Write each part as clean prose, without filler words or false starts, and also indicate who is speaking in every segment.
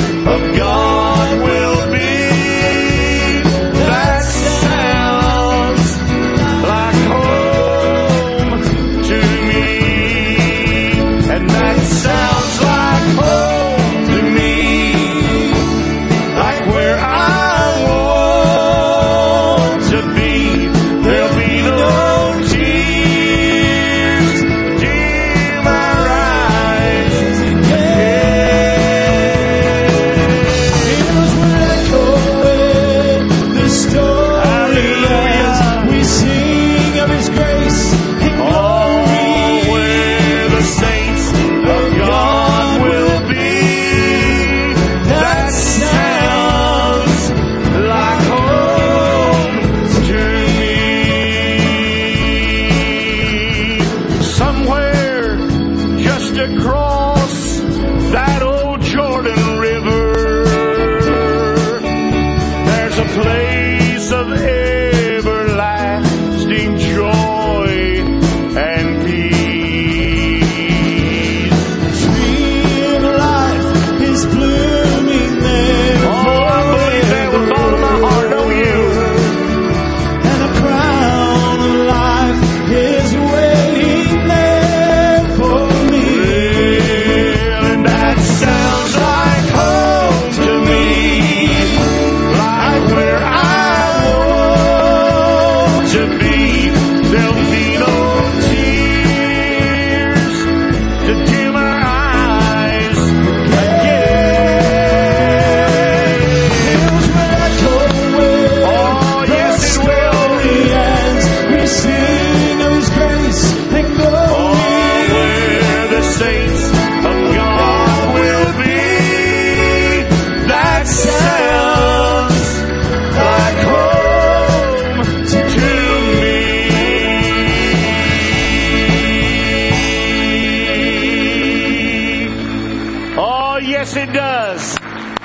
Speaker 1: of God will be. That sounds like home to me. And that sounds like home to me. Like where I want to be. There'll be no tears dim our eyes
Speaker 2: Hymns will echo when the story ends. We sing of His grace and glory.
Speaker 1: where the saints of God will be. That sounds like home to me. Somewhere just across that old Jordan River, there's a place of everlasting joy and peace.
Speaker 2: Tree of life is blooming there.
Speaker 1: Oh, I believe that with all of my heart, don't you?
Speaker 2: And a crown of life is waiting there for me.
Speaker 1: And that sounds like home to me. Like where I want to be. There'll be no tears to dim our eyes again.
Speaker 2: Hymns will echo when
Speaker 1: Oh,
Speaker 2: the
Speaker 1: yes, it will.
Speaker 2: story ends. We sing of His grace and glory.
Speaker 1: Where the saints of God will be. That sounds like home to me. Oh, yes, it does.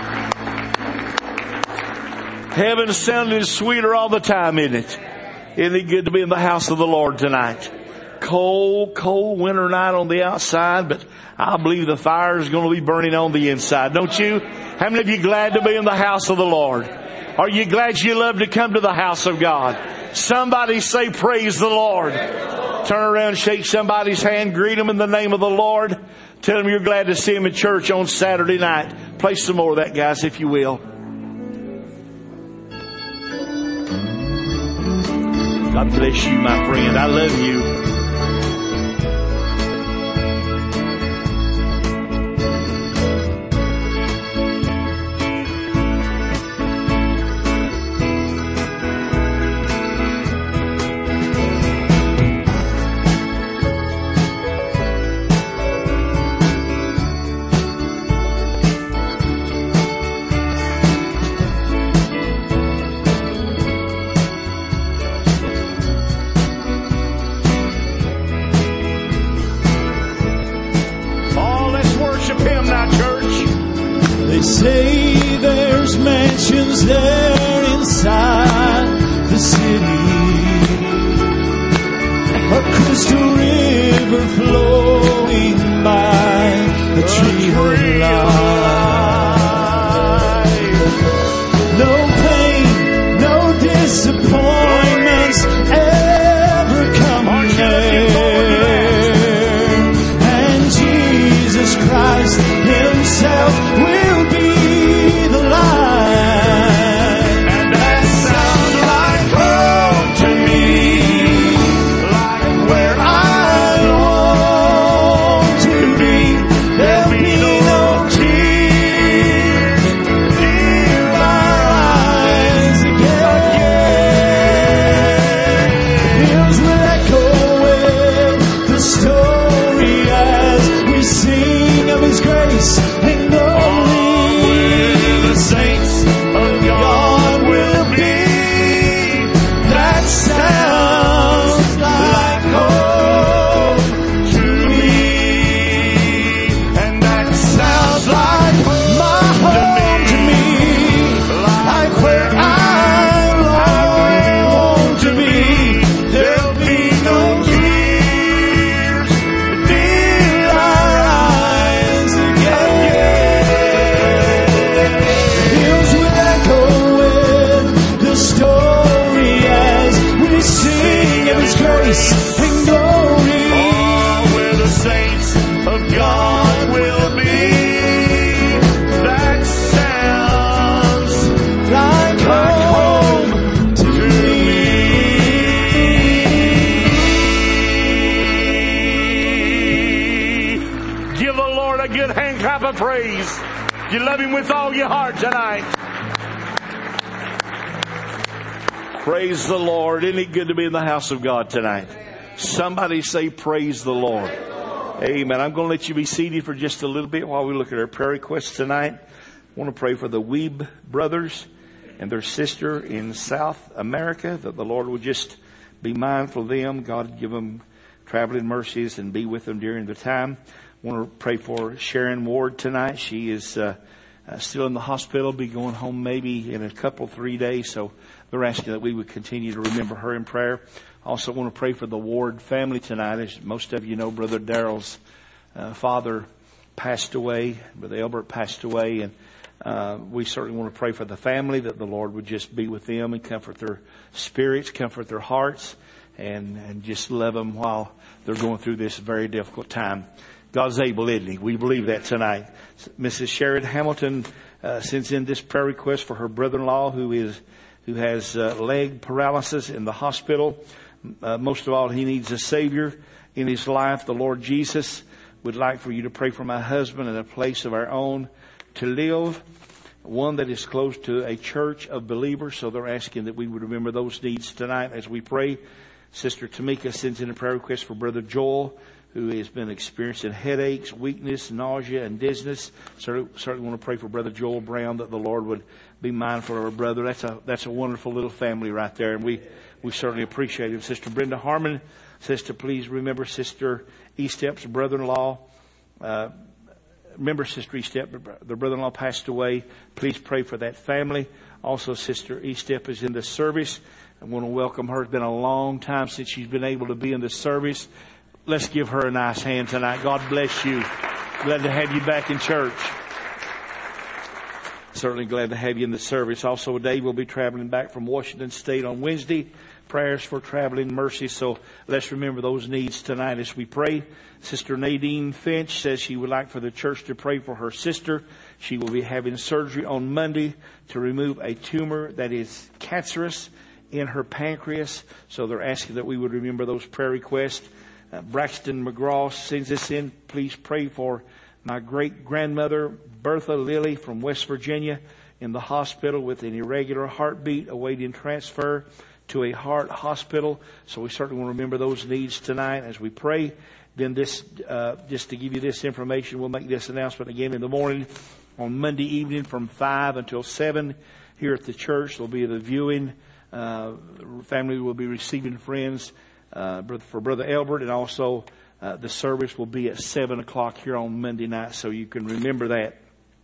Speaker 1: Heaven's sounding sweeter all the time, isn't it? Isn't it good to be in the house of the Lord tonight? Cold, cold winter night on the outside, but I believe the fire is going to be burning on the inside, don't you? How many of you glad to be in the house of the Lord? Are you glad you love to come to the house of God? Somebody say, praise the Lord. Turn around, shake somebody's hand, greet them in the name of the Lord. Tell them you're glad to see them in church on Saturday night. Play some more of that, guys, if you will. God bless you, my friend. I love you.
Speaker 2: They say there's mansions there inside the city, a crystal river flowing by, a tree of life. No pain, no disappointments ever come there, and Jesus Christ Himself will be the light.
Speaker 1: You love Him with all your heart tonight. Praise the Lord. Isn't it good to be in the house of God tonight? Somebody say, praise the Lord. Amen. I'm going to let you be seated for just a little bit while we look at our prayer requests tonight. I want to pray for the Weeb brothers and their sister in South America, that the Lord would just be mindful of them. God give them traveling mercies and be with them during the time. I want to pray for Sharon Ward tonight. She is still in the hospital, be going home maybe in a couple, 3 days. So they're asking that we would continue to remember her in prayer. Also want to pray for the Ward family tonight. As most of you know, Brother Darrell's father passed away. Brother Albert passed away. And we certainly want to pray for the family, that the Lord would just be with them and comfort their spirits, comfort their hearts, and just love them while they're going through this very difficult time. God's able, isn't He? We believe that tonight. Mrs. Sherrod Hamilton sends in this prayer request for her brother-in-law who has leg paralysis in the hospital. Most of all, he needs a Savior in his life. The Lord Jesus would like for you to pray for my husband in a place of our own to live, one that is close to a church of believers. So they're asking that we would remember those needs tonight as we pray. Sister Tamika sends in a prayer request for Brother Joel, who has been experiencing headaches, weakness, nausea, and dizziness. Certainly want to pray for Brother Joel Brown, that the Lord would be mindful of our brother. That's a wonderful little family right there, and we certainly appreciate him. Sister Brenda Harmon says to please remember Sister Estep's brother-in-law. Remember Sister Estep, the brother-in-law passed away. Please pray for that family. Also, Sister Estep is in the service. I want to welcome her. It's been a long time since she's been able to be in the service. Let's give her a nice hand tonight. God bless you. Glad to have you back in church. Certainly glad to have you in the service. Also, Dave will be traveling back from Washington State on Wednesday. Prayers for traveling mercy. So let's remember those needs tonight as we pray. Sister Nadine Finch says she would like for the church to pray for her sister. She will be having surgery on Monday to remove a tumor that is cancerous in her pancreas. So they're asking that we would remember those prayer requests. Braxton McGraw sends this in. Please pray for my great-grandmother, Bertha Lilly from West Virginia, in the hospital with an irregular heartbeat, awaiting transfer to a heart hospital. So we certainly want to remember those needs tonight as we pray. Then this, just to give you this information, we'll make this announcement again in the morning. On Monday evening from 5 until 7 here at the church, there'll be the viewing. Family will be receiving friends for Brother Albert, and also the service will be at 7 o'clock here on Monday night, so you can remember that.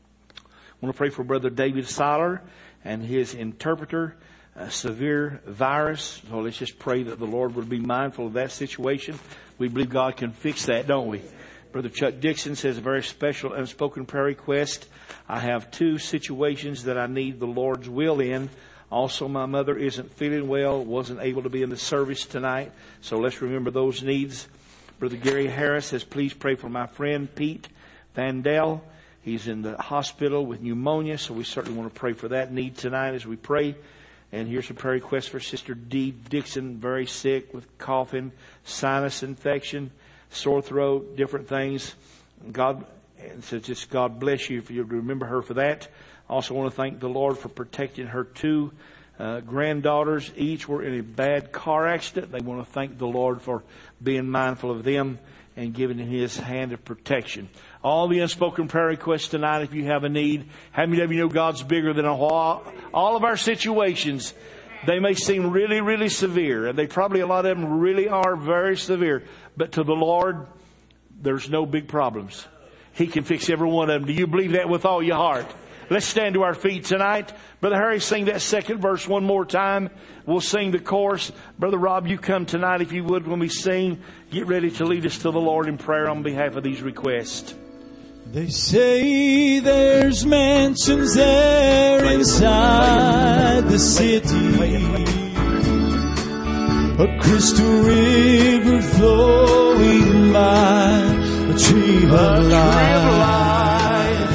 Speaker 1: I want to pray for Brother David Seiler and his interpreter, severe virus. So let's just pray that the Lord would be mindful of that situation. We believe God can fix that, don't we? Brother Chuck Dixon says a very special unspoken prayer request. I have 2 situations that I need the Lord's will in. Also, my mother isn't feeling well, wasn't able to be in the service tonight. So let's remember those needs. Brother Gary Harris says, please pray for my friend Pete Vandell. He's in the hospital with pneumonia, so we certainly want to pray for that need tonight as we pray. And here's a prayer request for Sister Dee Dixon, very sick with coughing, sinus infection, sore throat, different things. God, and so just God bless you if you remember her for that. Also want to thank the Lord for protecting her 2 granddaughters. Each were in a bad car accident. They want to thank the Lord for being mindful of them and giving in His hand of protection. All the unspoken prayer requests tonight, if you have a need. How many of you know God's bigger than all of our situations? They may seem really, really severe, and a lot of them really are very severe. But to the Lord, there's no big problems. He can fix every one of them. Do you believe that with all your heart? Let's stand to our feet tonight. Brother Harry, sing that second verse one more time. We'll sing the chorus. Brother Rob, you come tonight if you would when we sing. Get ready to lead us to the Lord in prayer on behalf of these requests.
Speaker 2: They say there's mansions there inside the city, a crystal river flowing by, a tree of life.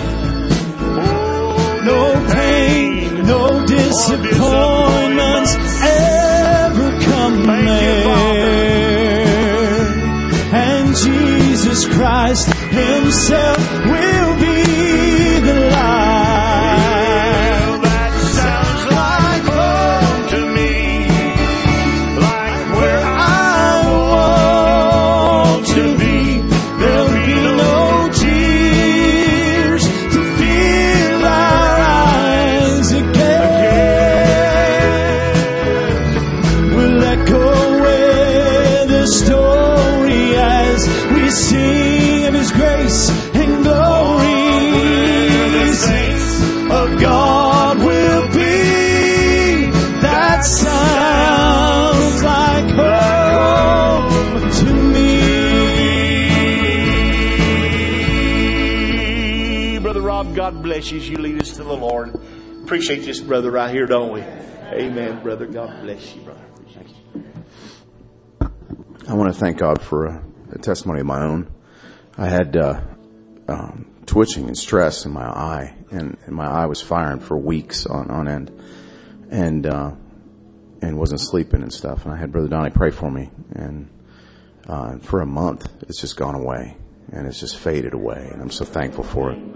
Speaker 2: No pain, no disappointments ever come there. Jesus Christ Himself will be the light.
Speaker 1: God bless you as you lead us to the Lord. Appreciate this brother right here, don't we? Amen, brother. God bless you, brother. Thank you.
Speaker 3: I want to thank God for a testimony of my own. I had twitching and stress in my eye, and my eye was firing for weeks on end, and wasn't sleeping and stuff. And I had Brother Donnie pray for me, and for a month it's just gone away, and it's just faded away, and I'm so thankful for it.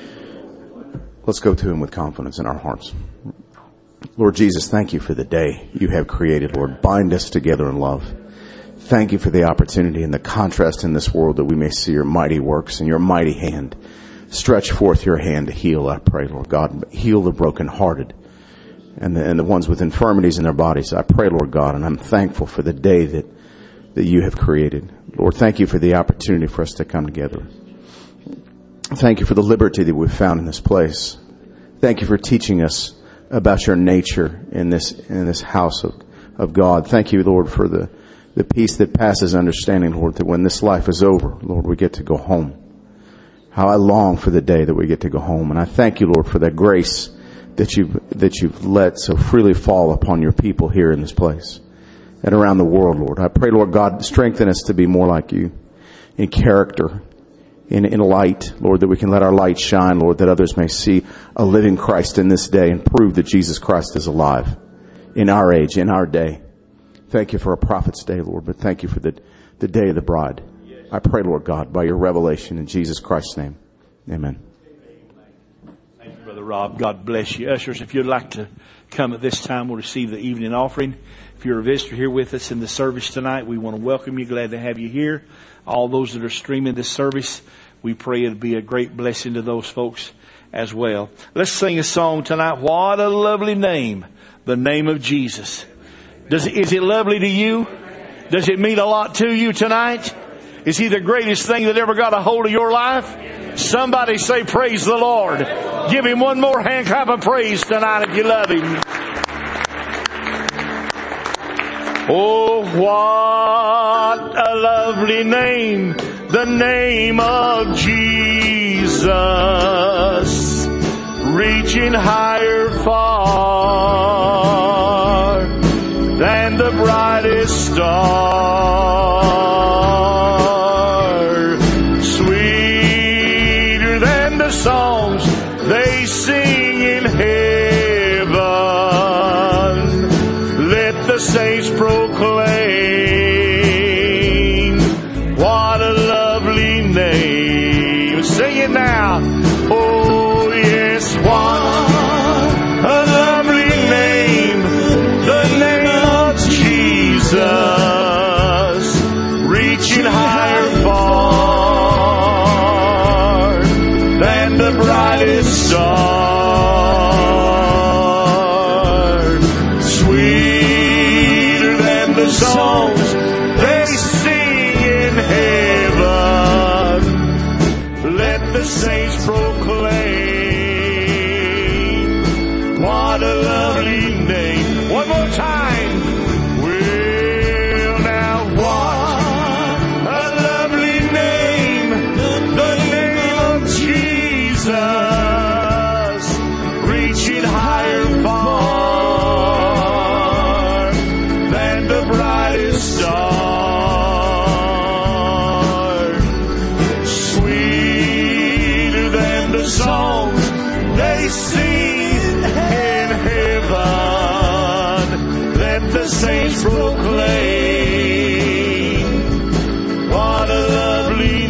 Speaker 3: Let's go to Him with confidence in our hearts. Lord Jesus, thank you for the day you have created, Lord. Bind us together in love. Thank you for the opportunity and the contrast in this world that we may see your mighty works and your mighty hand. Stretch forth your hand to heal, I pray, Lord God. Heal the brokenhearted and the ones with infirmities in their bodies. I pray, Lord God, and I'm thankful for the day that you have created. Lord, thank you for the opportunity for us to come together. Thank you for the liberty that we've found in this place. Thank you for teaching us about your nature in this house of God. Thank you, Lord, for the peace that passes understanding, Lord, that when this life is over, Lord, we get to go home. How I long for the day that we get to go home. And I thank you, Lord, for that grace that you've let so freely fall upon your people here in this place and around the world, Lord. I pray, Lord God, strengthen us to be more like you in character, in light, Lord, that we can let our light shine, Lord, that others may see a living Christ in this day and prove that Jesus Christ is alive in our age, in our day. Thank you for a prophet's day, Lord, but thank you for the day of the bride. I pray, Lord God, by your revelation in Jesus Christ's name. Amen.
Speaker 1: Thank you, Brother Rob. God bless you. Ushers, if you'd like to come at this time, we'll receive the evening offering. If you're a visitor here with us in the service tonight, we want to welcome you. Glad to have you here. All those that are streaming this service, we pray it'll be a great blessing to those folks as well. Let's sing a song tonight. What a lovely name, the name of Jesus. Is it lovely to you? Does it mean a lot to you tonight? Is He the greatest thing that ever got a hold of your life? Somebody say, praise the Lord. Give Him one more hand clap of praise tonight if you love Him. Oh, what a lovely name, the name of Jesus, reaching higher far than the brightest star, sweeter than the songs they sing in heaven. Let the saints proclaim, what a lovely name. Sing it now. Oh yes, what a lovely name, the name of Jesus, reaching higher far than the brightest star, sweeter than the songs they sing in heaven. Let the saints proclaim, what a lovely name. One more time. Well, now what a lovely name, the name of Jesus, reaching higher far than the brightest star, sweeter than the songs they sing in heaven. Let the saints proclaim, what a lovely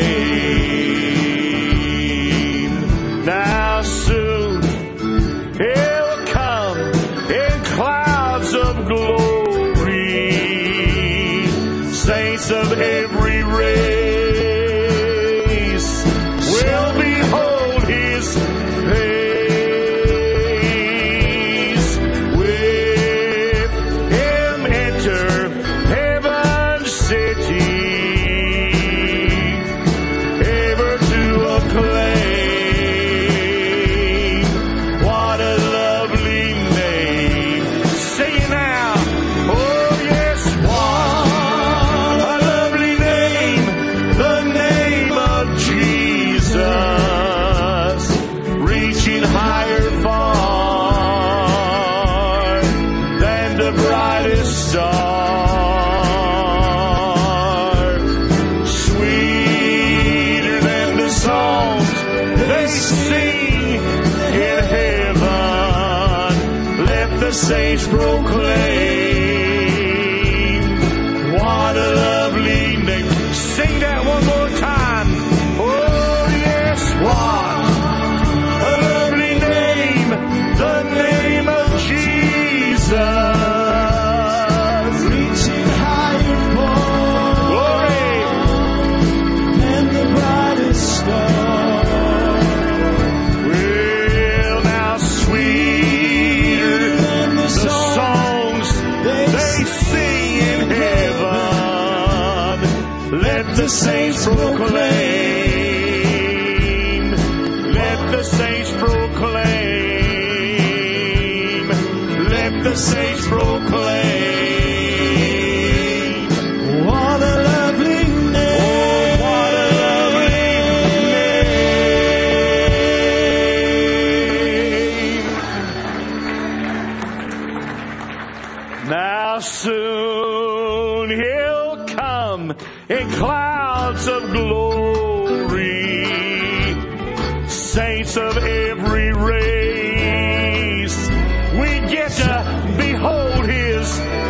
Speaker 1: name. Now soon He'll come in clouds of glory, saints of every race will behold His face. With Him enter heaven's city, ever to acclaim, what a lovely name. Sing it now. Oh yes, what a lovely name, saints proclaim. What a lovely name. Sing that one more time. Oh yes, what a lovely name. The name of Jesus.
Speaker 2: Reaching higher far than the brightest star.
Speaker 1: Well, now sweeter than the songs they sing in heaven. Let the saints proclaim. Let the saints proclaim. Let the saints proclaim.
Speaker 2: What a lovely name.
Speaker 1: Oh, what a lovely name. Now soon he'll come in clouds of glory. Saints of every race, we get to behold his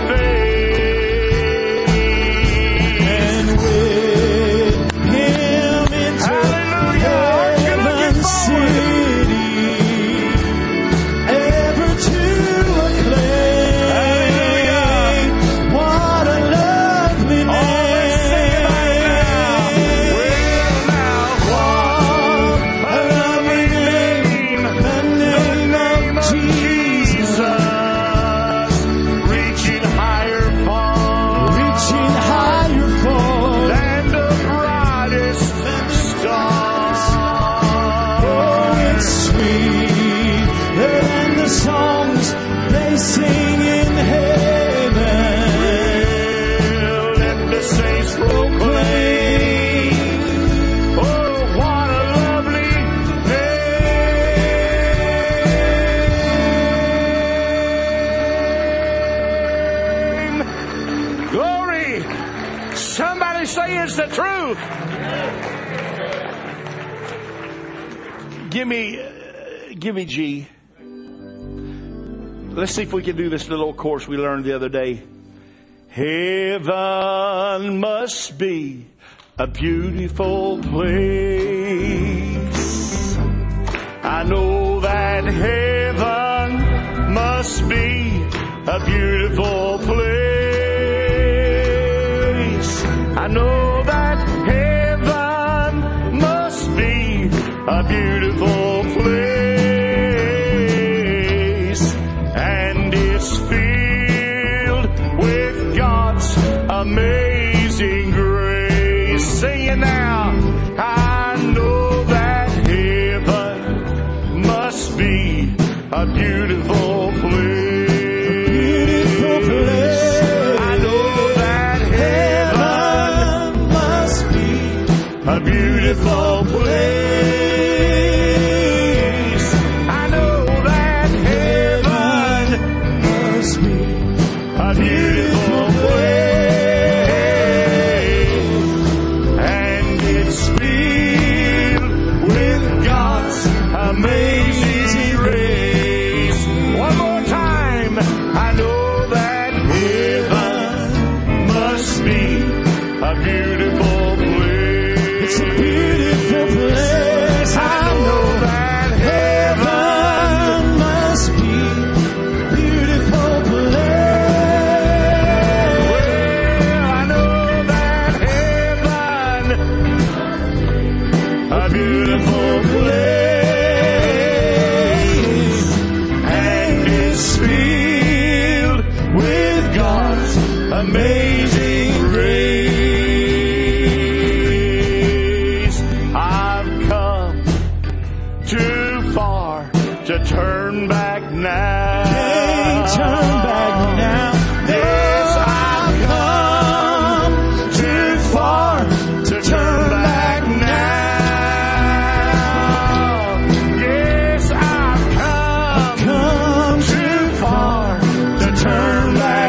Speaker 1: face.
Speaker 2: And with him into heaven's city, ever to acclaim. What a lovely name. What a lovely name. The name of Jesus.
Speaker 1: Reaching higher far.
Speaker 2: Reaching higher far
Speaker 1: than the brightest star.
Speaker 2: Oh, it's sweeter than the songs they sing in heaven.
Speaker 1: Let the saints proclaim. Oh, what a lovely name. Glory. Somebody say it's the truth. Give me G. Let's see if we can do this little course we learned the other day. Heaven must be a beautiful place. I know that heaven must be a beautiful place. I know that heaven must be a beautiful place. And it's filled with God's amazing grace. Sing it now. I know that heaven must be a beautiful place.
Speaker 2: Beautiful place.
Speaker 1: I know that heaven
Speaker 2: must be
Speaker 1: a beautiful place. I know that heaven
Speaker 2: must be
Speaker 1: a beautiful place, and it's filled with God's amazing grace. One more time. I know that heaven must be a beautiful place.
Speaker 2: It's a beautiful place.
Speaker 1: I know that
Speaker 2: heaven must be a beautiful place.
Speaker 1: Well, I know that heaven, a beautiful place, and it's filled with God's amazing grace. I've come too far to turn back now.
Speaker 2: Can't turn back now.
Speaker 1: Yes, I've come too far to turn back now. Yes, I've come too far to turn back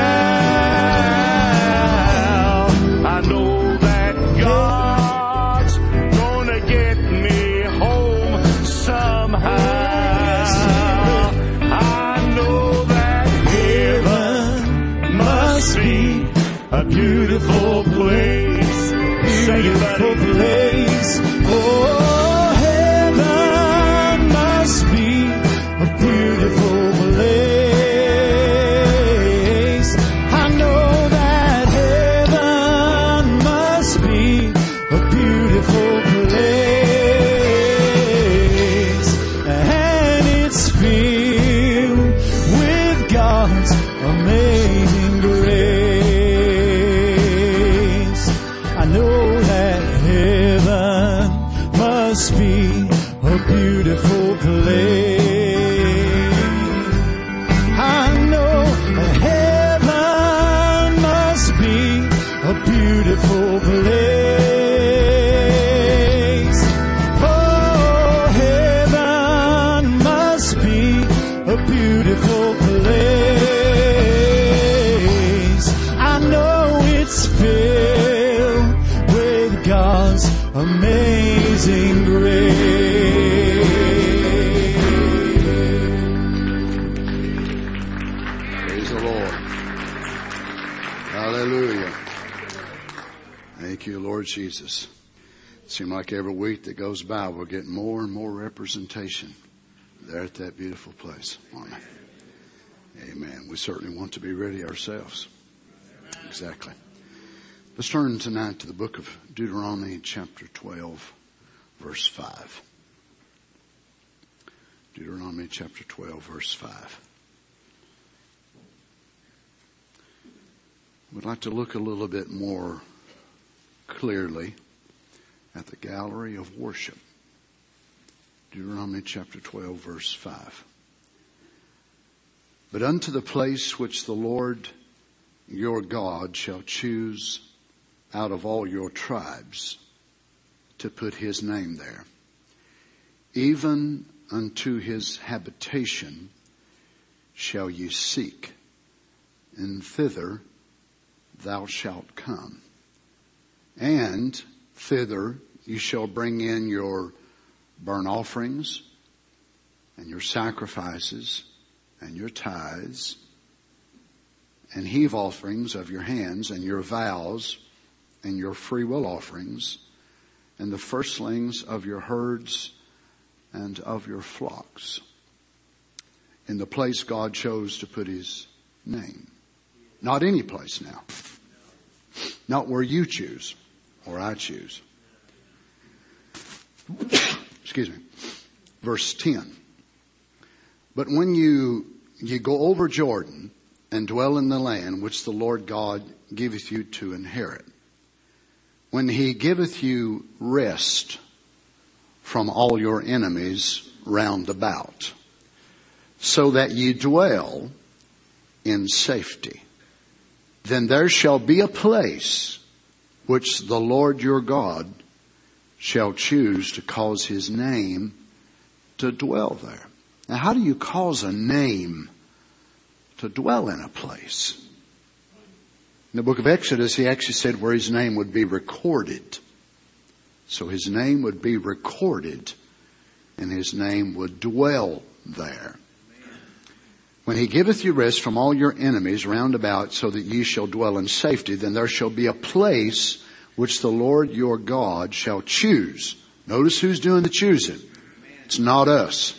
Speaker 1: now. I know that God's gonna get me home somehow. I know that
Speaker 2: a beautiful place. Beautiful place. Oh, heaven must be a beautiful place. I know that heaven must be a beautiful place. And it's filled with God's amazing grace. I know that heaven must be a beautiful place. I know that heaven must be a beautiful place. Oh, heaven must be a beautiful place. I know it's filled with God's amazing grace.
Speaker 4: Praise the Lord. Hallelujah. Thank you, Lord Jesus. It seems like every week that goes by, we're getting more and more representation there at that beautiful place. Amen. Amen. We certainly want to be ready ourselves. Exactly. Let's turn tonight to the book of Deuteronomy chapter 12, verse 5. Deuteronomy chapter 12, verse 5. We'd like to look a little bit more clearly at the gallery of worship. Deuteronomy chapter 12, verse 5. But unto the place which the Lord your God shall choose out of all your tribes to put his name there, even unto his habitation shall ye seek, and thither thou shalt come. And thither you shall bring in your burnt offerings and your sacrifices and your tithes and heave offerings of your hands and your vows and your freewill offerings and the firstlings of your herds and of your flocks in the place God chose to put his name. Not any place now. Not where you choose or I choose. Excuse me. Verse 10. But when you go over Jordan and dwell in the land which the Lord God giveth you to inherit, when he giveth you rest from all your enemies round about, so that ye dwell in safety, then there shall be a place which the Lord your God shall choose to cause his name to dwell there. Now, how do you cause a name to dwell in a place? In the book of Exodus, he actually said where his name would be recorded. So his name would be recorded and his name would dwell there. When he giveth you rest from all your enemies round about, so that ye shall dwell in safety, then there shall be a place which the Lord your God shall choose. Notice who's doing the choosing. It's not us.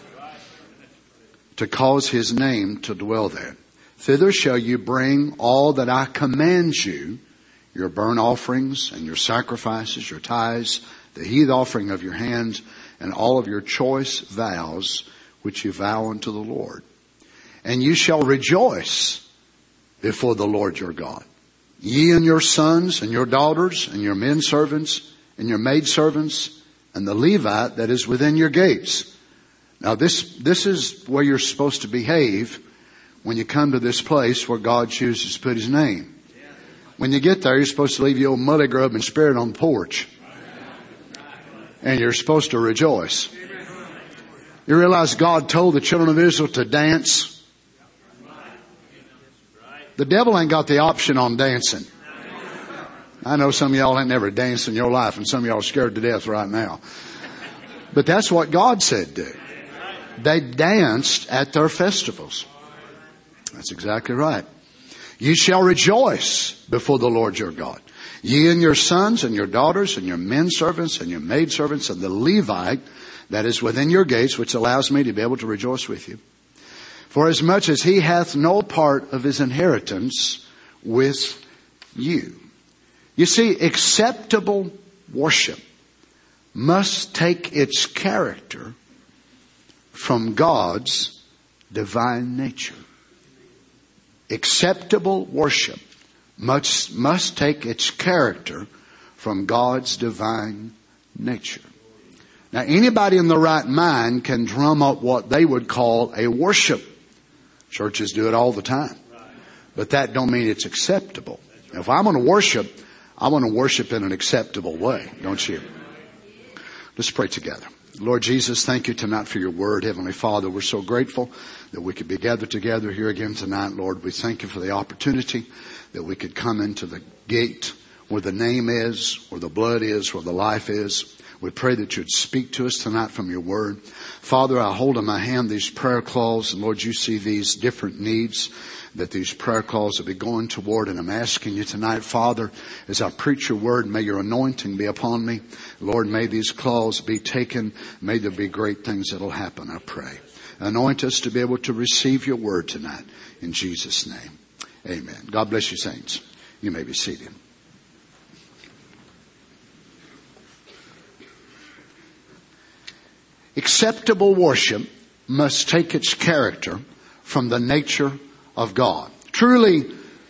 Speaker 4: To cause his name to dwell there. Thither shall you bring all that I command you, your burnt offerings and your sacrifices, your tithes, the heave offering of your hands, and all of your choice vows which you vow unto the Lord. And you shall rejoice before the Lord your God. Ye and your sons and your daughters and your men servants and your maidservants and the Levite that is within your gates. Now this is where you're supposed to behave when you come to this place where God chooses to put his name. When you get there, you're supposed to leave your old muddy grub and spirit on the porch. And you're supposed to rejoice. You realize God told the children of Israel to dance? The devil ain't got the option on dancing. I know some of y'all ain't never danced in your life and some of y'all are scared to death right now. But that's what God said do. They danced at their festivals. That's exactly right. Ye shall rejoice before the Lord your God. Ye and your sons and your daughters and your men servants and your maid servants and the Levite that is within your gates, which allows me to be able to rejoice with you. For as much as he hath no part of his inheritance with you. You see, acceptable worship must take its character from God's divine nature. Acceptable worship must take its character from God's divine nature. Now, anybody in the right mind can drum up what they would call a worship. Churches do it all the time. But that don't mean it's acceptable. If I'm going to worship, I want to worship in an acceptable way, don't you? Let's pray together. Lord Jesus, thank you tonight for your word. Heavenly Father, we're so grateful that we could be gathered together here again tonight. Lord, we thank you for the opportunity that we could come into the gate where the name is, where the blood is, where the life is. We pray that you'd speak to us tonight from your word. Father, I hold in my hand these prayer claws. And Lord, you see these different needs that these prayer calls will be going toward. And I'm asking you tonight, Father, as I preach your word, may your anointing be upon me. Lord, may these claws be taken. May there be great things that'll happen, I pray. Anoint us to be able to receive your word tonight. In Jesus' name, amen. God bless you, saints. You may be seated. Acceptable worship must take its character from the nature of God. Truly,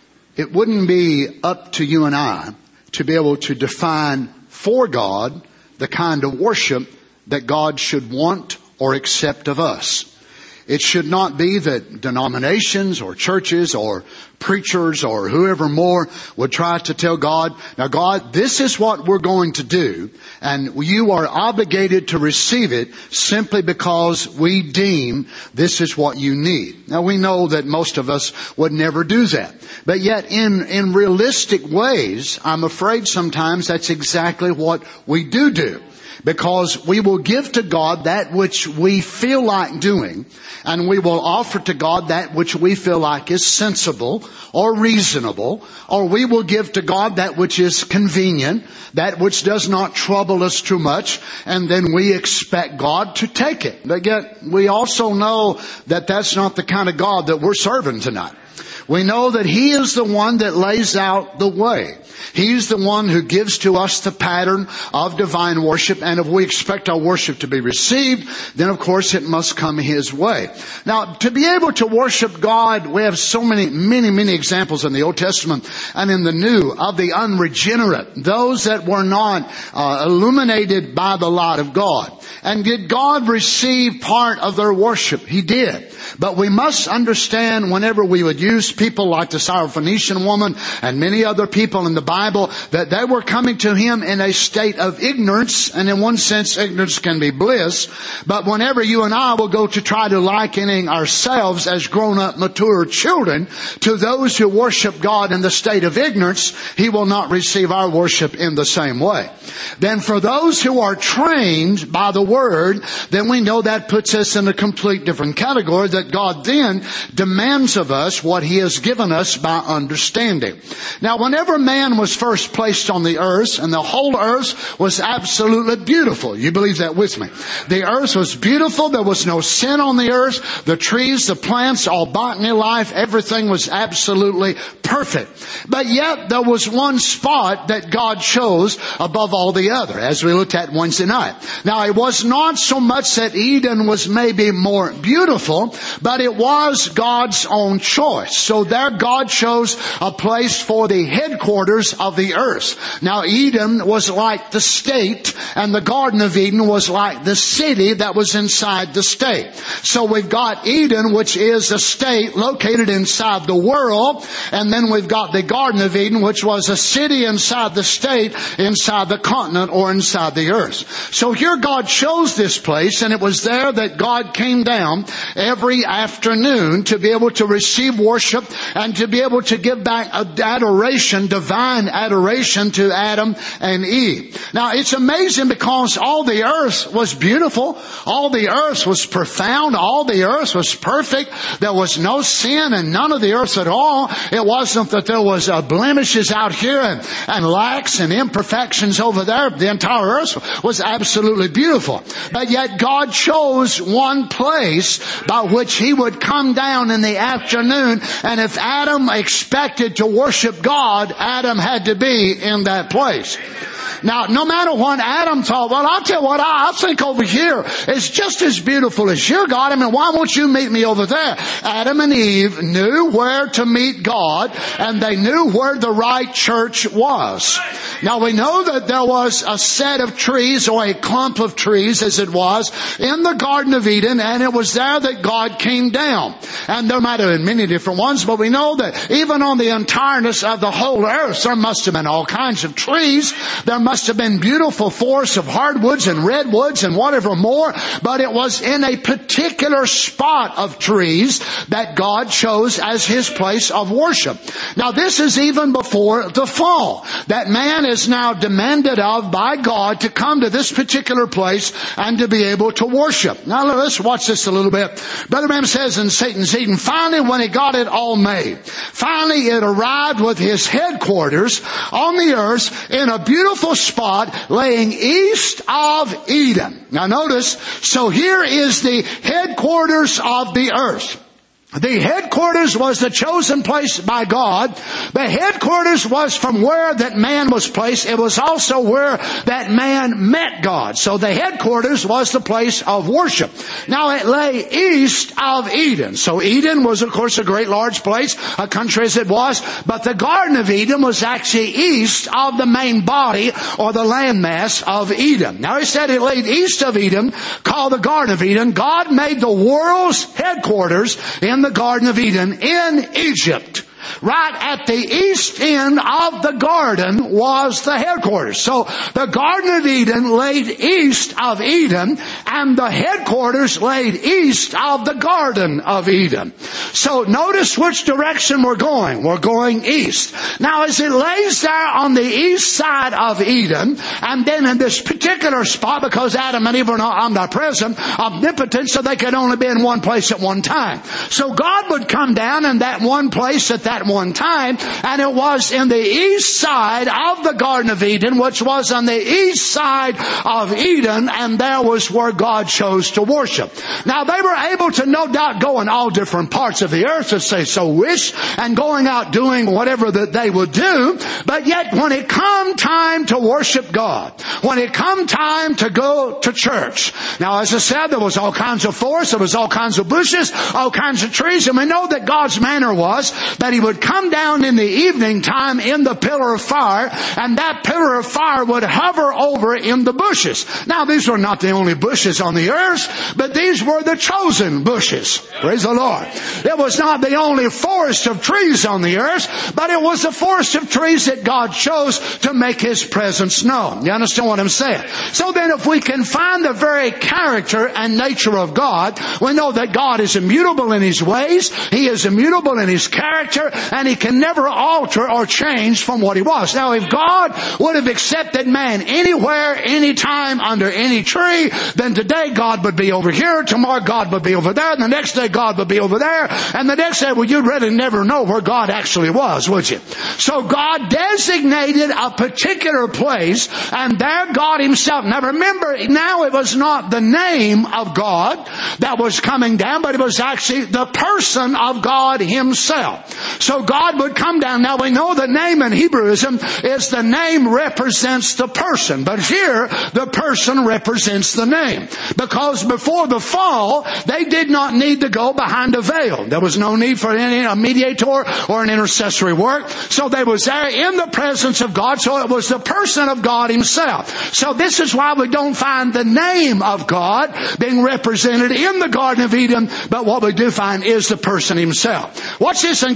Speaker 4: it wouldn't be up to you and I to be able to define for God the kind of worship that God should want or accept of us. It should not be that denominations or churches or preachers or whoever more would try to tell God, now God, this is what we're going to do, and you are obligated to receive it simply because we deem this is what you need. Now we know that most of us would never do that. But yet in realistic ways, I'm afraid sometimes that's exactly what we do. Because we will give to God that which we feel like doing, and we will offer to God that which we feel like is sensible or reasonable, or we will give to God that which is convenient, that which does not trouble us too much, and then we expect God to take it. But yet we also know that that's not the kind of God that we're serving tonight. We know that He is the one that lays out the way. He's the one who gives to us the pattern of divine worship. And if we expect our worship to be received, then of course it must come His way. Now, to be able to worship God, we have so many examples in the Old Testament and in the New of the unregenerate, those that were not illuminated by the light of God. And did God receive part of their worship? He did. But we must understand whenever we would use people like the Syrophoenician woman and many other people in the Bible, that they were coming to Him in a state of ignorance. And in one sense, ignorance can be bliss. But whenever you and I will go to try to likening ourselves as grown-up, mature children to those who worship God in the state of ignorance, He will not receive our worship in the same way. Then for those who are trained by the Word, then we know that puts us in a complete different category, that God then demands of us what He has given us by understanding. Now, whenever man was first placed on the earth, and the whole earth was absolutely beautiful. You believe that with me? The earth was beautiful. There was no sin on the earth. The trees, the plants, all botany life, everything was absolutely perfect. But yet there was one spot that God chose above all the other, as we looked at Wednesday night. Now, it was not so much that Eden was maybe more beautiful, but it was God's own choice. So there God chose a place for the headquarters of the earth. Now, Eden was like the state, and the Garden of Eden was like the city that was inside the state. So we've got Eden, which is a state located inside the world, and then we've got the Garden of Eden, which was a city inside the state, inside the continent, or inside the earth. So here God chose this place, and it was there that God came down every afternoon to be able to receive worship worship and to be able to give back adoration, divine adoration to Adam and Eve. Now it's amazing because all the earth was beautiful. All the earth was profound. All the earth was perfect. There was no sin in none of the earth at all. It wasn't that there was blemishes out here and lacks and imperfections over there. The entire earth was absolutely beautiful. But yet God chose one place by which He would come down in the afternoon, and if Adam expected to worship God, Adam had to be in that place. Now, no matter what Adam thought, well, I'll tell you what, I think over here is just as beautiful as your God. I mean, why won't you meet me over there? Adam and Eve knew where to meet God, and they knew where the right church was. Now, we know that there was a set of trees, or a clump of trees, as it was, in the Garden of Eden, and it was there that God came down. And there might have been many different ones, but we know that even on the entireness of the whole earth, there must have been all kinds of trees. There must have been beautiful forests of hardwoods and redwoods and whatever more, but it was in a particular spot of trees that God chose as His place of worship. Now, this is even before the fall, that man is now demanded of by God to come to this particular place and to be able to worship. Now, let's watch this a little bit. Brother Branham says in Satan's Eden, finally, when he got it all made, finally it arrived with his headquarters on the earth in a beautiful spot laying east of Eden. Now notice, so here is the headquarters of the earth. The headquarters was the chosen place by God. The headquarters was from where that man was placed. It was also where that man met God. So the headquarters was the place of worship. Now it lay east of Eden. So Eden was, of course, a great large place, a country as it was. But the Garden of Eden was actually east of the main body or the landmass of Eden. Now he said it lay east of Eden, called the Garden of Eden. God made the world's headquarters in the Garden of Eden in Egypt. Right at the east end of the garden was the headquarters. So the Garden of Eden laid east of Eden, and the headquarters laid east of the Garden of Eden. So notice which direction we're going. We're going east. Now as it lays there on the east side of Eden, and then in this particular spot, because Adam and Eve were not omnipresent, omnipotent, so they could only be in one place at one time. So God would come down in that one place at that one time, and it was in the east side of the Garden of Eden, which was on the east side of Eden, and there was where God chose to worship. Now they were able to no doubt go in all different parts of the earth if they so wish, and going out doing whatever that they would do, but yet when it come time to worship God, when it come time to go to church, now as I said, there was all kinds of forests, there was all kinds of bushes, all kinds of trees, and we know that God's manner was that He would come down in the evening time in the pillar of fire, and that pillar of fire would hover over in the bushes. Now these were not the only bushes on the earth, but these were the chosen bushes. Praise the Lord. It was not the only forest of trees on the earth, but it was a forest of trees that God chose to make His presence known. You understand what I'm saying? So then if we can find the very character and nature of God, we know that God is immutable in His ways, He is immutable in His character, and He can never alter or change from what He was. Now, if God would have accepted man anywhere, anytime, under any tree, then today God would be over here, tomorrow God would be over there, and the next day God would be over there, and the next day, well, you'd really never know where God actually was, would you? So God designated a particular place, and there God Himself. Now remember, now it was not the name of God that was coming down, but it was actually the person of God Himself. So God would come down. Now we know the name in Hebrewism is the name represents the person, but here the person represents the name. Because before the fall, they did not need to go behind a veil. There was no need for a mediator or an intercessory work. So they was there in the presence of God. So it was the person of God Himself. So this is why we don't find the name of God being represented in the Garden of Eden, but what we do find is the person Himself. Watch this in God's power.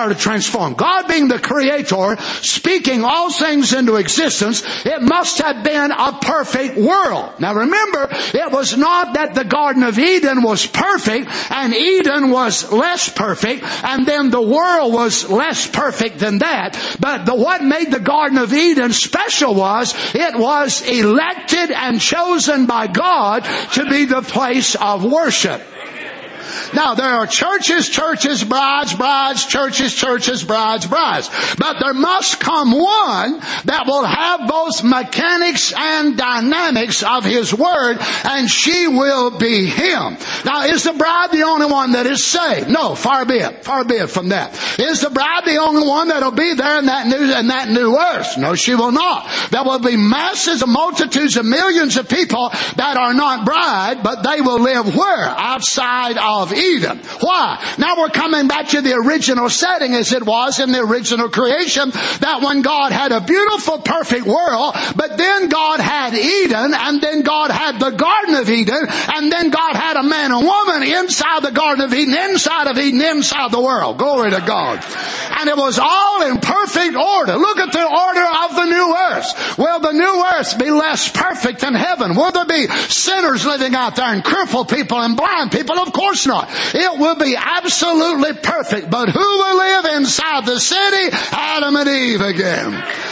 Speaker 4: power to transform. God being the creator, speaking all things into existence, it must have been a perfect world. Now remember, it was not that the Garden of Eden was perfect and Eden was less perfect and then the world was less perfect than that. But what made the Garden of Eden special was it was elected and chosen by God to be the place of worship. Now, there are churches, brides, churches, brides. But there must come one that will have both mechanics and dynamics of His Word, and she will be Him. Now, is the bride the only one that is saved? No, far be it from that. Is the bride the only one that will be there in that new earth? No, she will not. There will be masses of multitudes of millions of people that are not bride, but they will live where? Outside of Eden. Why? Now we're coming back to the original setting as it was in the original creation, that when God had a beautiful, perfect world, but then God had Eden, and then God had the Garden of Eden, and then God had a man and woman inside the Garden of Eden, inside the world. Glory to God. And it was all in perfect order. Look at the order of the new earth. Will the new earth be less perfect than heaven? Will there be sinners living out there and crippled people and blind people? Of course not. It will be absolutely perfect. But who will live inside the city? Adam and Eve again.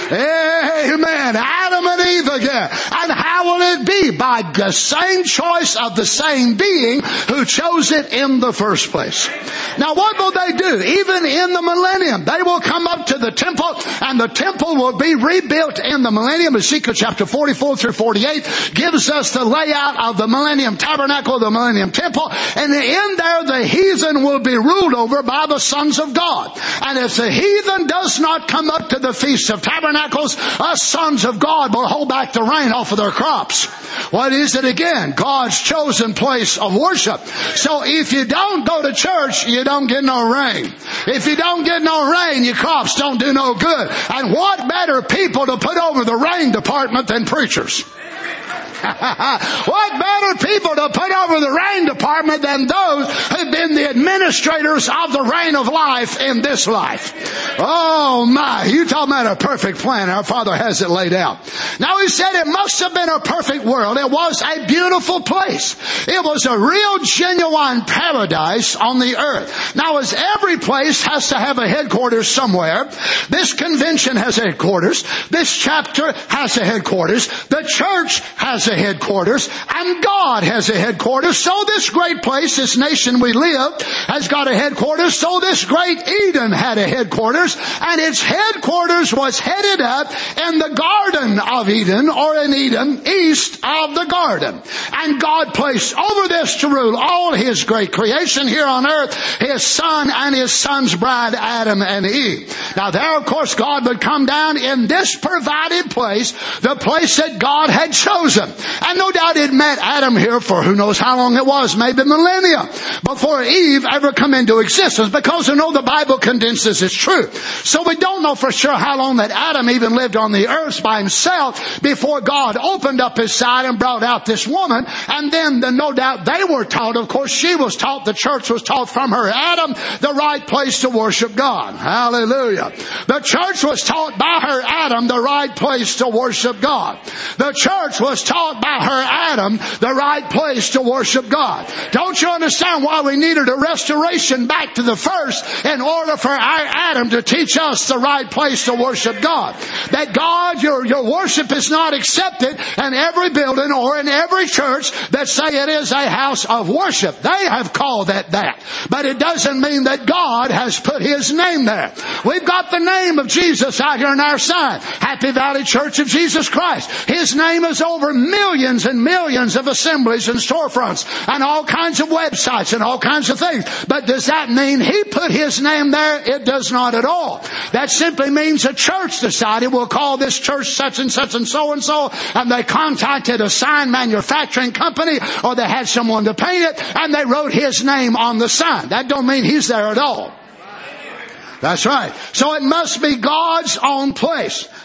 Speaker 4: Amen. Adam and Eve again. And how will it be? By the same choice of the same being who chose it in the first place. Now what will they do? Even in the millennium, they will come up to the temple, and the temple will be rebuilt in the millennium. Ezekiel chapter 44 through 48 gives us the layout of the millennium tabernacle, the millennium temple, and in there the heathen will be ruled over by the sons of God. And if the heathen does not come up to the Feast of Tabernacles, us sons of God will hold back the rain off of their crops. What is it again? God's chosen place of worship. So if you don't go to church, you don't get no rain. If you don't get no rain, your crops don't do no good. And what better people to put over the rain department than preachers? What better people to put over the rain department than those who've been the administrators of the reign of life in this life? Oh my, you talking about a perfect plan. Our Father has it laid out. Now He said it must have been a perfect world. It was a beautiful place. It was a real genuine paradise on the earth. Now as every place has to have a headquarters somewhere, this convention has a headquarters, this chapter has a headquarters, the church has a headquarters, and God has a headquarters. So this great place, this nation we live, has got a headquarters. So this great Eden had a headquarters, and its headquarters was headed up in the Garden of Eden, or in Eden, east of the garden. And God placed over this to rule all His great creation here on earth, His Son and His Son's bride, Adam and Eve. Now there, of course, God would come down in this provided place, the place that God had chosen. And no doubt it met Adam here for who knows how long it was, maybe millennia, before Eve ever come into existence, because you know the Bible condenses its truth. So we don't know for sure how long that Adam even lived on the earth by himself before God opened up His side and brought out this woman. And then no doubt they were taught, of course she was taught, the church was taught from her Adam, the right place to worship God. Hallelujah. The church was taught by her Adam the right place to worship God. The church was taught by her Adam the right place to worship God. Don't you understand why we needed a restoration back to the first in order for our Adam to teach us the right place to worship God? That God, your worship is not accepted in every building or in every church that say it is a house of worship. They have called that. But it doesn't mean that God has put His name there. We've got the name of Jesus out here on our sign. Happy Valley Church of Jesus Christ. His name is over millions and millions of assemblies and storefronts and all kinds of websites and all kinds of things. But does that mean He put His name there? It does not at all. That simply means a church decided we'll call this church such and such and so, and they contacted a sign manufacturing company, or they had someone to paint it, and they wrote His name on the sign. That don't mean He's there at all. That's right. So it must be God's own place.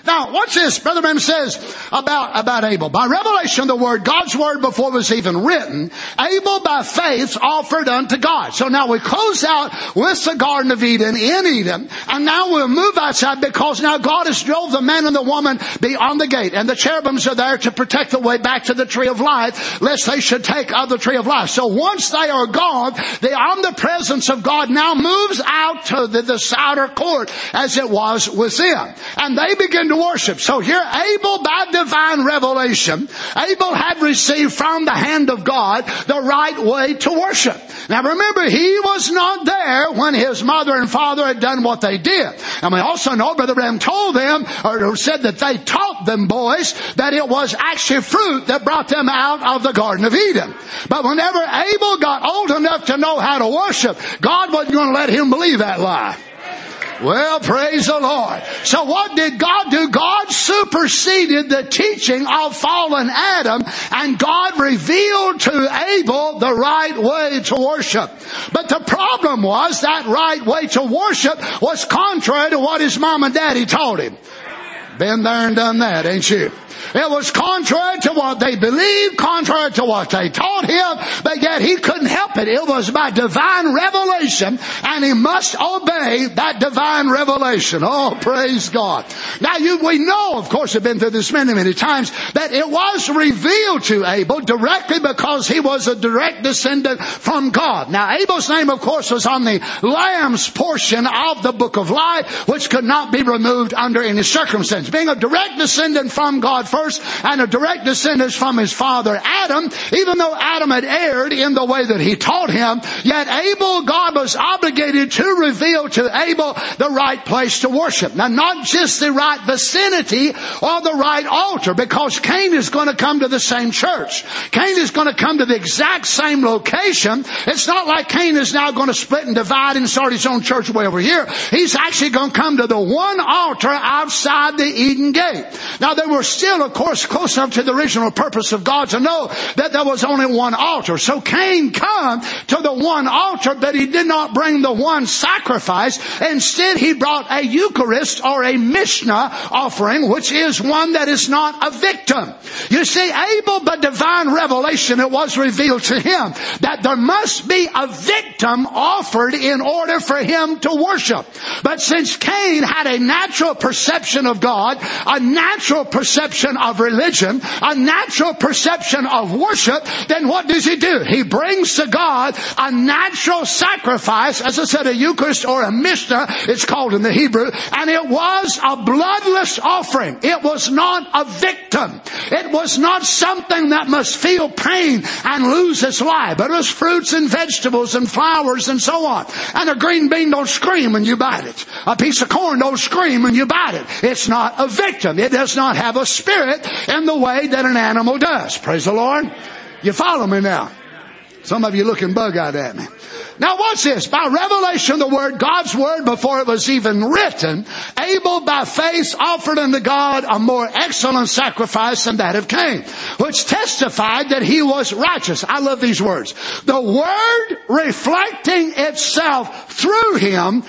Speaker 4: Now, watch this. Brother Branham says about Abel. By revelation of the Word, God's Word before it was even written, Abel by faith offered unto God. So now we close out with the Garden of Eden in Eden, and now we'll move outside because now God has drove the man and the woman beyond the gate, and the cherubims are there to protect the way back to the tree of life, lest they should take of the tree of life. So once they are gone, the omnipresence of God now moves out to the outer court as it was within. And they begin to worship. So here Abel, by divine revelation, Abel had received from the hand of God the right way to worship. Now remember, he was not there when his mother and father had done what they did. And we also know Brother Branham told them, or said that they taught them boys, that it was actually fruit that brought them out of the Garden of Eden. But whenever Abel got old enough to know how to worship, God wasn't going to let him believe that lie. Well, praise the Lord. So what did God do? God superseded the teaching of fallen Adam, and God revealed to Abel the right way to worship. But the problem was that right way to worship was contrary to what his mom and daddy taught him. Been there and done that, ain't you? It was contrary to what they believed, contrary to what they taught him, but yet he couldn't help it. It was by divine revelation, and he must obey that divine revelation. Oh, praise God. Now we know, of course, I've been through this many times, that it was revealed to Abel directly because he was a direct descendant from God. Now Abel's name, of course, was on the Lamb's portion of the book of life, which could not be removed under any circumstance. Being a direct descendant from God first, and a direct descendant from his father Adam, even though Adam had erred in the way that he taught him, yet Abel, God was obligated to reveal to Abel the right place to worship. Now, not just the right vicinity or the right altar, because Cain is going to come to the same church. Cain is going to come to the exact same location. It's not like Cain is now going to split and divide and start his own church way over here. He's actually going to come to the one altar outside the Eden gate. Now, there were still, of course, close enough to the original purpose of God to know that there was only one altar. So Cain came to the one altar, but he did not bring the one sacrifice. Instead, he brought a Eucharist or a Mishnah offering, which is one that is not a victim. You see, Abel, by divine revelation, it was revealed to him that there must be a victim offered in order for him to worship. But since Cain had a natural perception of God, a natural perception of religion, a natural perception of worship, then what does he do? He brings to God a natural sacrifice, as I said, a Eucharist or a Mishnah, it's called in the Hebrew, and it was a bloodless offering. It was not a victim. It was not something that must feel pain and lose its life, but it was fruits and vegetables and flowers and so on. And a green bean don't scream when you bite it. A piece of corn don't scream when you bite it. It's not a victim. It does not have a spirit in the way that an animal does. Praise the Lord. You follow me now? Some of you looking bug-eyed at me. Now watch this. By revelation of the Word, God's Word before it was even written, Abel by faith offered unto God a more excellent sacrifice than that of Cain, which testified that he was righteous. I love these words. The Word reflecting itself through him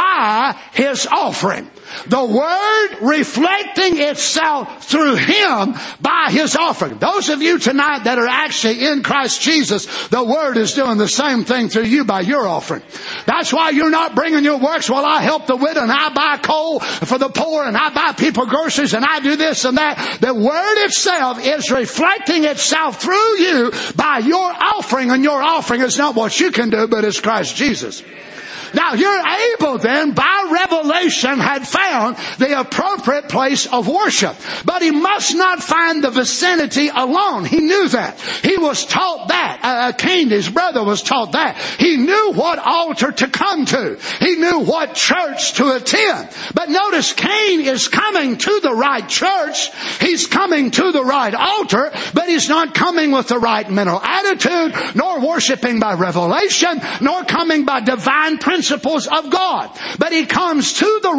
Speaker 4: by his offering. The Word reflecting itself through him by his offering. Those of you tonight that are actually in Christ Jesus, the Word is doing the same thing through you by your offering. That's why you're not bringing your works. Well, I help the widow and I buy coal for the poor and I buy people groceries and I do this and that. The Word itself is reflecting itself through you by your offering, and your offering is not what you can do, but it's Christ Jesus. Now, you're able then, by revelation, had found the appropriate place of worship. But he must not find the vicinity alone. He knew that. He was taught that. Cain, his brother, was taught that. He knew what altar to come to. He knew what church to attend. But notice, Cain is coming to the right church. He's coming to the right altar, but he's not coming with the right mental attitude, nor worshiping by revelation, nor coming by divine principles of God. But he comes to the right church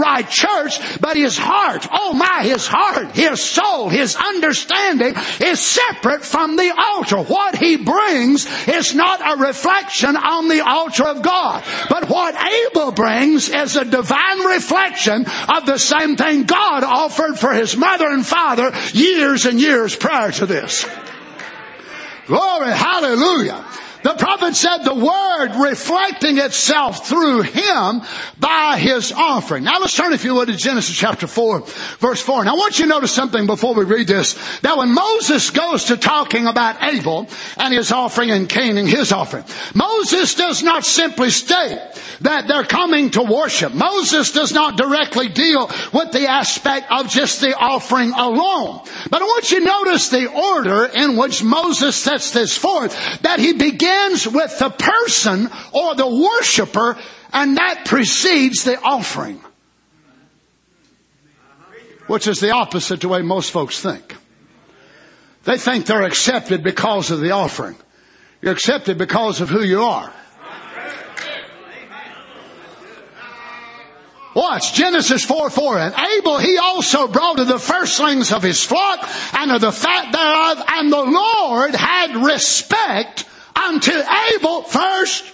Speaker 4: church, but his heart, oh my, his heart, his soul, his understanding is separate from the altar. What he brings is not a reflection on the altar of God. But what Abel brings is a divine reflection of the same thing God offered for his mother and father years and years prior to this. Glory, hallelujah. The prophet said the word reflecting itself through him by his offering. Now let's turn, if you would, to Genesis chapter 4, verse 4. Now I want you to notice something before we read this. That when Moses goes to talking about Abel and his offering and Cain and his offering, Moses does not simply state that they're coming to worship. Moses does not directly deal with the aspect of just the offering alone. But I want you to notice the order in which Moses sets this forth. That he begins with the person or the worshiper, and that precedes the offering. Which is the opposite to the way most folks think. They think they're accepted because of the offering. You're accepted because of who you are. Watch, Genesis 4:4. And Abel he also brought of the firstlings of his flock and of the fat thereof, and the Lord had respect unto Abel first,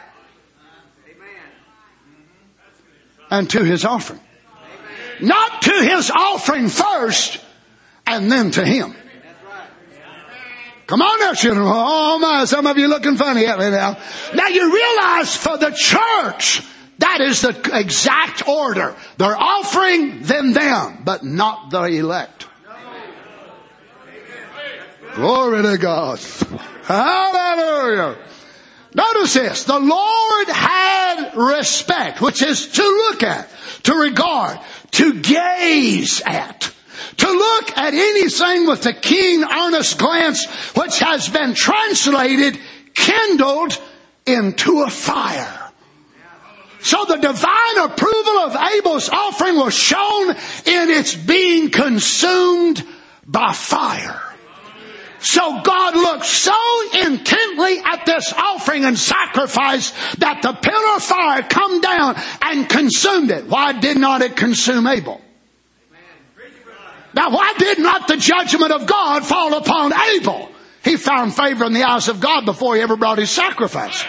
Speaker 4: and to his offering. Not to his offering first, and then to him. Come on now, children. Oh my, some of you looking funny at me now. Now you realize for the church, that is the exact order. Their offering, then them, but not the elect. Glory to God. Hallelujah. Notice this. The Lord had respect, which is to look at, to regard, to gaze at. To look at anything with a keen, earnest glance, which has been translated, kindled into a fire. So the divine approval of Abel's offering was shown in its being consumed by fire. So God looked so intently at this offering and sacrifice that the pillar of fire come down and consumed it. Why did not it consume Abel? Now why did not the judgment of God fall upon Abel? He found favor in the eyes of God before he ever brought his sacrifice.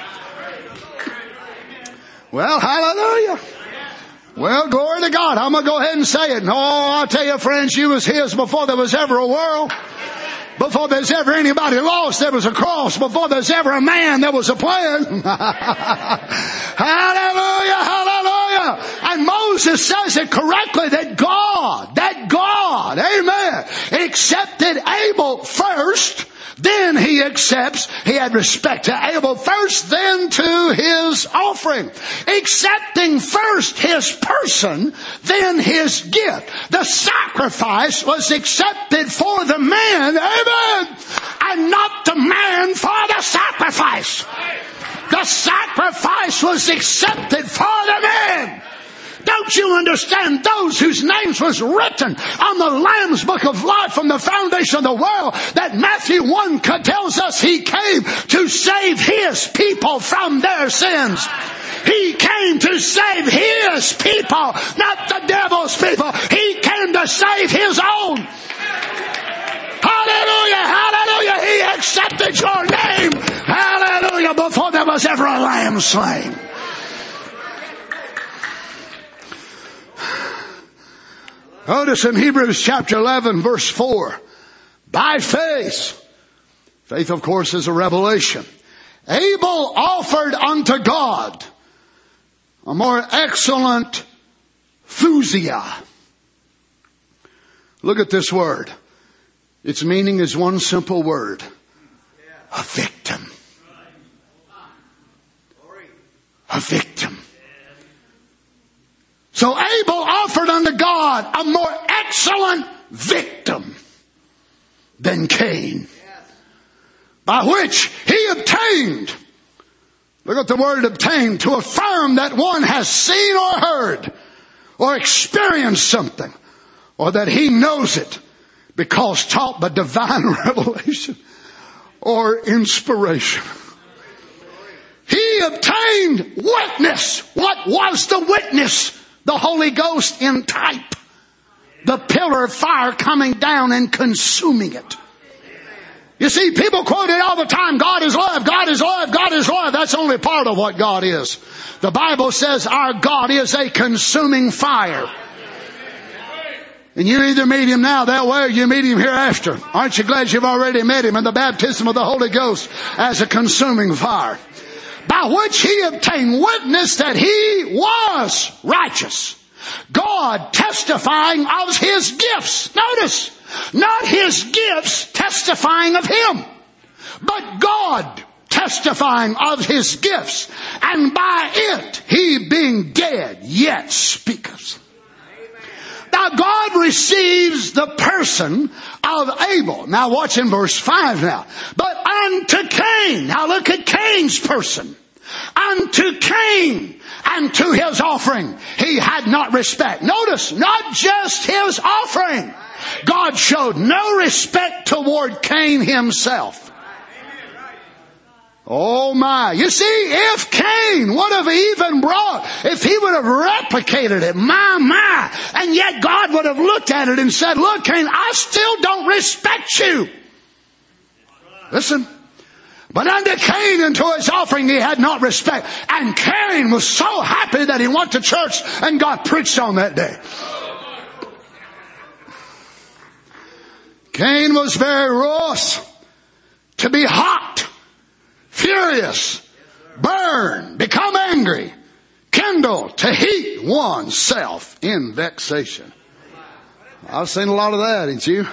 Speaker 4: Well, hallelujah. Well, glory to God. I'm going to go ahead and say it. No, I'll tell you, friends, you was his before there was ever a world. Before there's ever anybody lost, there was a cross. Before there's ever a man, there was a plan. Hallelujah, hallelujah. And Moses says it correctly that God, amen, accepted Abel first. Then he accepts, he had respect to Abel first, then to his offering. Accepting first his person, then his gift. The sacrifice was accepted for the man, amen, and not the man for the sacrifice. The sacrifice was accepted for the man. Don't you understand? Those whose names was written on the Lamb's Book of Life from the foundation of the world, that Matthew 1 tells us he came to save his people from their sins. He came to save his people, not the devil's people. He came to save his own. Hallelujah, hallelujah. He accepted your name. Hallelujah, before there was ever a lamb slain. Notice in Hebrews chapter 11 verse 4. By faith. Faith, of course, is a revelation. Abel offered unto God a more excellent thusia. Look at this word. Its meaning is one simple word. A victim. A victim. So Abel offered unto God a more excellent victim than Cain, by which he obtained, look at the word obtained, to affirm that one has seen or heard or experienced something, or that he knows it because taught by divine revelation or inspiration. He obtained witness. What was the witness? The Holy Ghost in type. The pillar of fire coming down and consuming it. You see, people quote it all the time. God is love, God is love, God is love. That's only part of what God is. The Bible says our God is a consuming fire. And you either meet Him now that way or you meet Him hereafter. Aren't you glad you've already met Him in the baptism of the Holy Ghost as a consuming fire? By which He obtained witness that He was righteous. God testifying of His gifts. Notice, not His gifts testifying of Him, but God testifying of His gifts. And by it, He being dead yet speaketh. Now God receives the person of Abel. Now watch in verse 5 now. But unto Cain. Now look at Cain's person. Unto Cain and to his offering he had not respect. Notice, not just his offering. God showed no respect toward Cain himself. Oh my. You see, if Cain would have even if he would have replicated it, my, and yet God would have looked at it and said, look, Cain, I still don't respect you. Listen. But unto Cain and to his offering he had not respect. And Cain was so happy that he went to church and got preached on that day. Cain was very wroth, to be hot, furious, burn, become angry, kindle, to heat oneself in vexation. I've seen a lot of that, ain't you?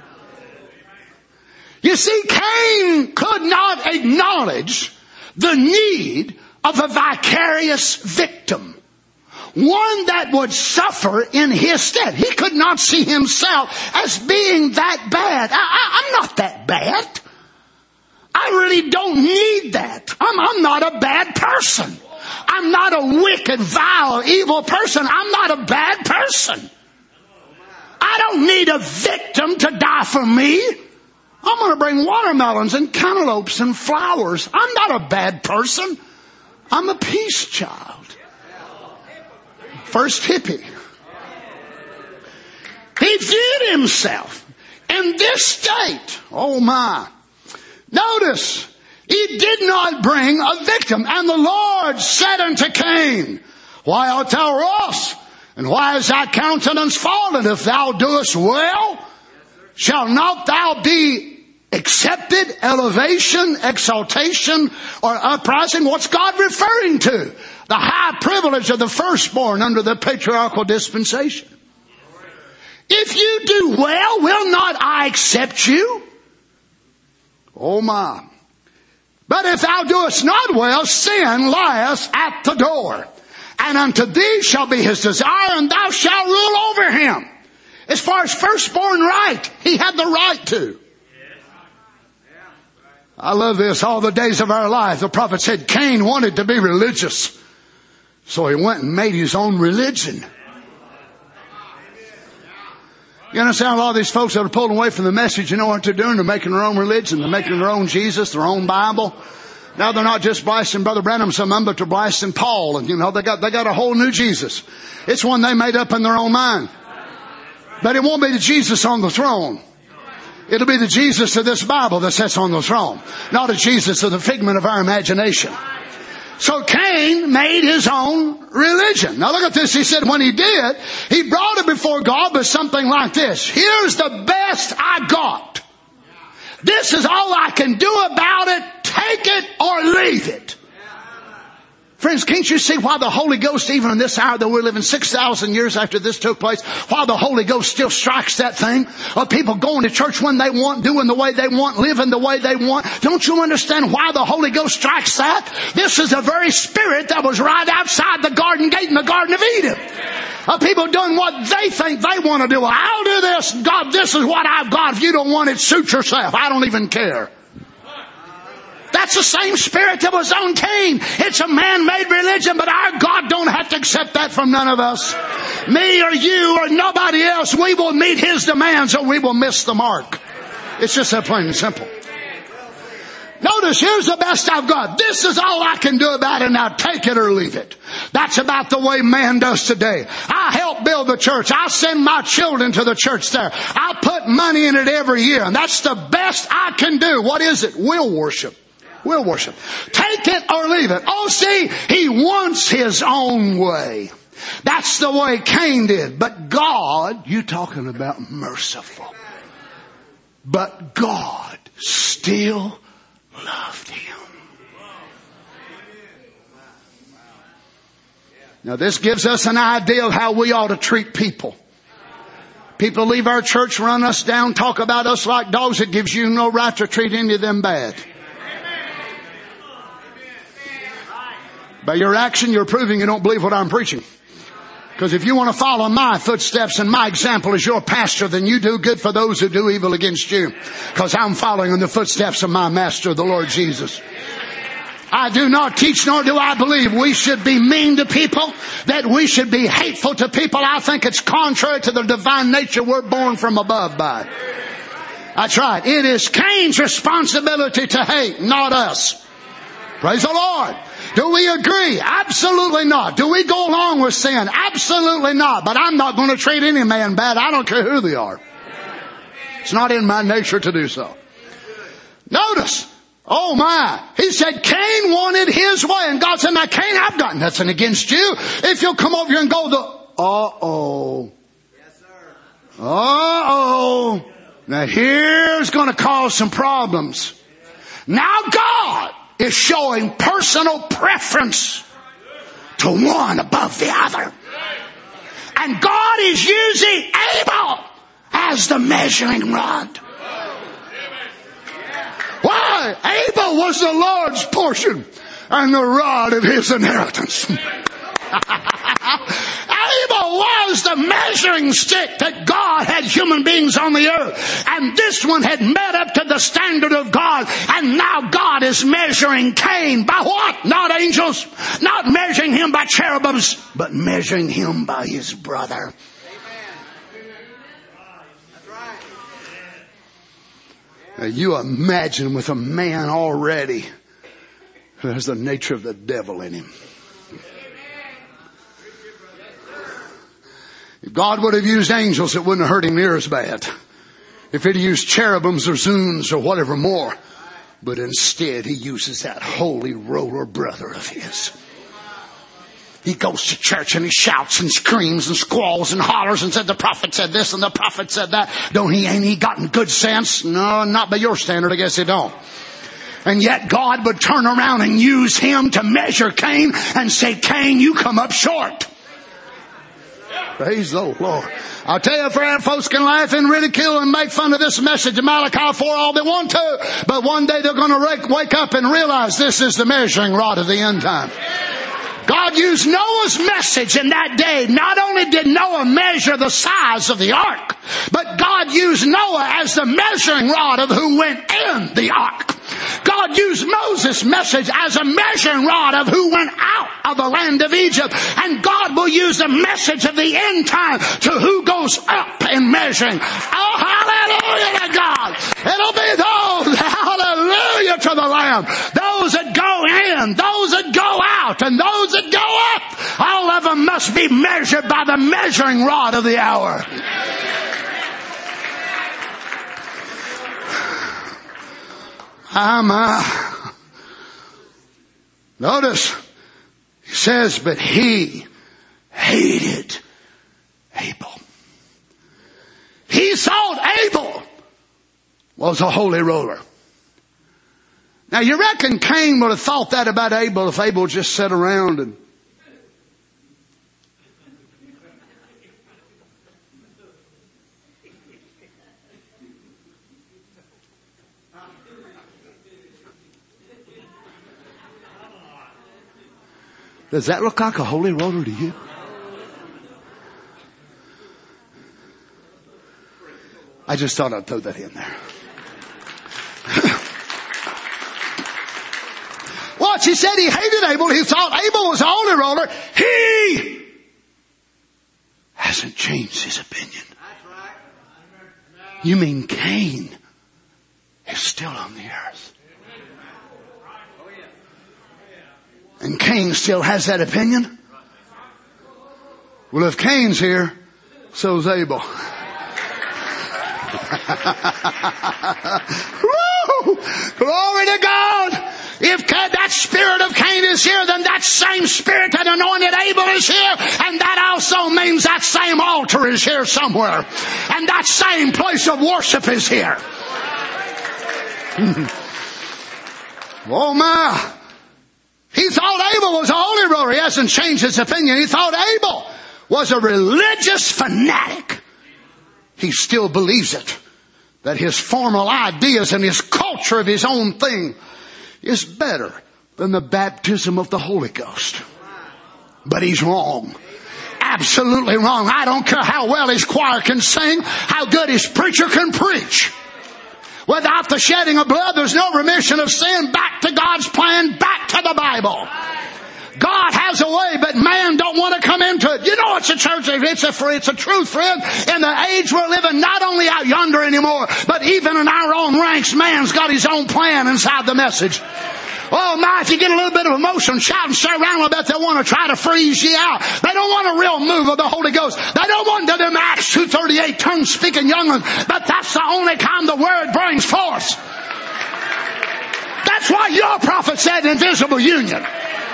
Speaker 4: You see, Cain could not acknowledge the need of a vicarious victim. One that would suffer in his stead. He could not see himself as being that bad. I'm not that bad. I really don't need that. I'm not a bad person. I'm not a wicked, vile, evil person. I'm not a bad person. I don't need a victim to die for me. I'm going to bring watermelons and cantaloupes and flowers. I'm not a bad person. I'm a peace child. First hippie. He viewed himself in this state. Oh my. Notice, he did not bring a victim. And the Lord said unto Cain, why art thou wroth? And why is thy countenance fallen? If thou doest well, shall not thou be accepted? Elevation, exaltation, or uprising? What's God referring to? The high privilege of the firstborn under the patriarchal dispensation. If you do well, will not I accept you? Oh my. But if thou doest not well, sin lieth at the door. And unto thee shall be his desire, and thou shalt rule over him. As far as firstborn right, he had the right to. I love this. All the days of our life, the prophet said Cain wanted to be religious. So he went and made his own religion. You understand, a lot of these folks that are pulling away from the message, you know what they're doing? They're making their own religion. They're making their own Jesus, their own Bible. Now they're not just blasting Brother Branham, some of them, but they're blasting Paul. And you know, they got a whole new Jesus. It's one they made up in their own mind. But it won't be the Jesus on the throne. It'll be the Jesus of this Bible that sits on the throne. Not a Jesus of the figment of our imagination. So Cain made his own religion. Now look at this. He said when he did, he brought it before God with something like this. Here's the best I got. This is all I can do about it. Take it or leave it. Friends, can't you see why the Holy Ghost, even in this hour that we're living 6,000 years after this took place, why the Holy Ghost still strikes that thing of people going to church when they want, doing the way they want, living the way they want? Don't you understand why the Holy Ghost strikes that? This is the very spirit that was right outside the garden gate in the Garden of Eden. Of people doing what they think they want to do. Well, I'll do this. God, this is what I've got. If you don't want it, suit yourself. I don't even care. That's the same spirit that was on Cain. It's a man-made religion, but our God don't have to accept that from none of us. Me or you or nobody else, we will meet His demands or we will miss the mark. It's just that plain and simple. Notice Notice, here's the best I've got. This is all I can do about it. Now take it or leave it. That's about the way man does today. I help build the church. I send my children to the church there. I put money in it every year. And that's the best I can do. What is it? Will worship. Will worship. Take it or leave it. Oh, see, he wants his own way. That's the way Cain did. But God, you talking about merciful. But God still loved him. Now this gives us an idea of how we ought to treat people. People leave our church, run us down, talk about us like dogs. It gives you no right to treat any of them bad. By your action, you're proving you don't believe what I'm preaching. Because if you want to follow my footsteps and my example as your pastor, then you do good for those who do evil against you. Because I'm following in the footsteps of my master, the Lord Jesus. I do not teach, nor do I believe we should be mean to people, that we should be hateful to people. I think it's contrary to the divine nature we're born from above by. That's right. It is Cain's responsibility to hate, not us. Praise the Lord. Do we agree? Absolutely not. Do we go along with sin? Absolutely not. But I'm not going to treat any man bad. I don't care who they are. It's not in my nature to do so. Notice. Oh my. He said Cain wanted his way. And God said, now Cain, I've got nothing against you. If you'll come over here and go uh-oh.
Speaker 5: Yes, sir.
Speaker 4: Uh-oh. Now here's going to cause some problems. Now God is showing personal preference to one above the other. And God is using Abel as the measuring rod. Why? Abel was the Lord's portion and the rod of his inheritance. Abel was the measuring stick that God had human beings on the earth. And this one had met up to the standard of God. And now God is measuring Cain by what? Not angels. Not measuring him by cherubims. But measuring him by his brother. Now you imagine with a man already who has the nature of the devil in him. If God would have used angels, it wouldn't have hurt him near as bad. If he'd used cherubims or zoons or whatever more. But instead he uses that holy roller brother of his. He goes to church and he shouts and screams and squalls and hollers and said the prophet said this and the prophet said that. Ain't he gotten good sense? No, not by your standard. I guess he don't. And yet God would turn around and use him to measure Cain and say, Cain, you come up short. Praise the Lord. I'll tell you, friend, folks can laugh and ridicule and make fun of this message of Malachi 4 all they want to. But one day they're going to wake up and realize this is the measuring rod of the end time. God used Noah's message in that day. Not only did Noah measure the size of the ark, but God used Noah as the measuring rod of who went in the ark. God used Moses' message as a measuring rod of who went out of the land of Egypt. And God will use the message of the end time to who goes up in measuring. Oh, hallelujah to God. It'll be those, hallelujah to the Lamb. Those that go in, those that go out, and those that go up. All of them must be measured by the measuring rod of the hour. Notice, he says, but he hated Abel. He thought Abel was a holy roller. Now you reckon Cain would have thought that about Abel if Abel just sat around and does that look like a holy roller to you? I just thought I'd throw that in there. What? He said he hated Abel. He thought Abel was a holy roller. He hasn't changed his opinion. You mean Cain is still on the earth? And Cain still has that opinion? Well, if Cain's here, so's Abel. Woo! Glory to God! If that spirit of Cain is here, then that same spirit that anointed Abel is here. And that also means that same altar is here somewhere. And that same place of worship is here. Oh my. He thought Abel was a holy roller. He hasn't changed his opinion. He thought Abel was a religious fanatic. He still believes it. That his formal ideas and his culture of his own thing is better than the baptism of the Holy Ghost. But he's wrong. Absolutely wrong. I don't care how well his choir can sing, how good his preacher can preach. Without the shedding of blood, there's no remission of sin. Back to God's plan, back to the Bible. God has a way, but man don't want to come into it. You know it's a church. It's a truth, friend. In the age we're living, not only out yonder anymore, but even in our own ranks, man's got his own plan inside the message. Oh my, if you get a little bit of emotion, shout and stir around a little bit, they want to try to freeze you out. They don't want a real move of the Holy Ghost. They don't want them Acts 2:38 tongue speaking young ones, but that's the only kind the word brings forth. That's why your prophet said invisible union.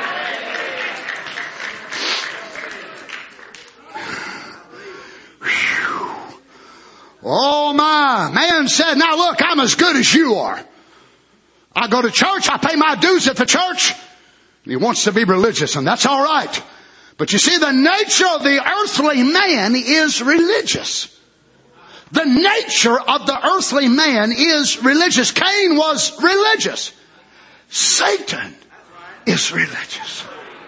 Speaker 4: Oh my, man said, now look, I'm as good as you are. I go to church, I pay my dues at the church. He wants to be religious, and that's all right. But you see, the nature of the earthly man is religious. The nature of the earthly man is religious. Cain was religious. Satan is religious.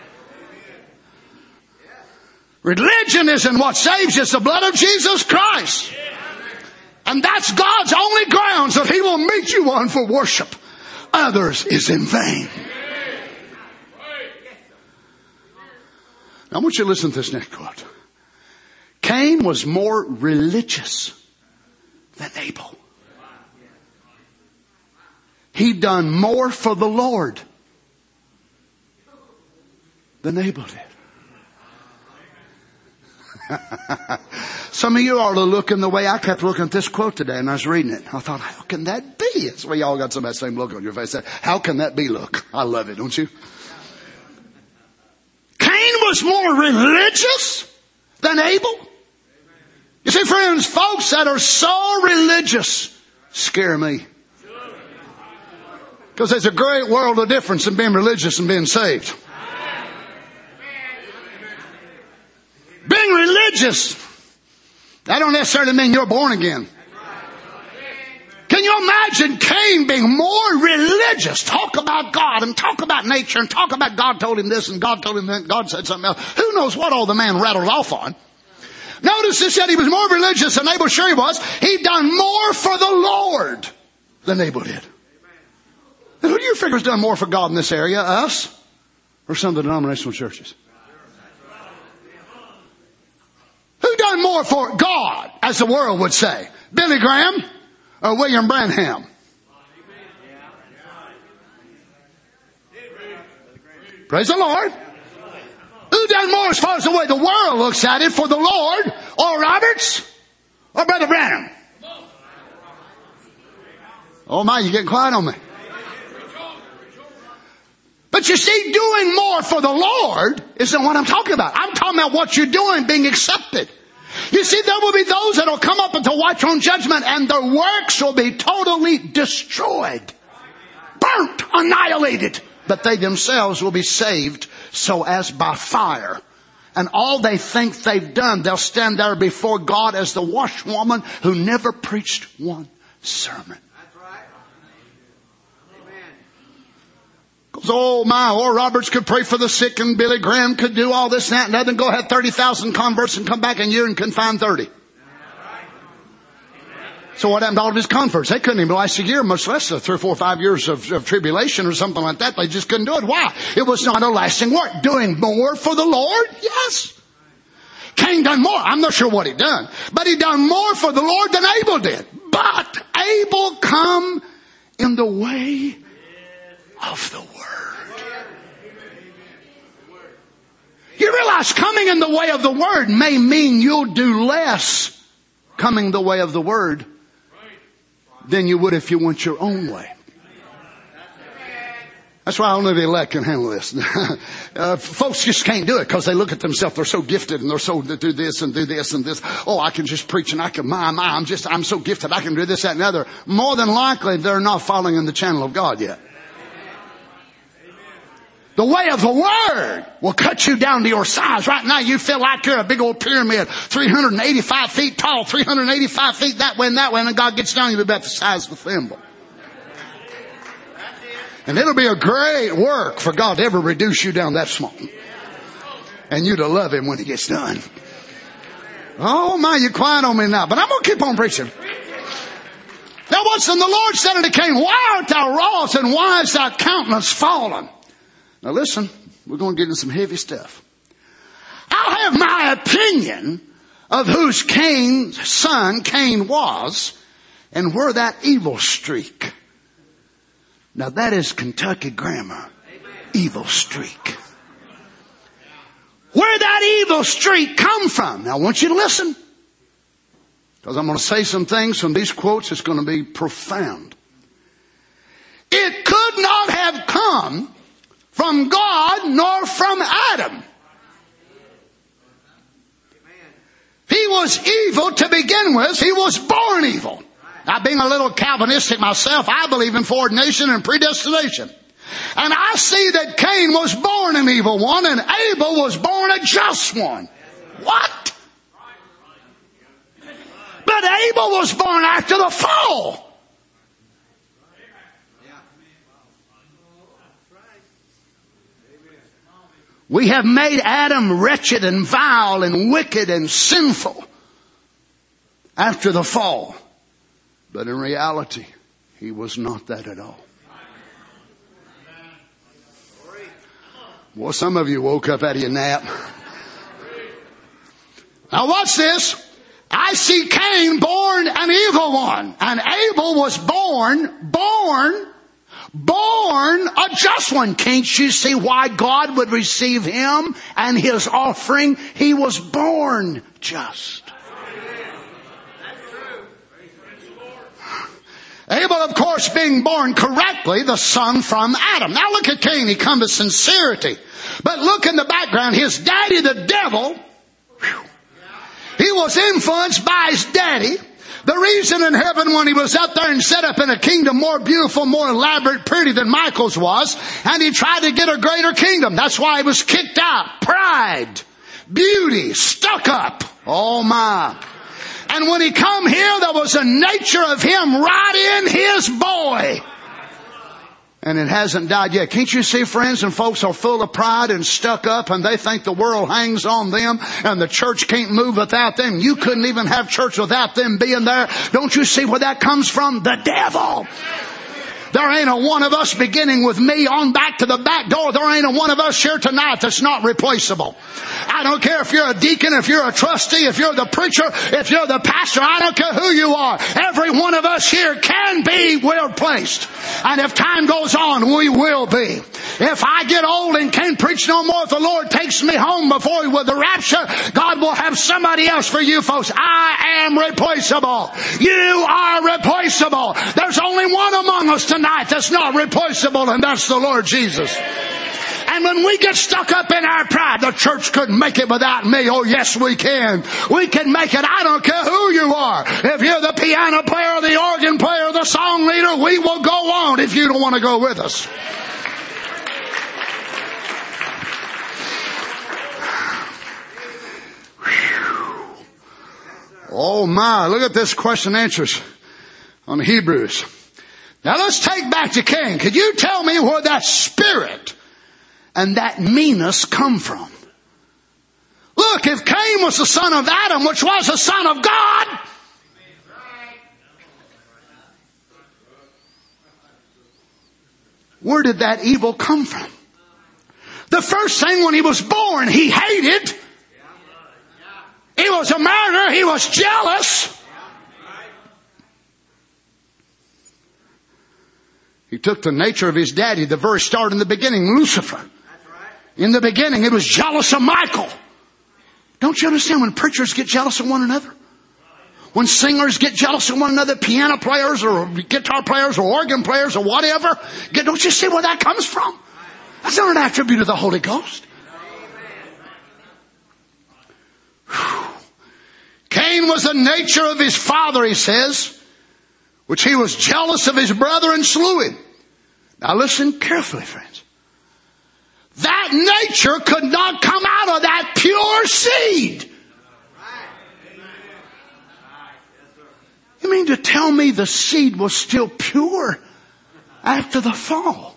Speaker 4: Religion isn't what saves you, it's the blood of Jesus Christ. And that's God's only grounds that He will meet you on for worship. Others is in vain. Now I want you to listen to this next quote. Cain was more religious than Abel. He done more for the Lord than Abel did. Some of you ought to look in the way I kept looking at this quote today, and I was reading it. I thought, how can that be? It's why y'all got some of that same look on your face. How can that be? Look, I love it, don't you? Cain was more religious than Abel. You see, friends, folks that are so religious scare me. Because there's a great world of difference in being religious and being saved. Being religious, that don't necessarily mean you're born again. Can you imagine Cain being more religious? Talk about God and talk about nature and talk about God told him this and God told him that, God said something else. Who knows what all the man rattled off on? Notice it said he was more religious than Abel. Sure he was. He done more for the Lord than Abel did. And who do you figure has done more for God in this area? Us? Or some of the denominational churches? Who done more for God, as the world would say? Billy Graham or William Branham? Praise the Lord. Who done more as far as the way the world looks at it for the Lord? Oral Roberts or Brother Branham? Oh my, you're getting quiet on me. But you see, doing more for the Lord isn't what I'm talking about. I'm talking about what you're doing being accepted. You see, there will be those that will come up at the white throne judgment and their works will be totally destroyed. Burnt, annihilated. But they themselves will be saved so as by fire. And all they think they've done, they'll stand there before God as the washwoman who never preached one sermon. Oh my, Oral Roberts could pray for the sick and Billy Graham could do all this and that and other and go have 30,000 converts and come back in a year and confine 30. So what happened to all of his converts? They couldn't even last a year, much less 3 or 4 or 5 years of tribulation or something like that. They just couldn't do it. Why? It was not a lasting work. Doing more for the Lord? Yes. Cain done more. I'm not sure what he done. But he done more for the Lord than Abel did. But Abel come in the way of the word. You realize coming in the way of the Word may mean you'll do less coming the way of the Word than you would if you went your own way. That's why only the elect can handle this. Folks just can't do it because they look at themselves. They're so gifted and they're so do this and do this and this. Oh, I can just preach and I can, I'm so gifted. I can do this, that, and the other. More than likely, they're not following in the channel of God yet. The way of the Word will cut you down to your size. Right now you feel like you're a big old pyramid, 385 feet tall, 385 feet that way, and God gets down, you'll be about the size of a thimble. And it'll be a great work for God to ever reduce you down that small. And you to love Him when He gets done. Oh my, you're quiet on me now, but I'm going to keep on preaching. Now once then the Lord said unto Cain, why art thou wroth and why is thy countenance fallen? Now listen, we're going to get into some heavy stuff. I'll have my opinion of whose son Cain was and where that evil streak. Now that is Kentucky grammar. Evil streak. Where that evil streak come from? Now I want you to listen. Because I'm going to say some things from these quotes that's going to be profound. It could not have come from God nor from Adam. He was evil to begin with. He was born evil. Now, being a little Calvinistic myself, I believe in foreordination and predestination. And I see that Cain was born an evil one and Abel was born a just one. What? But Abel was born after the fall. We have made Adam wretched and vile and wicked and sinful after the fall. But in reality, he was not that at all. Well, some of you woke up out of your nap. Now watch this. I see Cain born an evil one. And Abel was born a just one. Can't you see why God would receive him and his offering? He was born just. Abel, of course, being born correctly, the son from Adam. Now look at Cain. He comes with sincerity. But look in the background. His daddy, the devil, he was influenced by his daddy. The reason in heaven when he was up there and set up in a kingdom more beautiful, more elaborate, pretty than Michael's was, and he tried to get a greater kingdom. That's why he was kicked out. Pride, beauty, stuck up. Oh my. And when he come here, there was a nature of him right in his boy. And it hasn't died yet. Can't you see, friends, and folks are full of pride and stuck up and they think the world hangs on them and the church can't move without them. You couldn't even have church without them being there. Don't you see where that comes from? The devil. There ain't a one of us beginning with me on back to the back door. There ain't a one of us here tonight that's not replaceable. I don't care if you're a deacon, if you're a trustee, if you're the preacher, if you're the pastor. I don't care who you are. Every one of us here can be replaced. And if time goes on, we will be. If I get old and can't preach no more, if the Lord takes me home before with the rapture, God will have somebody else for you folks. I am replaceable. You are replaceable. There's only one among us tonight that's not replaceable, and that's the Lord Jesus. And when we get stuck up in our pride, the church couldn't make it without me. Oh yes, we can. We can make it. I don't care who you are. If you're the piano player, the organ player, the song leader, we will go on if you don't want to go with us. Oh my, look at this question and answers on Hebrews. Now let's take back to Cain. Could you tell me where that spirit and that meanness come from? Look, if Cain was the son of Adam, which was the son of God, where did that evil come from? The first thing when he was born, he hated. He was a murderer. He was jealous. He took the nature of his daddy, the very start in the beginning, Lucifer. In the beginning, it was jealous of Michael. Don't you understand when preachers get jealous of one another? When singers get jealous of one another, piano players or guitar players or organ players or whatever, don't you see where that comes from? That's not an attribute of the Holy Ghost. Whew. Cain was the nature of his father, he says, which he was jealous of his brother and slew him. Now listen carefully, friends. That nature could not come out of that pure seed. You mean to tell me the seed was still pure after the fall?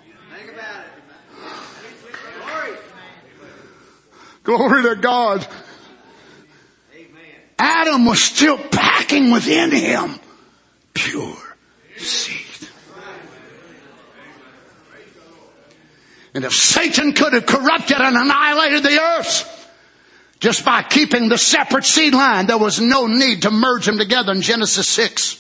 Speaker 4: Glory to God. Adam was still packing within him pure seed. And if Satan could have corrupted and annihilated the earth just by keeping the separate seed line, there was no need to merge them together in Genesis 6.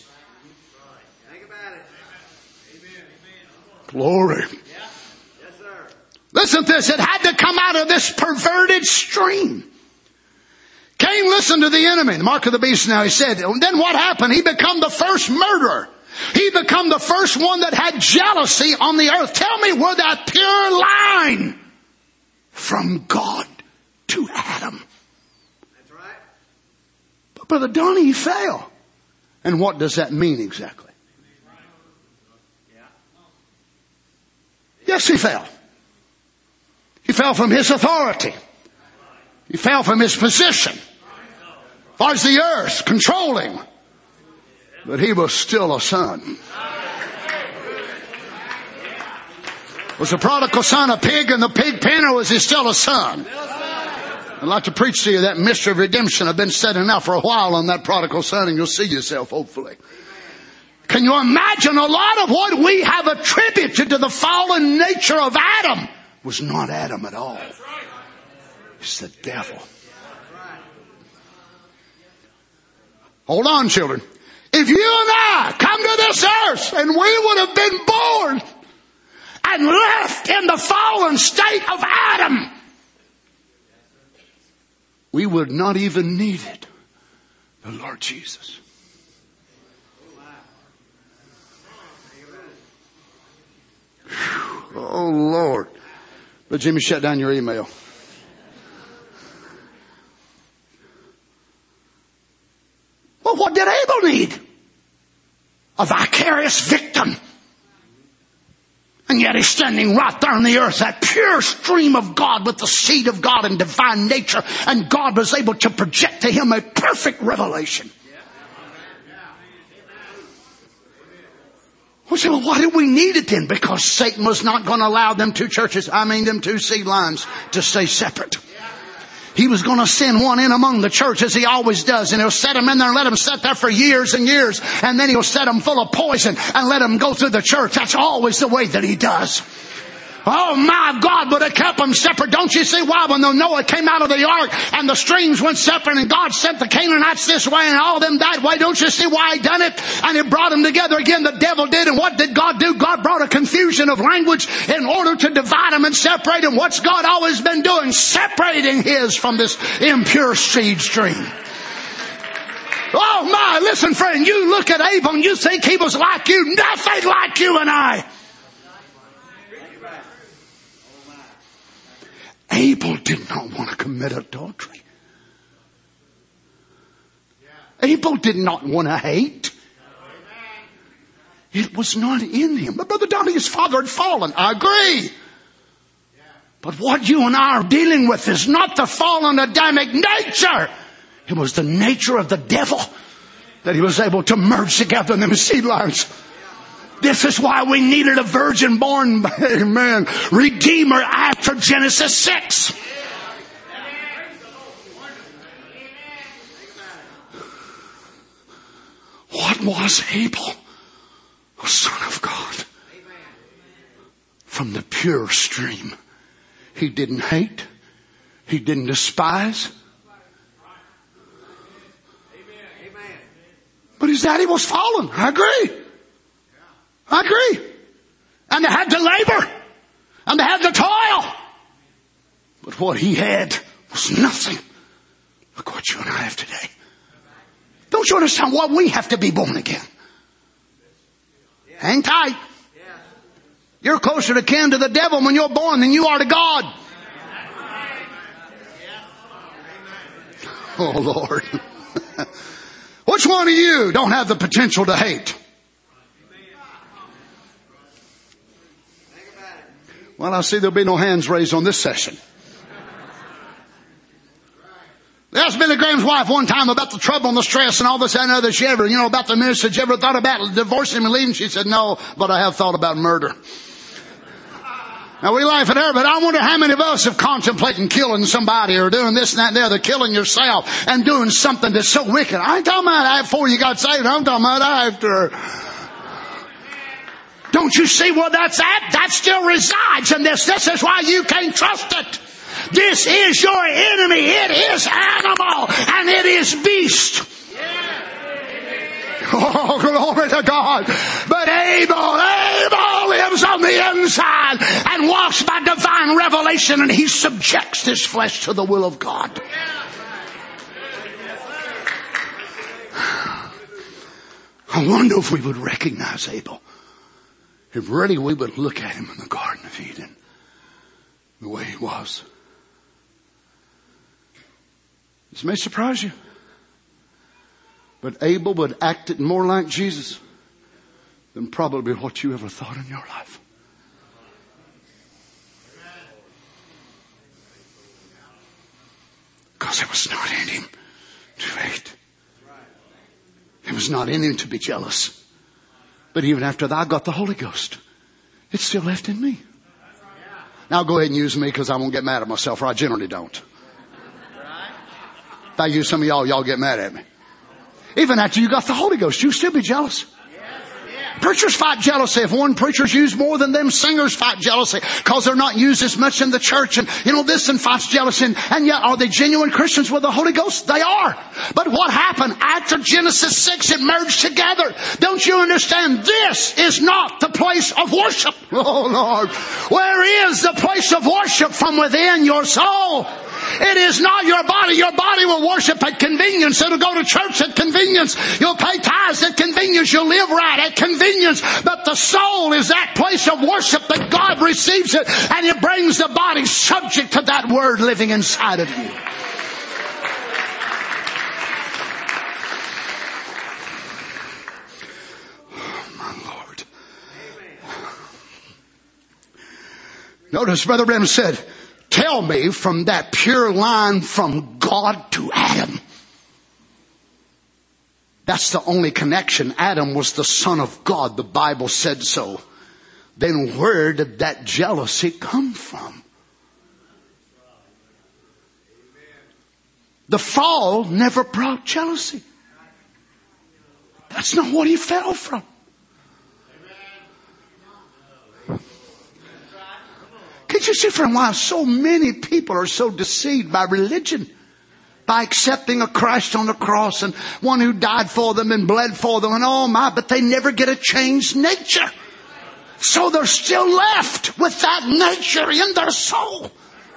Speaker 4: Glory. Listen to this. It had to come out of this perverted stream. Cain listened to the enemy, the mark of the beast now, he said. And then what happened? He became the first murderer. He became the first one that had jealousy on the earth. Tell me where that pure line from God to Adam. That's right. But Brother Donnie, he fell. And what does that mean exactly? Yes, he fell. He fell from his authority. He fell from his position. As far as the earth, controlling. But he was still a son. Was the prodigal son a pig in the pig pen, or was he still a son? I'd like to preach to you that mystery of redemption. I've been studying now for a while on that prodigal son, and you'll see yourself, hopefully. Can you imagine a lot of what we have attributed to the fallen nature of Adam was not Adam at all. It's the devil. Hold on, children. If you and I come to this earth and we would have been born and left in the fallen state of Adam, we would not even needed the Lord Jesus. Oh, Lord. But Jimmy, shut down your email. Well, what did Abel need? A vicarious victim. And yet he's standing right there on the earth, that pure stream of God with the seed of God and divine nature. And God was able to project to him a perfect revelation. We say, well, why did we need it then? Because Satan was not going to allow them two churches, them two seed lines to stay separate. He was going to send one in among the church, as he always does, and he'll set them in there and let them sit there for years and years, and then he'll set them full of poison and let them go through the church. That's always the way that he does. Oh my God, but it kept them separate. Don't you see why when Noah came out of the ark and the streams went separate and God sent the Canaanites this way and all of them that way? Don't you see why he done it? And it brought them together again. The devil did. And what did God do? God brought a confusion of language in order to divide them and separate them. What's God always been doing? Separating his from this impure seed stream. Oh my, listen friend, you look at Abel and you think he was like you. Nothing like you and I. Abel did not want to commit adultery. Abel did not want to hate. It was not in him. But Brother Donnie, his father had fallen. I agree. But what you and I are dealing with is not the fallen Adamic nature. It was the nature of the devil that he was able to merge together in them seed lines. This is why we needed a virgin born, amen, Redeemer after Genesis 6. What was Abel? A son of God. From the pure stream. He didn't hate. He didn't despise. But his daddy was fallen. I agree. I agree. And they had to labor. And they had to toil. But what he had was nothing. Look what you and I have today. Don't you understand what we have to be born again? Hang tight. You're closer to kin to the devil when you're born than you are to God. Oh, Lord. Which one of you don't have the potential to hate? Well, I see there'll be no hands raised on this session. They asked Billy Graham's wife one time about the trouble and the stress and all this and other. She ever, about the ministry. She ever thought about divorcing him and leaving? She said, no, but I have thought about murder. Now we laugh at her, but I wonder how many of us have contemplated killing somebody or doing this and that and the other, killing yourself and doing something that's so wicked. I ain't talking about before you got saved. I'm talking about after. Don't you see where that's at? That still resides in this. This is why you can't trust it. This is your enemy. It is animal and it is beast. Oh, glory to God. But Abel lives on the inside and walks by divine revelation, and he subjects his flesh to the will of God. I wonder if we would recognize Abel. If really we would look at him in the Garden of Eden the way he was. This may surprise you. But Abel would act more like Jesus than probably what you ever thought in your life. Because it was not in him to hate. It was not in him to be jealous. But even after that, I got the Holy Ghost. It's still left in me. Now go ahead and use me because I won't get mad at myself, or I generally don't. If I use some of y'all get mad at me. Even after you got the Holy Ghost, you still be jealous. Preachers fight jealousy. If one preacher's used more than them, singers fight jealousy because they're not used as much in the church. And this and fights jealousy. And yet, are they genuine Christians with the Holy Ghost? They are. But what happened after Genesis 6? It merged together. Don't you understand? This is not the place of worship. Oh Lord, where is the place of worship? From within your soul. It is not your body. Your body will worship at convenience. It'll go to church at convenience. You'll pay tithes at convenience. You'll live right at convenience. But the soul is that place of worship that God receives it, and it brings the body subject to that word living inside of you. Oh, my Lord. Notice Brother Branham said, tell me from that pure line from God to Adam. That's the only connection. Adam was the son of God. The Bible said so. Then where did that jealousy come from? The fall never brought jealousy. That's not what he fell from. Can't you see, friend, why so many people are so deceived by religion? By accepting a Christ on the cross and one who died for them and bled for them and oh my, but they never get a changed nature. So they're still left with that nature in their soul.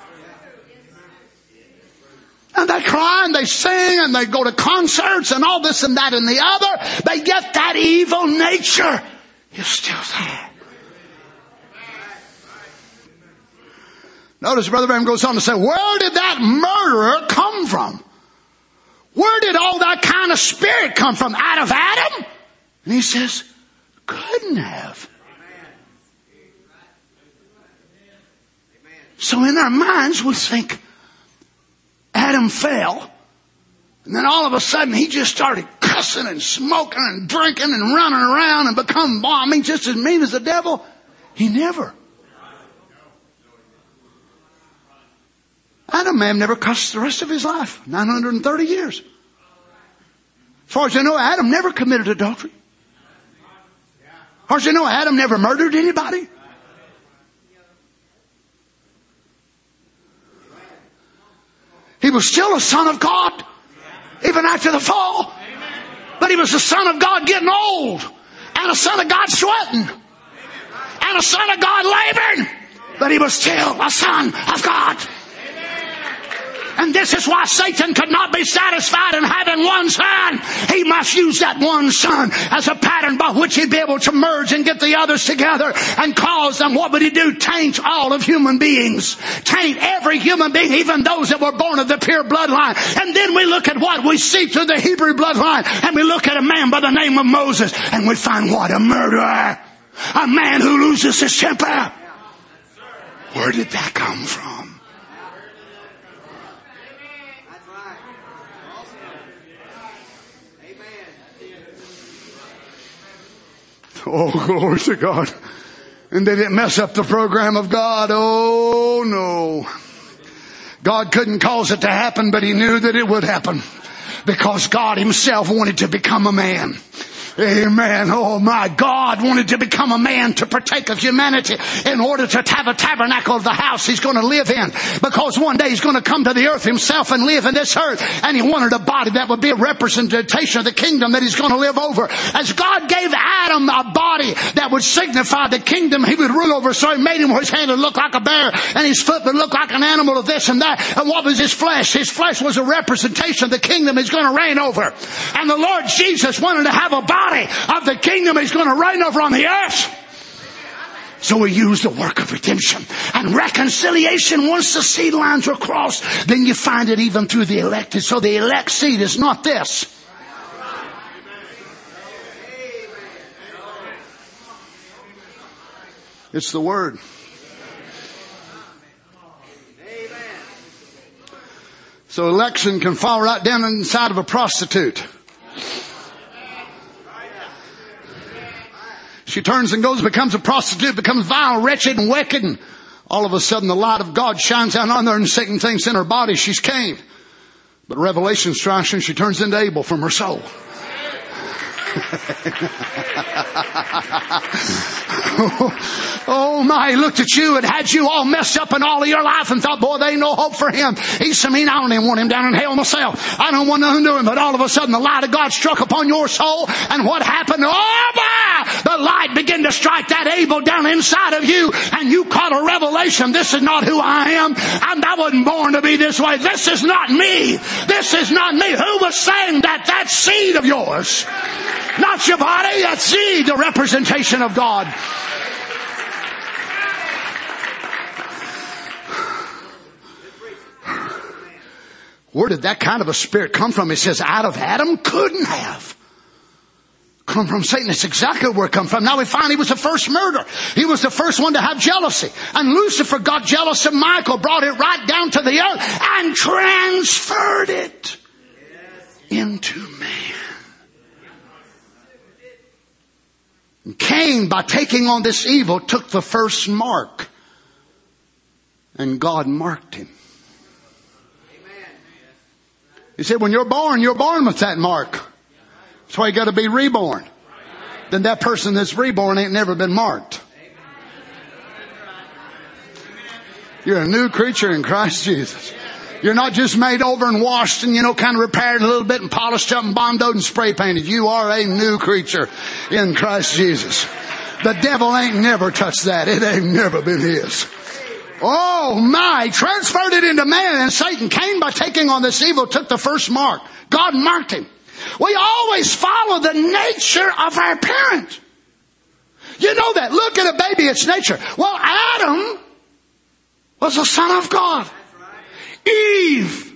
Speaker 4: And they cry and they sing and they go to concerts and all this and that and the other. But yet that evil nature is still there. Notice Brother Branham goes on to say, where did that murderer come from? Where did all that kind of spirit come from? Out of Adam? And he says, couldn't have. So in our minds we think Adam fell, and then all of a sudden he just started cussing and smoking and drinking and running around and become, just as mean as the devil. He never. Adam may have never cussed the rest of his life. 930 years. As far as I know, Adam never committed adultery. As far as I know, Adam never murdered anybody. He was still a son of God, even after the fall. But he was a son of God getting old, and a son of God sweating, and a son of God laboring. But he was still a son of God. And this is why Satan could not be satisfied in having one son. He must use that one son as a pattern by which he'd be able to merge and get the others together and cause them. What would he do? Taint all of human beings. Taint every human being, even those that were born of the pure bloodline. And then we look at what we see through the Hebrew bloodline, and we look at a man by the name of Moses, and we find what? A murderer. A man who loses his temper. Where did that come from? Oh, glory to God. And did it mess up the program of God? Oh, no. God couldn't cause it to happen, but he knew that it would happen. Because God himself wanted to become a man. Amen. Oh my, God wanted to become a man to partake of humanity in order to have a tabernacle of the house he's going to live in. Because one day he's going to come to the earth himself and live in this earth. And he wanted a body that would be a representation of the kingdom that he's going to live over. As God gave Adam a body that would signify the kingdom he would rule over, so he made him where his hand would look like a bear and his foot would look like an animal of this and that. And what was his flesh? His flesh was a representation of the kingdom he's going to reign over. And the Lord Jesus wanted to have a body of the kingdom he's going to reign over on the earth. So he used the work of redemption and reconciliation. Once the seed lines were crossed, then you find it even through the elected. So the elect seed is not this. It's the Word. So election can fall right down inside of a prostitute. She turns and goes, becomes a prostitute, becomes vile, wretched, and wicked. And all of a sudden the light of God shines down on her, and Satan thinks in her body she's Cain. But Revelation strikes and she turns into Abel from her soul. Oh my, he looked at you and had you all messed up in all of your life and thought, boy, there ain't no hope for him. He said, I don't even want him down in hell myself. I don't want nothing to do him. But all of a sudden the light of God struck upon your soul, and what happened? Oh my, the light began to strike that Abel down inside of you, and you caught a revelation. This is not who I am, and I wasn't born to be this way. This is not me. This is not me. Who was saying that? That seed of yours. Not your body, that seed, the representation of God. Where did that kind of a spirit come from? It says out of Adam. Couldn't have come from Satan. It's exactly where it come from. Now we find he was the first murderer. He was the first one to have jealousy. And Lucifer got jealous of Michael, brought it right down to the earth and transferred it into man. And Cain, by taking on this evil, took the first mark. And God marked him. He said, when you're born with that mark. That's why you got to be reborn. Then that person that's reborn ain't never been marked. You're a new creature in Christ Jesus. You're not just made over and washed and, kind of repaired a little bit and polished up and bondoed and spray painted. You are a new creature in Christ Jesus. The devil ain't never touched that. It ain't never been his. Oh my, transferred it into man. And Satan came by taking on this evil, took the first mark. God marked him. We always follow the nature of our parent. You know that. Look at a baby, it's nature. Well, Adam was a son of God. Eve.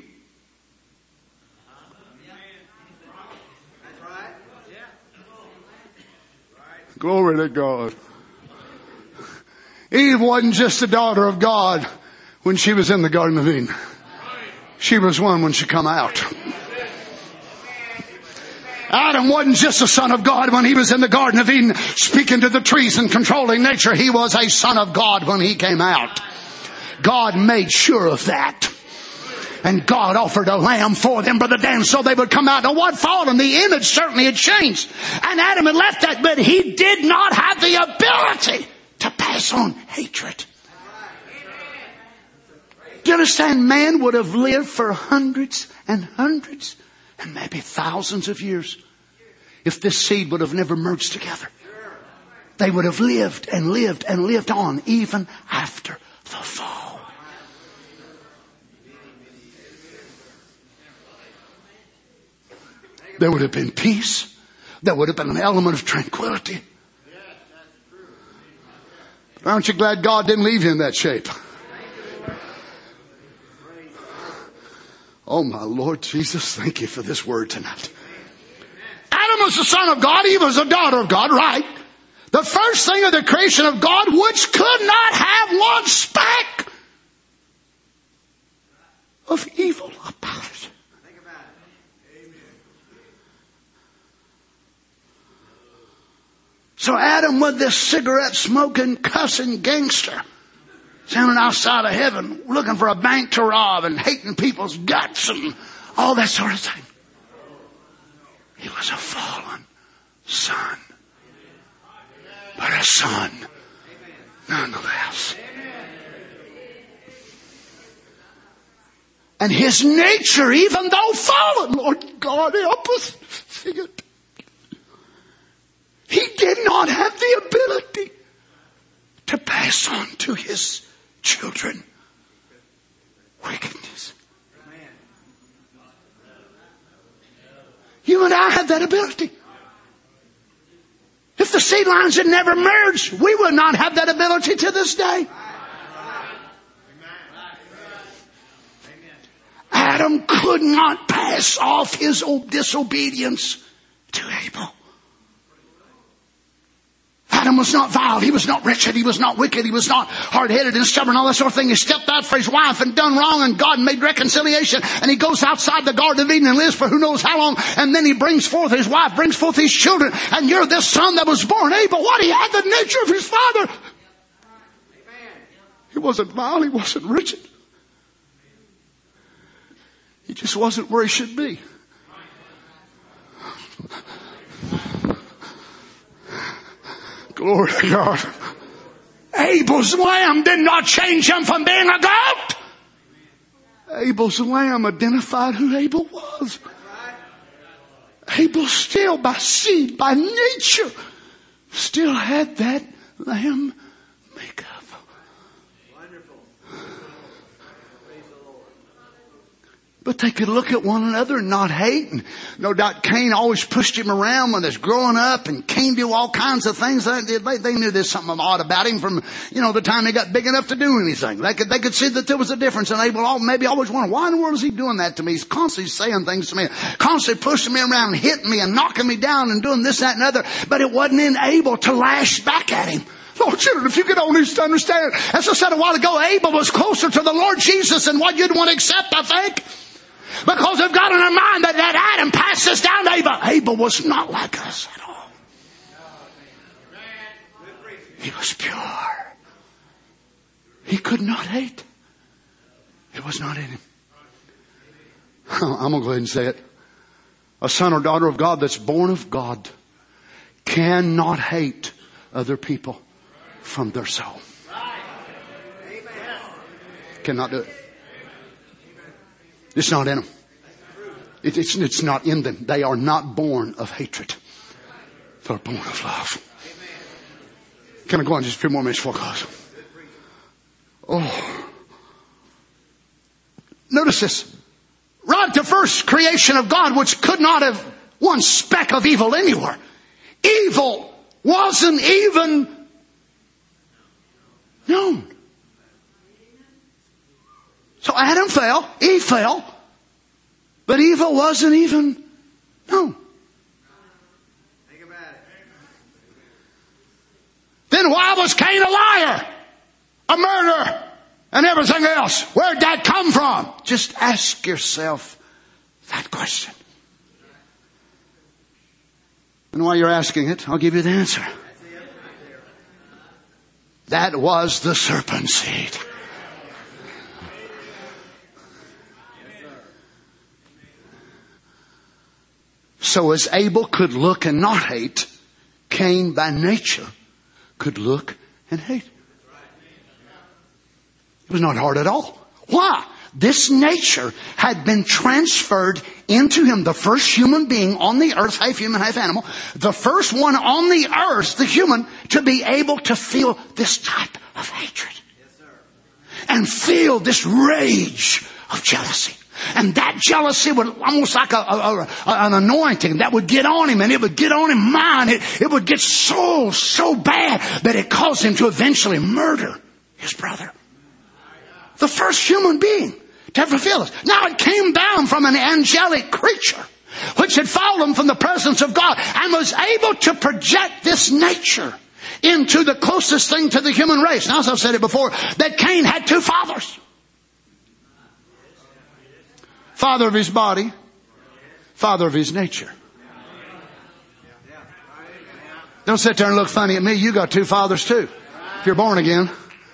Speaker 4: Glory to God. Eve wasn't just the daughter of God when she was in the Garden of Eden. She was one when she come out. Adam wasn't just a son of God when he was in the Garden of Eden speaking to the trees and controlling nature. He was a son of God when he came out. God made sure of that. And God offered a lamb for them, Brother Dan, so they would come out. Now what followed them? The image certainly had changed. And Adam had left that, but he did not have the ability to pass on hatred. Do you understand? Man would have lived for hundreds and hundreds and maybe thousands of years if this seed would have never merged together. They would have lived and lived and lived on even after the fall. there would have been peace. There would have been an element of tranquility. But aren't you glad God didn't leave you in that shape? Oh my Lord Jesus, thank you for this word tonight. Adam was the son of God. Eve was a daughter of God, right? The first thing of the creation of God which could not have one speck of evil about it. So Adam, with this cigarette smoking, cussing gangster, standing outside of heaven, looking for a bank to rob and hating people's guts and all that sort of thing. He was a fallen son. But a son, nonetheless. And his nature, even though fallen, Lord God, help us see it. He did not have the ability to pass on to his children wickedness. You and I have that ability. If the seed lines had never merged, we would not have that ability to this day. Adam could not pass off his disobedience to Abel. Adam was not vile. He was not wretched. He was not wicked. He was not hard-headed and stubborn, all that sort of thing. He stepped out for his wife and done wrong, and God made reconciliation. And he goes outside the Garden of Eden and lives for who knows how long. And then he brings forth his wife, brings forth his children. And you're this son that was born Abel. What? He had the nature of his father. He wasn't vile. He wasn't wretched. He just wasn't where he should be. Glory to God. Abel's lamb did not change him from being a goat. Abel's lamb identified who Abel was. Abel still, by seed, by nature, still had that lamb makeup. But they could look at one another and not hate. And no doubt Cain always pushed him around when he was growing up, and Cain do all kinds of things. They knew there's something odd about him from, the time he got big enough to do anything. They could see that there was a difference, and Abel maybe always wondered, why in the world is he doing that to me? He's constantly saying things to me, constantly pushing me around and hitting me and knocking me down and doing this, that, and other. But it wasn't in Abel to lash back at him. Lord, children, if you could only understand, as I said a while ago, Abel was closer to the Lord Jesus than what you'd want to accept, I think. Because they've got in their mind that Adam passed this down to Abel. Abel was not like us at all. He was pure. He could not hate. It was not in him. I'm going to go ahead and say it. A son or daughter of God that's born of God cannot hate other people from their soul. Cannot do it. It's not in them. It's not in them. They are not born of hatred. They're born of love. Can I go on just a few more minutes before I close? Oh. Notice this. Right at the first creation of God, which could not have one speck of evil anywhere. Evil wasn't even known. So Adam fell, Eve fell, but evil wasn't even known. Think about it. Then why was Cain a liar, a murderer, and everything else? Where'd that come from? Just ask yourself that question. And while you're asking it, I'll give you the answer. That was the serpent's seed. So as Abel could look and not hate, Cain by nature could look and hate. It was not hard at all. Why? This nature had been transferred into him. The first human being on the earth, half human, half animal. The first one on the earth, the human, to be able to feel this type of hatred. And feel this rage of jealousy. And that jealousy would almost like an anointing that would get on him, and it would get on his mind. It would get so bad that it caused him to eventually murder his brother. The first human being to ever feel this. Now it came down from an angelic creature which had fallen from the presence of God and was able to project this nature into the closest thing to the human race. Now, as I've said it before, that Cain had two fathers. Father of his body, father of his nature. Don't sit there and look funny at me. You got two fathers too. If you're born again.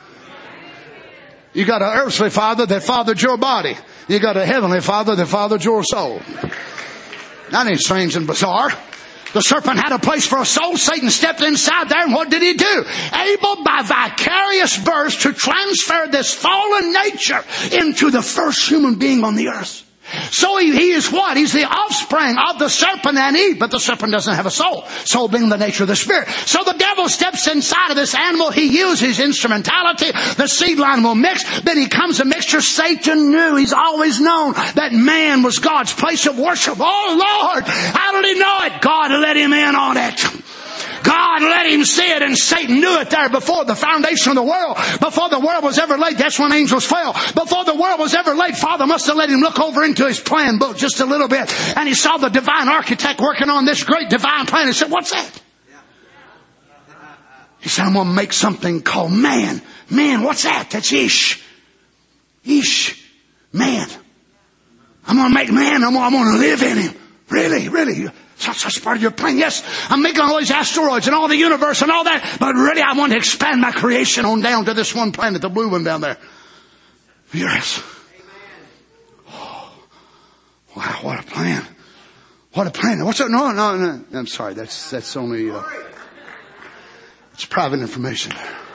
Speaker 4: You got an earthly father that fathered your body. You got a heavenly father that fathered your soul. That ain't strange and bizarre. The serpent had a place for a soul. Satan stepped inside there, and what did he do? Able by vicarious birth to transfer this fallen nature into the first human being on the earth. So he is what? He's the offspring of the serpent and Eve, but the serpent doesn't have a soul. Soul being the nature of the spirit. So the devil steps inside of this animal. He uses instrumentality. The seed line will mix. Then he comes a mixture. Satan knew. He's always known that man was God's place of worship. Oh Lord, how did he know it? God let him in on it. God let him see it, and Satan knew it there before the foundation of the world. Before the world was ever laid, that's when angels fell. Before the world was ever laid, Father must have let him look over into his plan book just a little bit. And he saw the divine architect working on this great divine plan. He said, what's that? He said, I'm going to make something called man. Man, what's that? That's Ish. Ish. Man. I'm going to make man. I'm going to live in him. Really. That's part of your plan. Yes, I'm making all these asteroids and all the universe and all that. But really, I want to expand my creation on down to this one planet, the blue one down there. Yes. Oh, wow, what a plan. What a plan. What's that? No. I'm sorry. That's only, it's private information.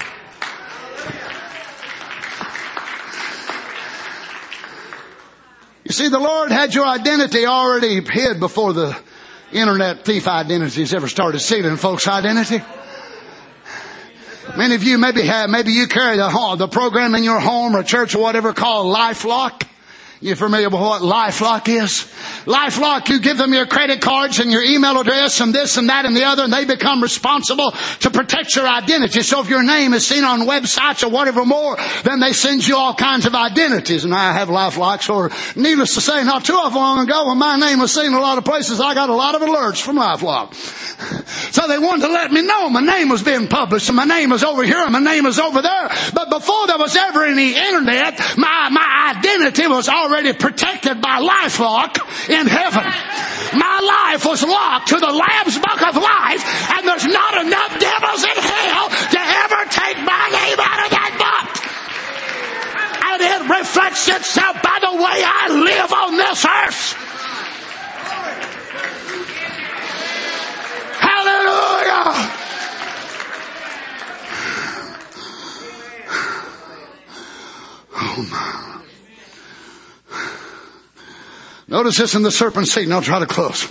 Speaker 4: You see, the Lord had your identity already hid before the internet thief identities ever started stealing folks' identity. Many of you maybe you carry the program in your home or church or whatever called LifeLock. You familiar with what LifeLock is? LifeLock, you give them your credit cards and your email address and this and that and the other, and they become responsible to protect your identity. So if your name is seen on websites or whatever more, then they send you all kinds of identities. And I have LifeLock, so needless to say, not too long ago when my name was seen in a lot of places, I got a lot of alerts from LifeLock. So they wanted to let me know my name was being published, and my name was over here and my name was over there. But before there was ever any internet, my identity was already protected by LifeLock in heaven. My life was locked to the Lamb's Book of Life, and there's not enough devils in hell to ever take my name out of that book. And it reflects itself by the way I live on this earth. Hallelujah. Oh my. Notice this in the serpent's seed, and I'll try to close.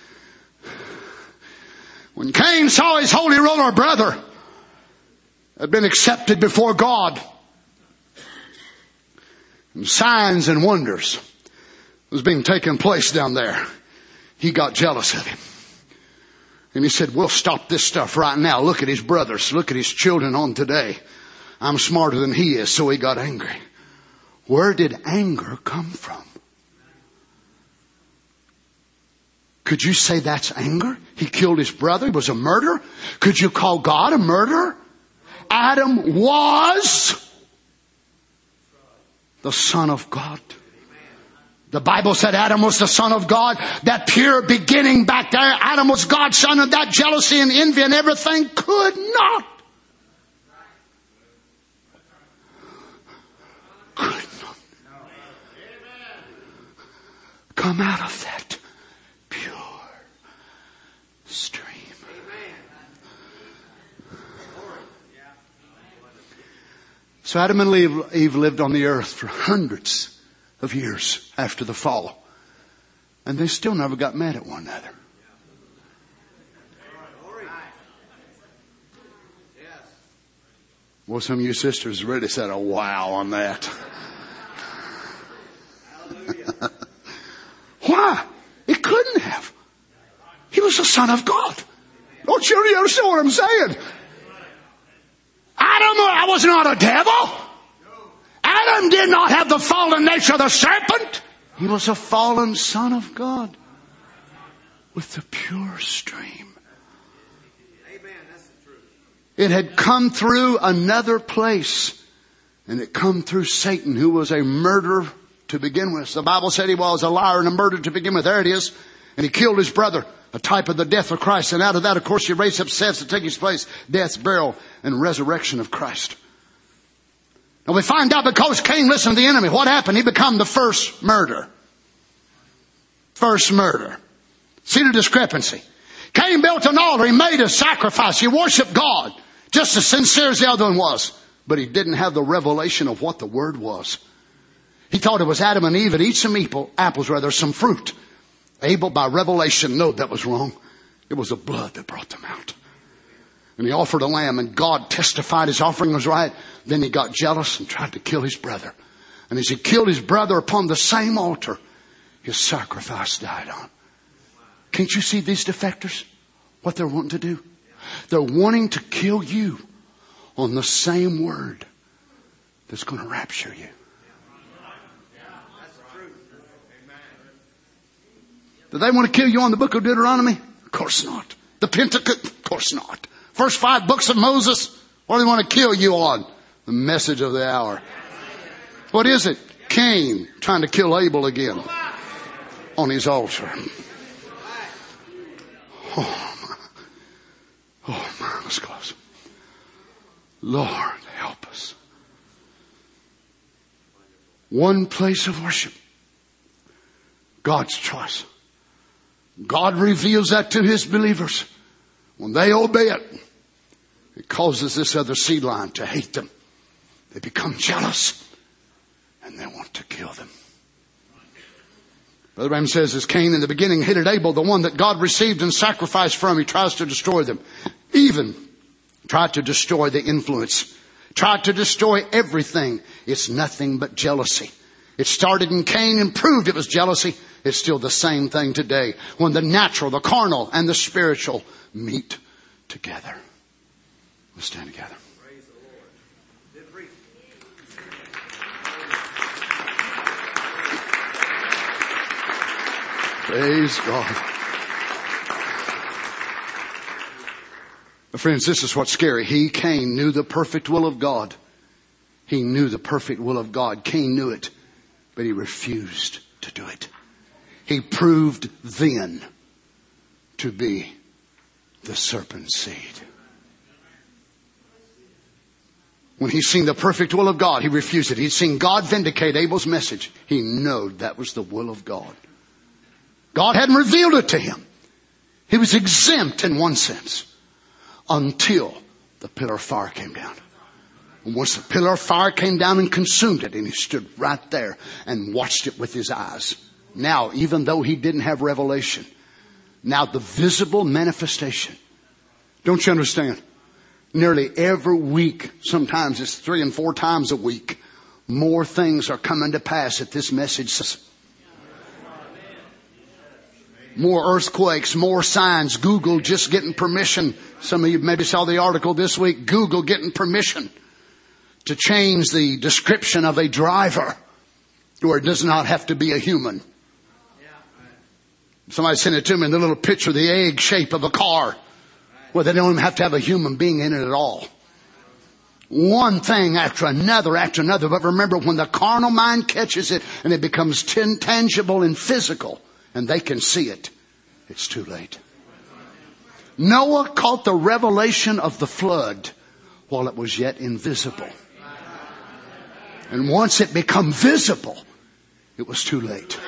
Speaker 4: When Cain saw his holy roller brother had been accepted before God, and signs and wonders was being taken place down there, he got jealous of him. And he said, we'll stop this stuff right now. Look at his brothers. Look at his children on today. I'm smarter than he is, so he got angry. Where did anger come from? Could you say that's anger? He killed his brother. He was a murderer. Could you call God a murderer? Adam was the Son of God. The Bible said Adam was the Son of God. That pure beginning back there, Adam was God's son, and that jealousy and envy and everything could not come out of that pure stream. So Adam and Eve lived on the earth for hundreds of years after the fall. And they still never got mad at one another. Well, some of you sisters really said a wow on that. was a son of God. Don't you understand what I'm saying? Adam was not a devil. Adam did not have the fallen nature of the serpent. He was a fallen son of God with the pure stream. It had come through another place, and it come through Satan, who was a murderer to begin with. The Bible said he was a liar and a murderer to begin with. There it is. And he killed his brother, a type of the death of Christ. And out of that, of course, he raised up Seth to take his place. Death, burial, and resurrection of Christ. And we find out because Cain listened to the enemy, what happened? He became the first murderer. First murder. See the discrepancy. Cain built an altar. He made a sacrifice. He worshiped God just as sincere as the other one was. But he didn't have the revelation of what the word was. He thought it was Adam and Eve had eat some apples, some fruit. Abel, by revelation, knew that was wrong. It was the blood that brought them out. And he offered a lamb, and God testified his offering was right. Then he got jealous and tried to kill his brother. And as he killed his brother upon the same altar, his sacrifice died on. Can't you see these defectors? What they're wanting to do? They're wanting to kill you on the same word that's going to rapture you. Do they want to kill you on the book of Deuteronomy? Of course not. The Pentateuch? Of course not. First 5 books of Moses? What do they want to kill you on? The message of the hour. What is it? Cain trying to kill Abel again on his altar. Oh my, let's close. Lord, help us. One place of worship. God's choice. God reveals that to his believers. When they obey it, it causes this other seed line to hate them. They become jealous and they want to kill them. Brother Branham says, as Cain in the beginning hated Abel, the one that God received and sacrificed from, he tries to destroy them. Even tried to destroy the influence. Tried to destroy everything. It's nothing but jealousy. It started in Cain and proved it was jealousy. It's still the same thing today. When the natural, the carnal, and the spiritual meet together. Let's stand together. Praise God. My friends, this is what's scary. Cain, knew the perfect will of God. He knew the perfect will of God. Cain knew it, but he refused to do it. He proved then to be the serpent's seed. When he seen the perfect will of God, he refused it. He'd seen God vindicate Abel's message. He knew that was the will of God. God hadn't revealed it to him. He was exempt in one sense until the pillar of fire came down. And once the pillar of fire came down and consumed it, and he stood right there and watched it with his eyes. Now, even though he didn't have revelation, now the visible manifestation. Don't you understand? Nearly every week, sometimes it's 3 and 4 times a week, more things are coming to pass at this message says. More earthquakes, more signs. Google just getting permission. Some of you maybe saw the article this week. Google getting permission to change the description of a driver where it does not have to be a human. Somebody sent it to me in the little picture, the egg shape of a car, where they don't even have to have a human being in it at all. One thing after another. But remember, when the carnal mind catches it and it becomes tangible and physical, and they can see it, it's too late. Noah caught the revelation of the flood while it was yet invisible. And once it became visible, it was too late.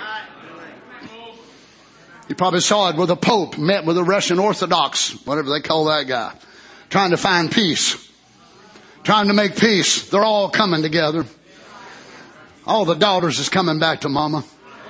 Speaker 4: You probably saw it where the Pope met with the Russian Orthodox, whatever they call that guy, trying to find peace, trying to make peace. They're all coming together. All the daughters is coming back to mama.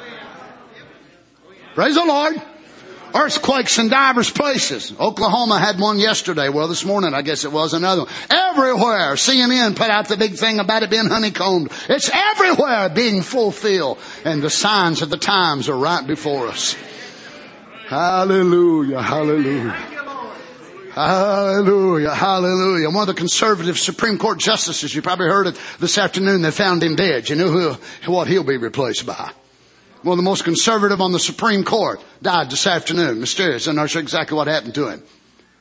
Speaker 4: Praise the Lord. Earthquakes in divers places. Oklahoma had one yesterday. Well, this morning, I guess it was another one. Everywhere. CNN put out the big thing about it being honeycombed. It's everywhere being fulfilled. And the signs of the times are right before us. Hallelujah, hallelujah. Hallelujah, hallelujah. One of the conservative Supreme Court justices, you probably heard it this afternoon, they found him dead. You know what he'll be replaced by? One of the most conservative on the Supreme Court died this afternoon. Mysterious. I'm not sure exactly what happened to him.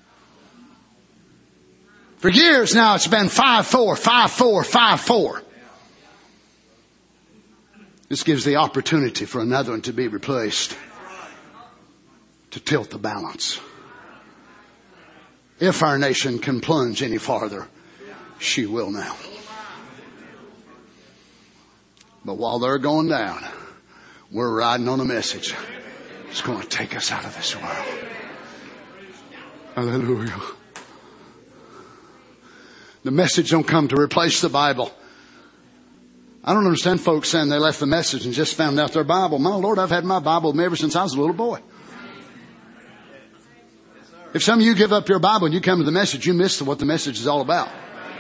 Speaker 4: For years now it's been 5-4, 5-4, 5-4. This gives the opportunity for another one to be replaced, to tilt the balance. If our nation can plunge any farther, she will now. But while they're going down, we're riding on a message. It's going to take us out of this world. Hallelujah. The message don't come to replace the Bible. I don't understand folks saying they left the message and just found out their Bible. My Lord, I've had my Bible with me ever since I was a little boy. If some of you give up your Bible and you come to the message, you miss what the message is all about.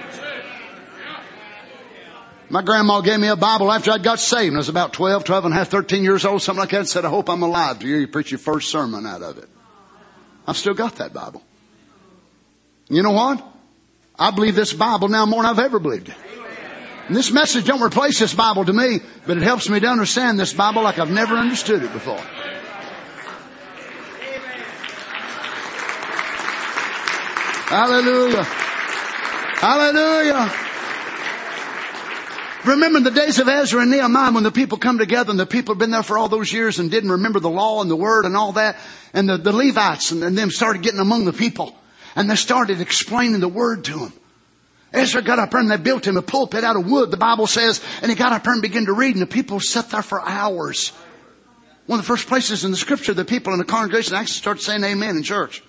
Speaker 4: My grandma gave me a Bible after I'd got saved. I was about 12 and a half, 13 years old, something like that, and said, I hope I'm alive to hear you preach your first sermon out of it. I've still got that Bible. You know what? I believe this Bible now more than I've ever believed it. And this message don't replace this Bible to me, but it helps me to understand this Bible like I've never understood it before. Hallelujah. Hallelujah. Remember the days of Ezra and Nehemiah when the people come together and the people had been there for all those years and didn't remember the law and the word and all that. And the Levites and them started getting among the people. And they started explaining the word to them. Ezra got up there and they built him a pulpit out of wood, the Bible says. And he got up there and began to read. And the people sat there for hours. One of the first places in the scripture the people in the congregation actually started saying amen in church.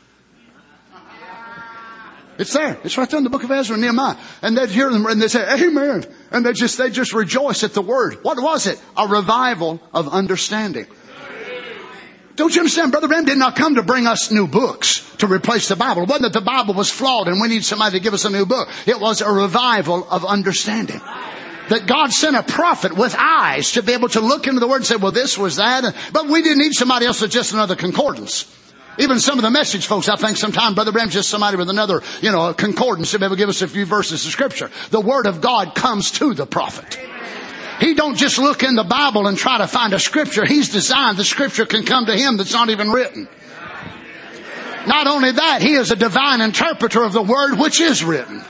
Speaker 4: It's there. It's right there in the book of Ezra and Nehemiah. And they'd hear them and they'd say, amen. And they just rejoice at the word. What was it? A revival of understanding. Don't you understand? Brother Branham did not come to bring us new books to replace the Bible. It wasn't that the Bible was flawed and we need somebody to give us a new book. It was a revival of understanding. That God sent a prophet with eyes to be able to look into the word and say, well, this was that. But we didn't need somebody else with just another concordance. Even some of the message folks, I think sometimes Brother Branham's just somebody with another, a concordance to be able to give us a few verses of scripture. The word of God comes to the prophet. He don't just look in the Bible and try to find a scripture. He's designed the scripture can come to him that's not even written. Not only that, he is a divine interpreter of the word which is written.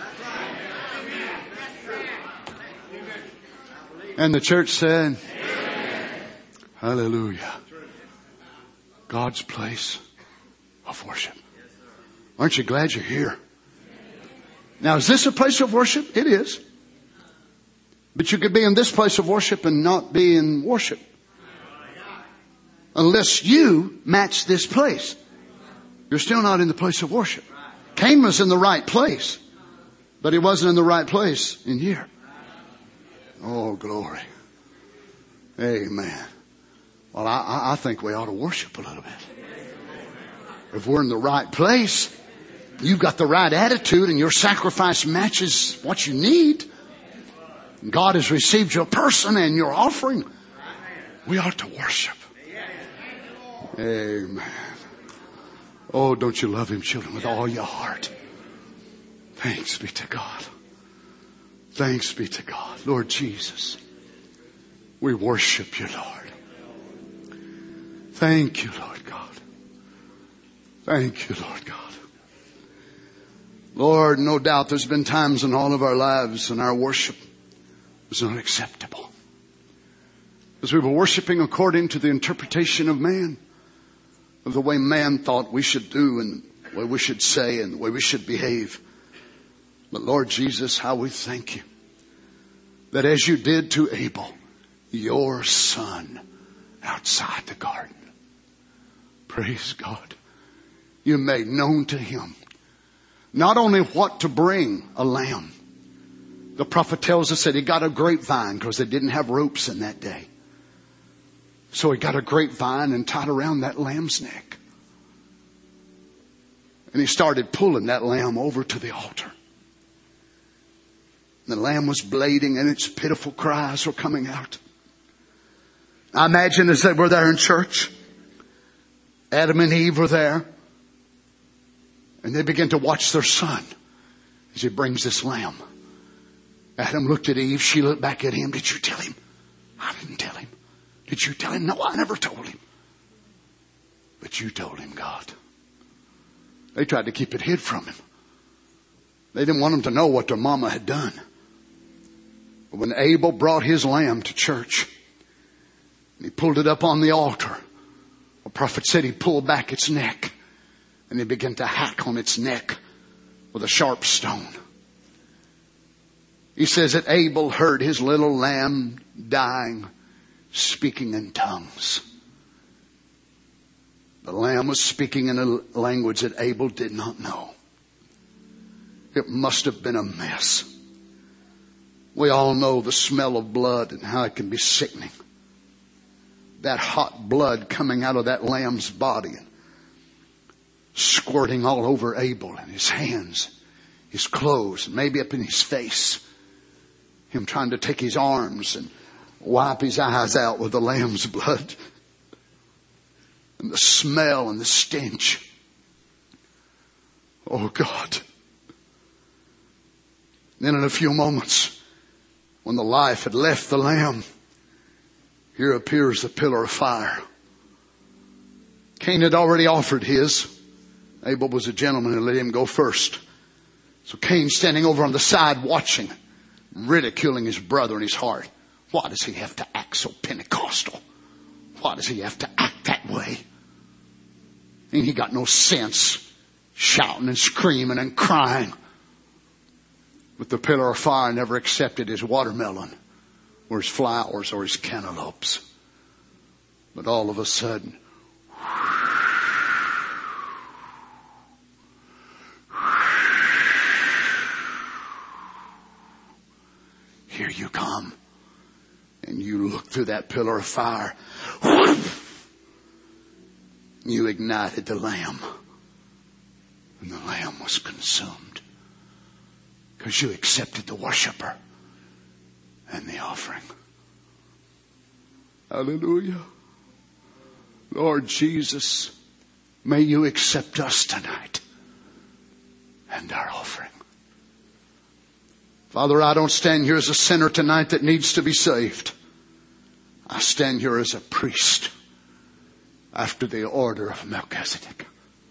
Speaker 4: And the church said, hallelujah. God's place of worship. Aren't you glad you're here? Now, is this a place of worship? It is. But you could be in this place of worship and not be in worship. Unless you match this place. You're still not in the place of worship. Cain was in the right place, but he wasn't in the right place in here. Oh, glory. Amen. Well, I think we ought to worship a little bit. If we're in the right place, you've got the right attitude and your sacrifice matches what you need. God has received your person and your offering. We ought to worship. Amen. Oh, don't you love him, children, with all your heart? Thanks be to God. Thanks be to God. Lord Jesus, we worship you, Lord. Thank you, Lord God. Thank you, Lord God. Lord, no doubt there's been times in all of our lives and our worship was not acceptable. Because we were worshiping according to the interpretation of man. Of the way man thought we should do and the way we should say and the way we should behave. But Lord Jesus, how we thank you that as you did to Abel, your son outside the garden. Praise God. You made known to him not only what to bring a lamb. The prophet tells us that he got a grapevine because they didn't have ropes in that day. So he got a grapevine and tied around that lamb's neck. And he started pulling that lamb over to the altar. And the lamb was bleating and its pitiful cries were coming out. I imagine as they were there in church, Adam and Eve were there. And they began to watch their son as he brings this lamb. Adam looked at Eve. She looked back at him. Did you tell him? I didn't tell him. Did you tell him? No, I never told him. But you told him, God. They tried to keep it hid from him. They didn't want him to know what their mama had done. But when Abel brought his lamb to church, and he pulled it up on the altar, the prophet said he pulled back its neck, and he began to hack on its neck with a sharp stone. He says that Abel heard his little lamb dying, speaking in tongues. The lamb was speaking in a language that Abel did not know. It must have been a mess. We all know the smell of blood and how it can be sickening. That hot blood coming out of that lamb's body and squirting all over Abel and his hands, his clothes, maybe up in his face. Him trying to take his arms and wipe his eyes out with the lamb's blood. And the smell and the stench. Oh God. Then in a few moments, when the life had left the lamb, here appears the pillar of fire. Cain had already offered his. Abel was a gentleman and let him go first. So Cain standing over on the side watching, ridiculing his brother in his heart. Why does he have to act so Pentecostal? Why does he have to act that way? And he got no sense, shouting and screaming and crying. But the pillar of fire never accepted his watermelon or his flowers or his cantaloupes. But all of a sudden, here you come. And you look through that pillar of fire. You ignited the lamb. And the lamb was consumed. Because you accepted the worshiper and the offering. Hallelujah. Lord Jesus, may you accept us tonight and our offering. Father, I don't stand here as a sinner tonight that needs to be saved. I stand here as a priest after the order of Melchizedek.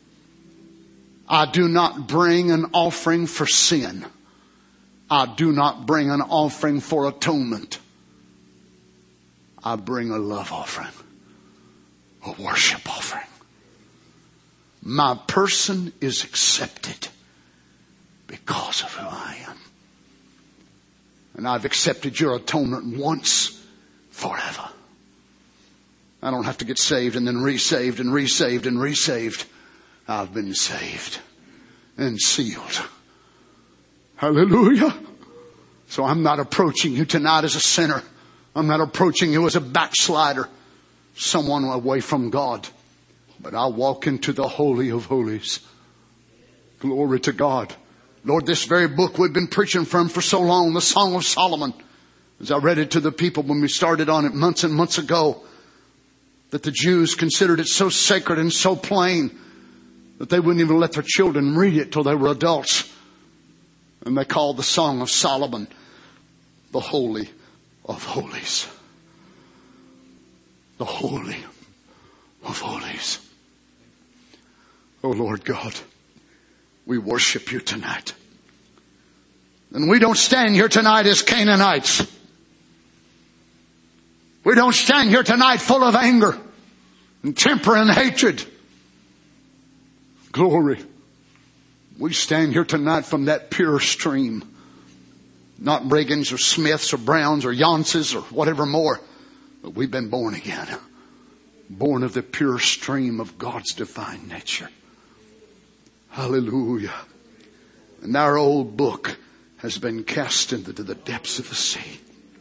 Speaker 4: I do not bring an offering for sin. I do not bring an offering for atonement. I bring a love offering, a worship offering. My person is accepted because of who I am. And I've accepted your atonement once, forever. I don't have to get saved and then resaved and resaved and resaved. I've been saved and sealed. Hallelujah. So I'm not approaching you tonight as a sinner. I'm not approaching you as a backslider, someone away from God. But I walk into the Holy of Holies. Glory to God. Lord, this very book we've been preaching from for so long, the Song of Solomon, as I read it to the people when we started on it months and months ago, that the Jews considered it so sacred and so plain that they wouldn't even let their children read it till they were adults. And they called the Song of Solomon the Holy of Holies. The Holy of Holies. Oh Lord God, we worship you tonight. And we don't stand here tonight as Canaanites. We don't stand here tonight full of anger and temper and hatred. Glory. We stand here tonight from that pure stream. Not Reagans or Smiths or Browns or Yancey's or whatever more. But we've been born again. Born of the pure stream of God's divine nature. Hallelujah. And our old book has been cast into the depths of the sea.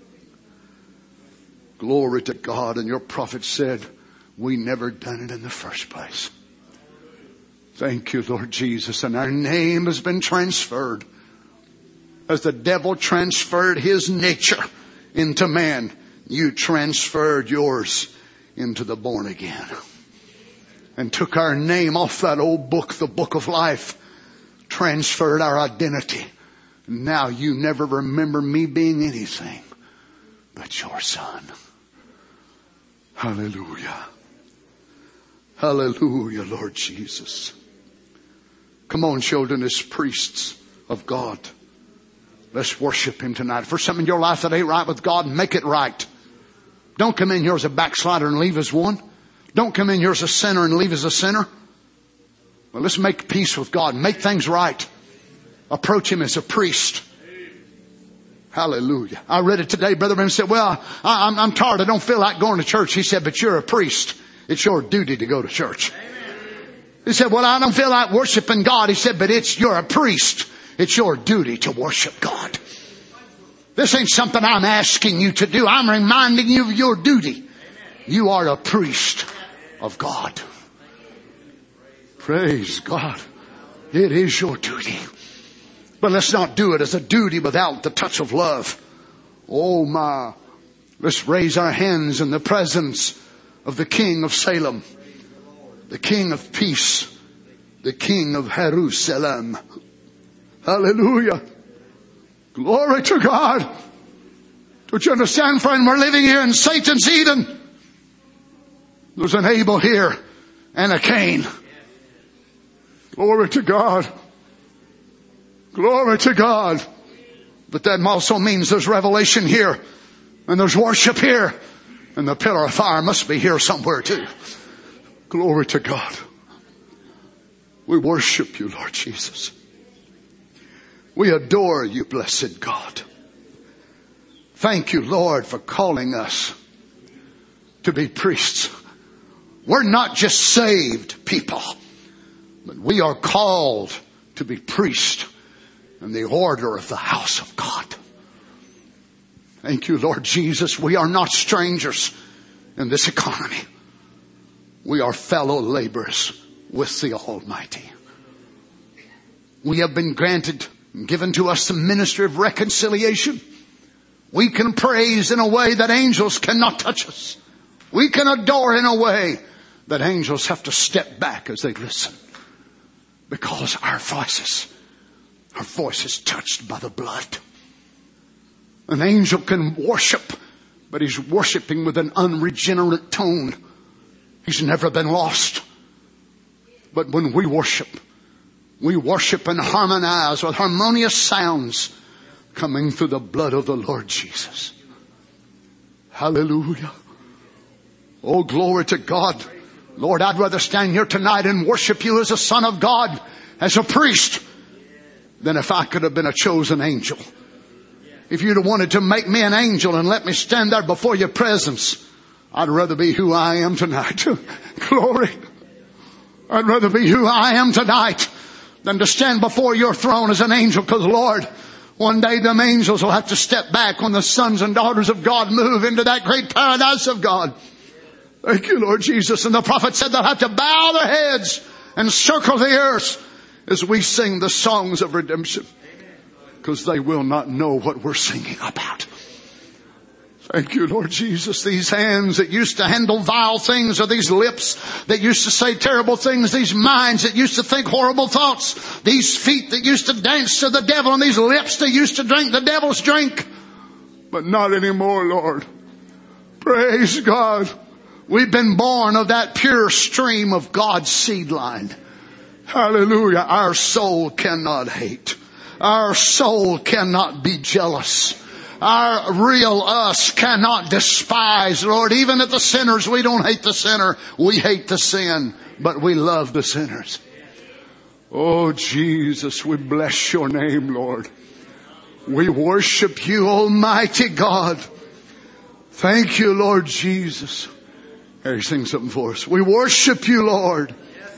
Speaker 4: Glory to God. And your prophet said, we never done it in the first place. Thank you, Lord Jesus. And our name has been transferred. As the devil transferred his nature into man, you transferred yours into the born again. and took our name off that old book, the book of life, transferred our identity. Now you never remember me being anything but your son. Hallelujah. Hallelujah, Lord Jesus. Come on, children, as priests of God, let's worship Him tonight. If there's something in your life that ain't right with God, make it right. Don't come in here as a backslider and leave as one. Don't come in here as a sinner and leave as a sinner. Well, let's make peace with God. Make things right. Approach Him as a priest. Hallelujah. I read it today. Brother Branham said, well, I'm tired. I don't feel like going to church. He said, but you're a priest. It's your duty to go to church. He said, well, I don't feel like worshiping God. He said, but you're a priest. It's your duty to worship God. This ain't something I'm asking you to do. I'm reminding you of your duty. You are a priest of God. Praise God. It is your duty. But let's not do it as a duty without the touch of love. Oh my. Let's raise our hands in the presence of the King of Salem, the King of Peace, the King of Jerusalem. Hallelujah. Glory to God. Don't you understand, friend? We're living here in Satan's Eden. There's an Abel here and a Cain. Glory to God. Glory to God. But that also means there's revelation here and there's worship here, and the pillar of fire must be here somewhere too. Glory to God. We worship you, Lord Jesus. We adore you, blessed God. Thank you, Lord, for calling us to be priests. We're not just saved people, but we are called to be priests in the order of the house of God. Thank you, Lord Jesus. We are not strangers in this economy. We are fellow laborers with the Almighty. We have been granted and given to us the ministry of reconciliation. We can praise in a way that angels cannot touch us. We can adore in a way that angels have to step back as they listen. Because our voice is touched by the blood. An angel can worship, but he's worshiping with an unregenerate tone. He's never been lost. But when we worship and harmonize with harmonious sounds coming through the blood of the Lord Jesus. Hallelujah. Oh, glory to God. Lord, I'd rather stand here tonight and worship you as a son of God, as a priest, than if I could have been a chosen angel. If you'd have wanted to make me an angel and let me stand there before your presence, I'd rather be who I am tonight. Glory. I'd rather be who I am tonight than to stand before your throne as an angel. Because Lord, one day them angels will have to step back when the sons and daughters of God move into that great paradise of God. Thank you, Lord Jesus. And the prophet said they'll have to bow their heads and circle the earth as we sing the songs of redemption. Because they will not know what we're singing about. Thank you, Lord Jesus. These hands that used to handle vile things, or these lips that used to say terrible things, these minds that used to think horrible thoughts, these feet that used to dance to the devil, and these lips that used to drink the devil's drink. But not anymore, Lord. Praise God. We've been born of that pure stream of God's seed line. Hallelujah. Our soul cannot hate. Our soul cannot be jealous. Our real us cannot despise, Lord. Even at the sinners, we don't hate the sinner. We hate the sin, but we love the sinners. Oh, Jesus, we bless your name, Lord. We worship you, Almighty God. Thank you, Lord Jesus. Harry, sing something for us. We worship you, Lord.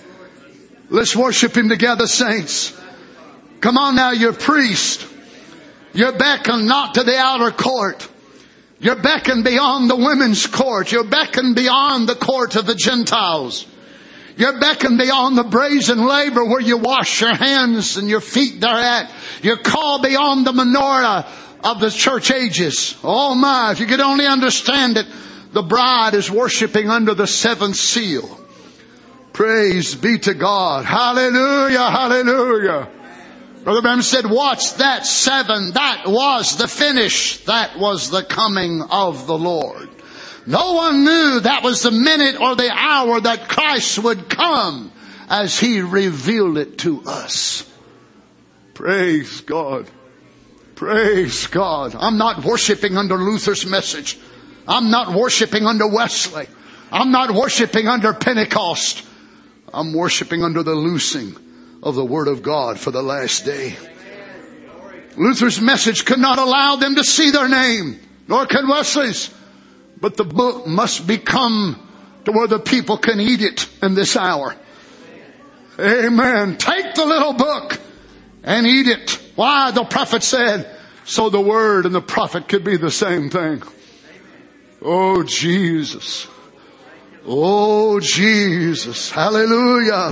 Speaker 4: Let's worship him together, saints. Come on now, you're priest. You're beckoned not to the outer court. You're beckoned beyond the women's court. You're beckoned beyond the court of the Gentiles. You're beckoned beyond the brazen laver where you wash your hands and your feet thereat. You're called beyond the menorah of the church ages. Oh my, if you could only understand it. The bride is worshiping under the seventh seal. Praise be to God. Hallelujah, hallelujah. Brother Branham said, watch that 7. That was the finish. That was the coming of the Lord. No one knew that was the minute or the hour that Christ would come as He revealed it to us. Praise God. Praise God. I'm not worshiping under Luther's message. I'm not worshiping under Wesley. I'm not worshiping under Pentecost. I'm worshiping under the loosing of the Word of God for the last day. Luther's message could not allow them to see their name, nor can Wesley's. But the book must become to where the people can eat it in this hour. Amen. Take the little book and eat it. Why? The prophet said, so the Word and the prophet could be the same thing. Oh, Jesus. Oh, Jesus. Hallelujah.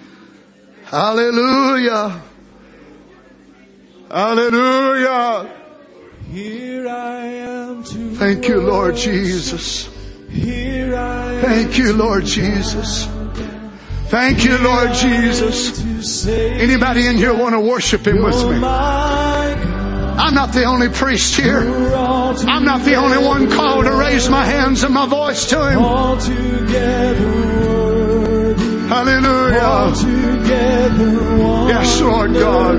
Speaker 4: Hallelujah. Hallelujah.
Speaker 2: Here I am to
Speaker 4: Thank you, Lord Jesus.
Speaker 2: Here I am.
Speaker 4: Thank you, Lord Jesus. Thank you, Lord Jesus. Anybody in here want to worship Him with me? I'm not the only priest here. I'm not the only one called to raise my hands and my voice to Him. Hallelujah. Yes, Lord God.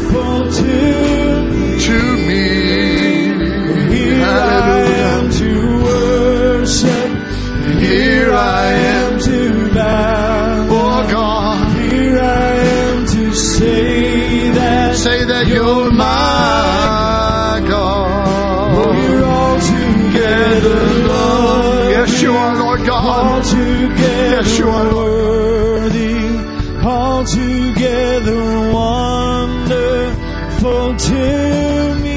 Speaker 4: To me. Hallelujah.
Speaker 2: To worship.
Speaker 4: Here I am to
Speaker 2: bow.
Speaker 4: Oh God.
Speaker 2: Here I am to say that
Speaker 4: you're my God.
Speaker 2: We're all together, Lord.
Speaker 4: Yes, you are, Lord God.
Speaker 2: All together,
Speaker 4: yes, you are, Lord.
Speaker 2: Worthy. All together wonderful to me.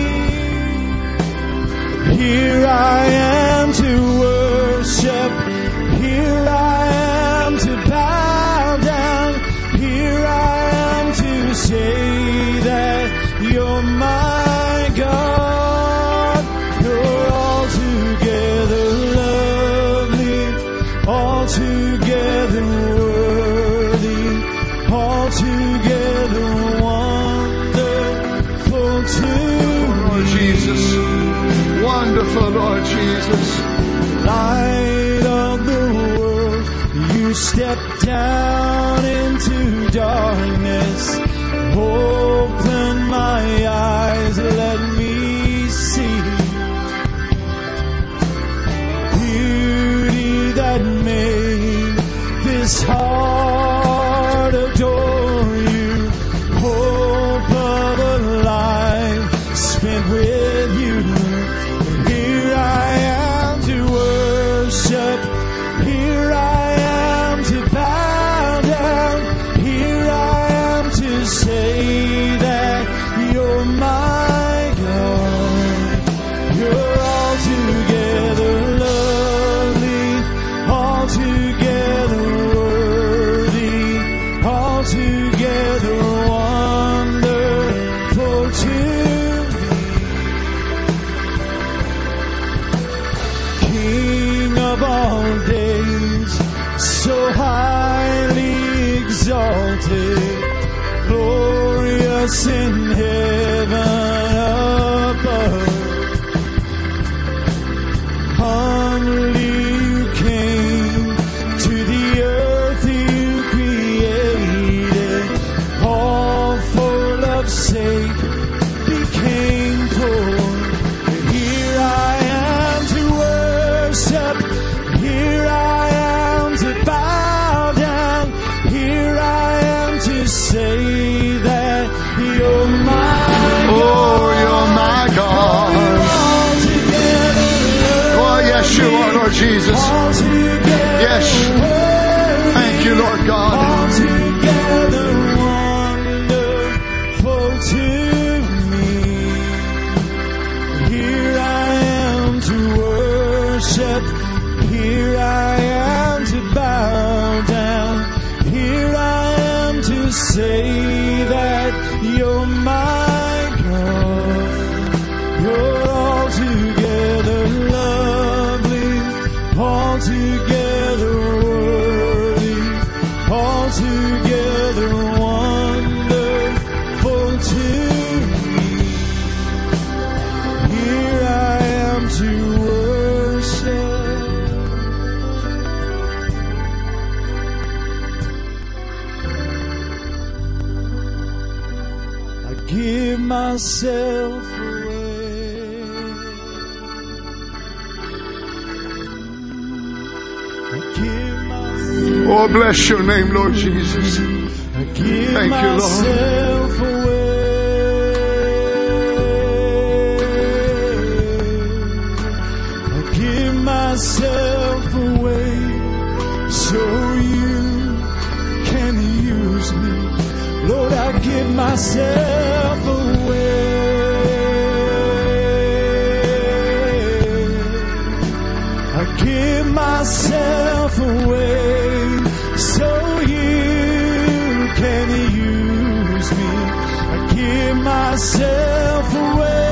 Speaker 2: Here I am to worship. Here I am to bow down. Here I am to say that you're my God. You're altogether lovely, altogether worthy, altogether wonderful to
Speaker 4: Lord
Speaker 2: me.
Speaker 4: Jesus. Wonderful, Lord Jesus.
Speaker 2: Light of the world, you step down into darkness. Open my eyes, let me see beauty that made this heart adore you. Hope of a life spent with you. Here I am to worship. Here I am to bow down. Here I am to say that you're my God. You're altogether lovely, altogether worthy, altogether wonderful to King of all days, so highly exalted, glorious in heaven above. Humbly you came to the earth you created, all for love's sake became poor. Here I am to worship. Here I am to bow down. Here I am to say that you're my God.
Speaker 4: Oh, you're my God. Oh, yes, you are, Lord Jesus. Yes. Thank you, Lord God.
Speaker 2: Altogether wonderful to me. Here I am to worship. Here I am to bow down. Here I am to say that you're my God. You're altogether lovely, altogether worthy, altogether wonderful to me. Here I am to worship. I give myself away. I give myself.
Speaker 4: Oh, bless your name, Lord Jesus.
Speaker 2: I give
Speaker 4: Thank you, Lord.
Speaker 2: myself away. I give myself away so you can use me. Lord, I give myself away. I give myself away so you can use me. I give myself away.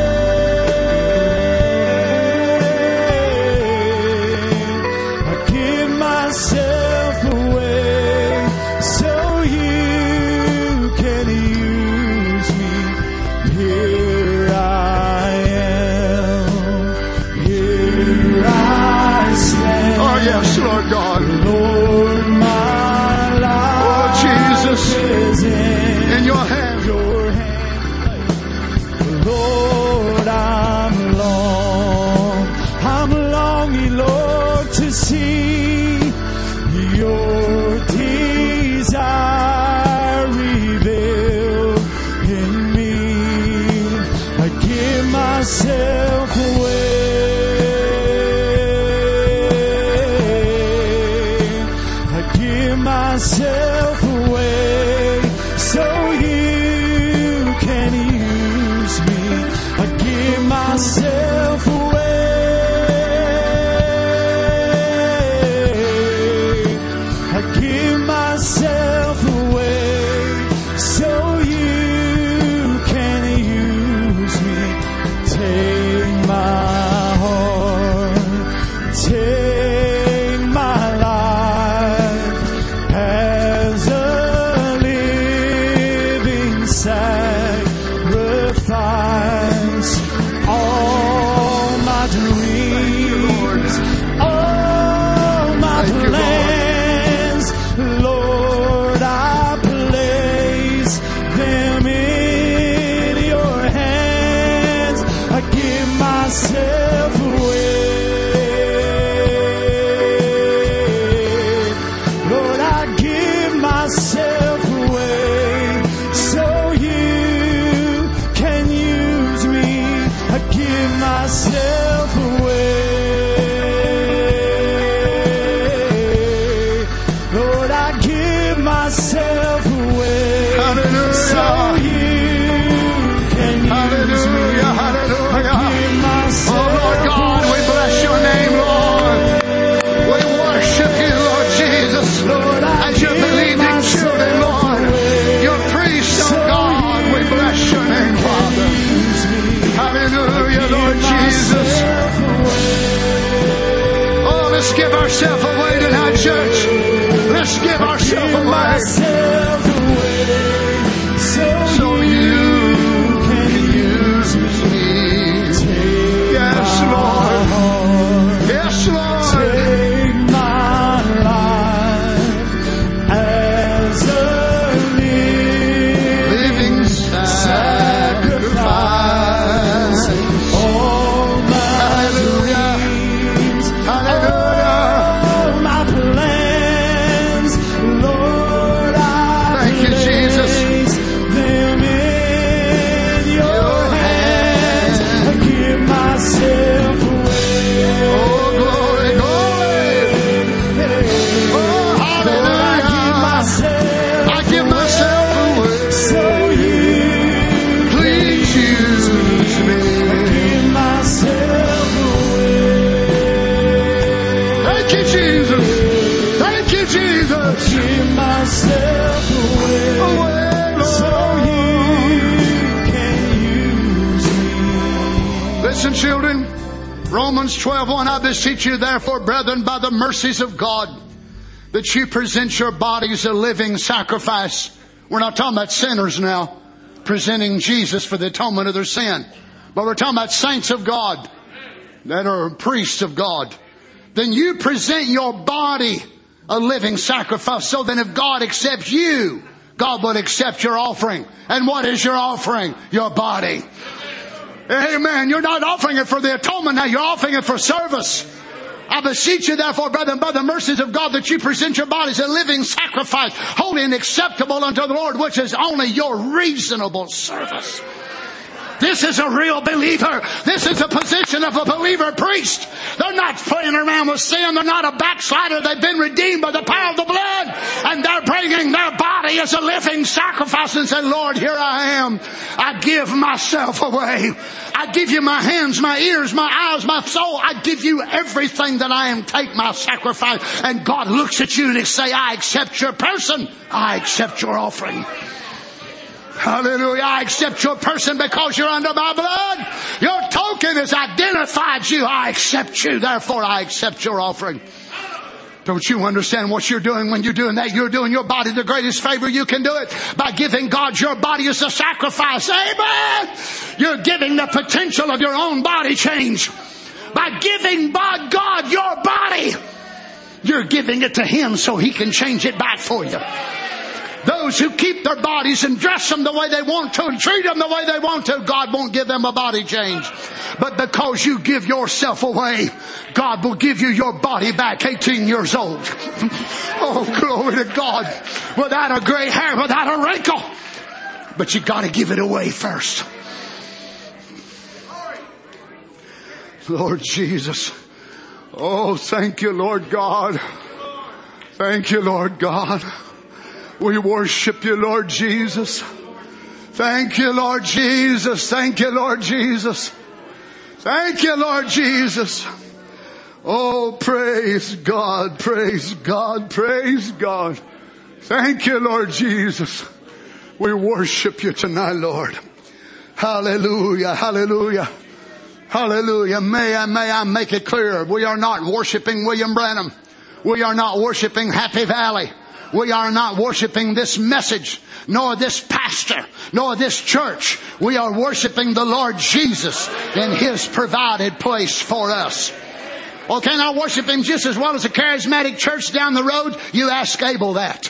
Speaker 2: I give myself away so you can use me. Here I am. Here I stand.
Speaker 4: Oh, yes, Lord God.
Speaker 2: Lord, my life
Speaker 4: Jesus.
Speaker 2: is
Speaker 4: In your hands.
Speaker 2: your hand. Lord, I'm longing, Lord, to see your desire revealed in me. I give myself away. I give myself away so you can use me. I give myself away. I give myself away so you can use me. Take my heart, take my life as a living sacrifice. All my dreams, all my
Speaker 4: Thank you, Lord.
Speaker 2: plans, Lord, I place them in your hands. I give myself away. Lord, I give myself away so you can use me. I give myself away. Lord, I give myself away
Speaker 4: Hallelujah.
Speaker 2: so you can use me.
Speaker 4: Hallelujah.
Speaker 2: I
Speaker 4: Hallelujah.
Speaker 2: give myself
Speaker 4: Oh, Lord God, we bless your name, Lord. We worship you, Lord Jesus.
Speaker 2: Lord, I
Speaker 4: As your
Speaker 2: give
Speaker 4: believing
Speaker 2: myself
Speaker 4: children, Lord.
Speaker 2: away.
Speaker 4: Your priest,
Speaker 2: So
Speaker 4: oh God, we bless your name, Father.
Speaker 2: Use me.
Speaker 4: Hallelujah, Lord Jesus. Oh, let's give ourselves away tonight, church. Let's give ourselves
Speaker 2: Give
Speaker 4: away.
Speaker 2: myself away
Speaker 4: So you
Speaker 2: can use me. Take
Speaker 4: Yes,
Speaker 2: my
Speaker 4: Lord.
Speaker 2: heart,
Speaker 4: Yes, Lord.
Speaker 2: take my life as a
Speaker 4: Living sacrifice.
Speaker 2: all my dreams,
Speaker 4: Hallelujah.
Speaker 2: all my plans, Lord, I
Speaker 4: Thank you, Jesus.
Speaker 2: place them in your hands. I give myself away.
Speaker 4: Oh, glory, glory. Oh,
Speaker 2: Lord, I give
Speaker 4: hallelujah.
Speaker 2: myself
Speaker 4: I give myself away.
Speaker 2: so you
Speaker 4: Please use me.
Speaker 2: give myself away.
Speaker 4: Thank you, Jesus. Thank you, Jesus.
Speaker 2: Give myself away
Speaker 4: Away,
Speaker 2: so
Speaker 4: Lord.
Speaker 2: you can use me.
Speaker 4: Listen, children. Romans 12:1, I beseech you therefore, brethren, by the mercies of God, that you present your bodies a living sacrifice. We're not talking about sinners now, presenting Jesus for the atonement of their sin. But we're talking about saints of God that are priests of God. Then you present your body a living sacrifice. So then if God accepts you, God will accept your offering. And what is your offering? Your body. Amen. You're not offering it for the atonement now. You're offering it for service. I beseech you therefore, brethren, by the mercies of God, that you present your bodies a living sacrifice, holy and acceptable unto the Lord, which is only your reasonable service. This is a real believer. This is a position of a believer priest. They're not playing around with sin. They're not a backslider. They've been redeemed by the power of the blood. And they're bringing their body as a living sacrifice and saying, Lord, here I am. I give myself away. I give you my hands, my ears, my eyes, my soul. I give you everything that I am. Take my sacrifice. And God looks at you and he says, I accept your person. I accept your offering. Hallelujah. I accept your person because you're under my blood. Your token has identified you. I accept you. Therefore, I accept your offering. Don't you understand what you're doing when you're doing that? You're doing your body the greatest favor you can do it by giving God your body as a sacrifice. Amen. You're giving the potential of your own body change. By giving God your body, you're giving it to Him so He can change it back for you. Those who keep their bodies and dress them the way they want to and treat them the way they want to, God won't give them a body change. But because you give yourself away, God will give you your body back 18 years old. Oh, glory to God. Without a gray hair, without a wrinkle. But you got to give it away first. Lord Jesus. Oh, thank you, Lord God. Thank you, Lord God. We worship you, Lord Jesus. Thank you, Lord Jesus. Thank you, Lord Jesus. Thank you, Lord Jesus. Oh, praise God, praise God, praise God. Thank you, Lord Jesus. We worship you tonight, Lord. Hallelujah, hallelujah, hallelujah. May I make it clear. We are not worshiping William Branham. We are not worshiping Happy Valley. We are not worshiping this message, nor this pastor, nor this church. We are worshiping the Lord Jesus in His provided place for us. Well, can I worship Him just as well as a charismatic church down the road? You ask Abel that.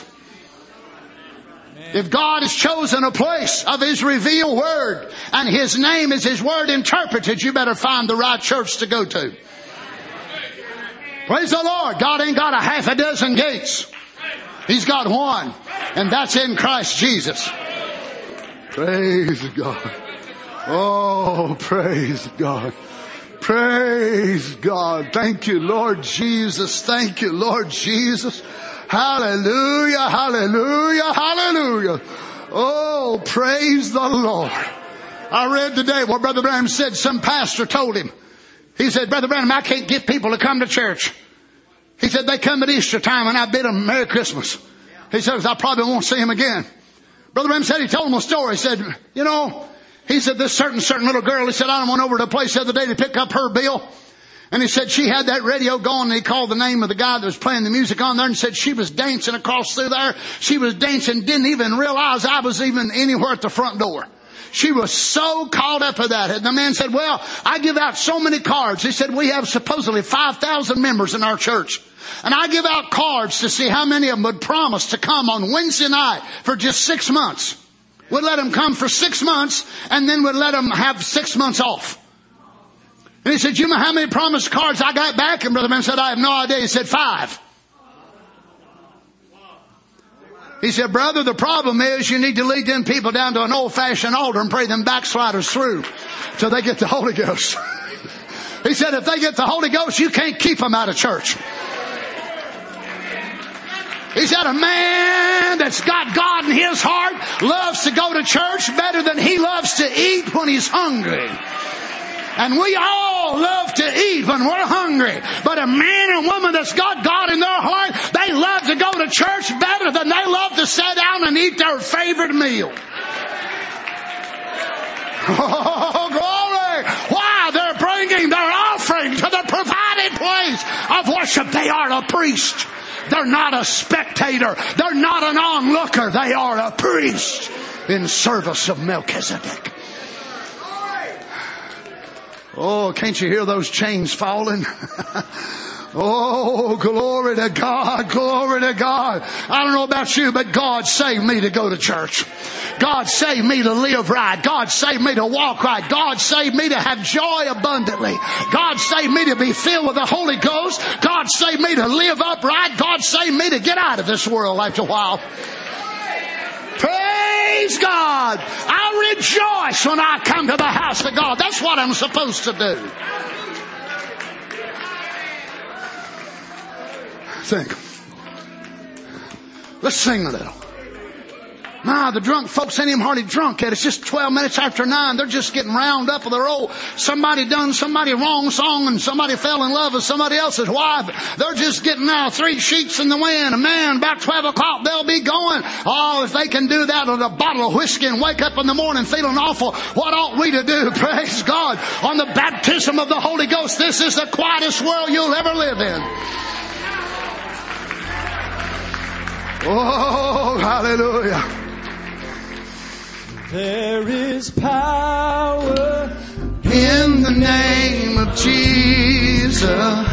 Speaker 4: If God has chosen a place of His revealed word and His name is His word interpreted, you better find the right church to go to. Praise the Lord. God ain't got a half a dozen gates. He's got one, and that's in Christ Jesus. Praise God. Oh, praise God. Praise God. Thank you, Lord Jesus. Thank you, Lord Jesus. Hallelujah, hallelujah, hallelujah. Oh, praise the Lord. I read today what Brother Branham said. Some pastor told him. He said, Brother Branham, I can't get people to come to church. He said, they come at Easter time and I bid them Merry Christmas. He says, I probably won't see him again. Brother Branham said, he told him a story. He said, he said, this certain little girl, he said, I went over to a place the other day to pick up her bill. And he said she had that radio going, and he called the name of the guy that was playing the music on there and said she was dancing across through there. She was dancing, didn't even realize I was even anywhere at the front door. She was so caught up with that. And the man said, well, I give out so many cards. He said, we have supposedly 5,000 members in our church. And I give out cards to see how many of them would promise to come on Wednesday night for just 6 months. We'd let them come for 6 months and then we'd let them have 6 months off. And he said, you know how many promise cards I got back? And Brother Man said, I have no idea. He said, 5. He said, brother, the problem is you need to lead them people down to an old-fashioned altar and pray them backsliders through till they get the Holy Ghost. He said, if they get the Holy Ghost, you can't keep them out of church. He said, a man that's got God in his heart loves to go to church better than he loves to eat when he's hungry. And we all love to eat when we're hungry. But a man and woman that's got God in their heart, they love to go to church better than they love to sit down and eat their favorite meal. Oh, glory! Why? They're bringing their offering to the provided place of worship. They are a priest. They're not a spectator. They're not an onlooker. They are a priest in service of Melchizedek. Oh, can't you hear those chains falling? Oh, glory to God, glory to God. I don't know about you, but God saved me to go to church. God saved me to live right. God saved me to walk right. God saved me to have joy abundantly. God saved me to be filled with the Holy Ghost. God saved me to live upright. God saved me to get out of this world after a while. Praise God. I rejoice when I come to the house of God. That's what I'm supposed to do. Think. Let's sing a little. Nah, the drunk folks ain't even hardly drunk yet. It's just 12 minutes after 9. They're just getting round up with their old somebody done somebody wrong song and somebody fell in love with somebody else's wife. They're just getting now 3 sheets in the wind. And man, about 12 o'clock they'll be going. Oh, if they can do that with a bottle of whiskey and wake up in the morning feeling awful, what ought we to do? Praise God. On the baptism of the Holy Ghost, this is the quietest world you'll ever live in. Oh, hallelujah.
Speaker 2: There is power
Speaker 4: in the name of Jesus.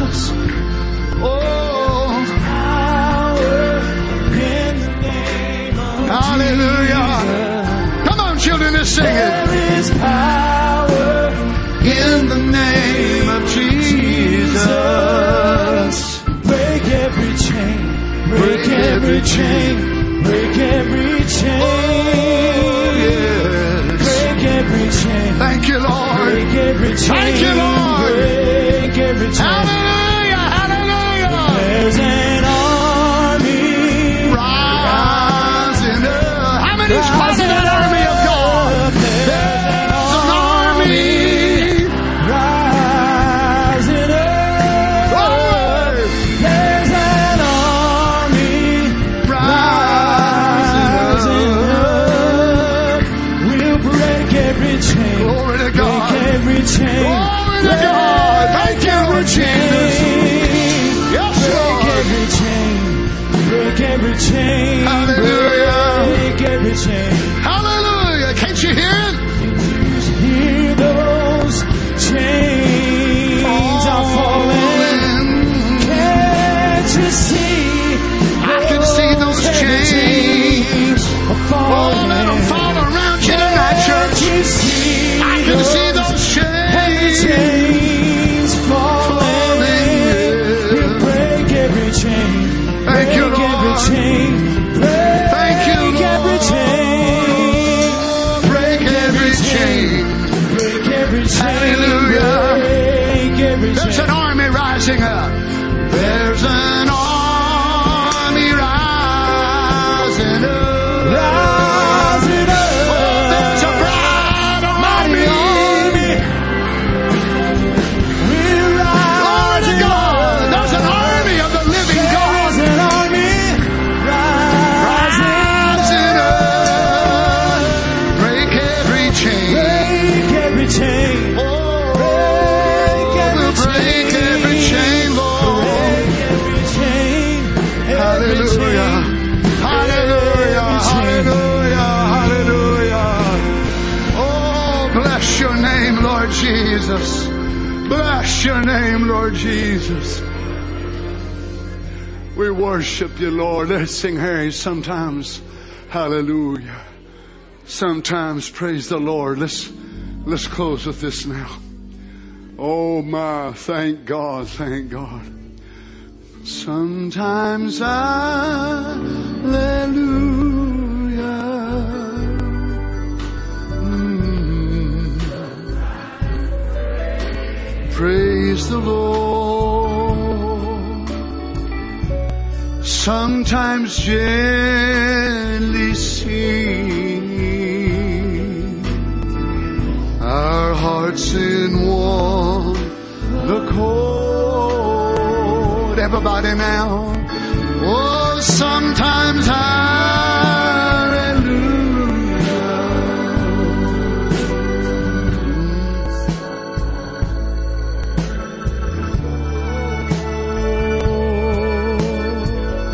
Speaker 4: Oh,
Speaker 2: power in the name of
Speaker 4: hallelujah.
Speaker 2: Jesus.
Speaker 4: Come on, children, let's sing it.
Speaker 2: There is power
Speaker 4: In the name of Jesus.
Speaker 2: Break every chain. Break every chain. Break every chain.
Speaker 4: Oh, yes.
Speaker 2: Break every chain.
Speaker 4: Thank you, Lord.
Speaker 2: Break every chain.
Speaker 4: Thank you, Lord.
Speaker 2: Break every chain.
Speaker 4: Hallelujah, hallelujah.
Speaker 2: There's an army
Speaker 4: Rising up. How many's part of that army of God? There's an army
Speaker 2: rising up.
Speaker 4: Glory.
Speaker 2: There's an army rising up. We'll break every chain.
Speaker 4: Glory to God.
Speaker 2: Break every chain.
Speaker 4: Glory to God. Thank you, Jesus. Yes,
Speaker 2: Break
Speaker 4: Lord.
Speaker 2: every chain. Break every chain.
Speaker 4: Hallelujah.
Speaker 2: Break every chain.
Speaker 4: Hallelujah. Can't you hear it?
Speaker 2: Hear those chains are falling. Can't you see?
Speaker 4: I can see those chains.
Speaker 2: are
Speaker 4: Oh,
Speaker 2: falling.
Speaker 4: let them fall around you tonight, church.
Speaker 2: Can't you see?
Speaker 4: I can see those chains.
Speaker 2: chains falling. We'll break every chain.
Speaker 4: Thank you,
Speaker 2: Break every
Speaker 4: Lord.
Speaker 2: chain. Break
Speaker 4: Thank you,
Speaker 2: every
Speaker 4: Lord.
Speaker 2: chain.
Speaker 4: Break every chain.
Speaker 2: Break every chain.
Speaker 4: Hallelujah.
Speaker 2: Break every
Speaker 4: There's
Speaker 2: chain.
Speaker 4: an army rising up. There's an army rising up.
Speaker 2: Rising up.
Speaker 4: There's a bright army.
Speaker 2: We're
Speaker 4: Glory to
Speaker 2: rising
Speaker 4: God.
Speaker 2: up.
Speaker 4: There's an army of the living God.
Speaker 2: There's an army rising
Speaker 4: Rising up. Break every chain.
Speaker 2: Break every chain.
Speaker 4: Oh,
Speaker 2: Break every
Speaker 4: we'll break every chain, Lord.
Speaker 2: Break every chain. Every
Speaker 4: Hallelujah.
Speaker 2: chain.
Speaker 4: Hallelujah. Hallelujah. Hallelujah. Oh, bless your name, Lord Jesus. Bless your name, Lord Jesus. We worship you, Lord. Let's sing Harry sometimes. Hallelujah. Sometimes praise the Lord. Let's close with this now. Oh my, thank God, thank God. Sometimes hallelujah. Praise the Lord. Sometimes gently singing, our hearts in one accord. Everybody now. Oh, sometimes hallelujah.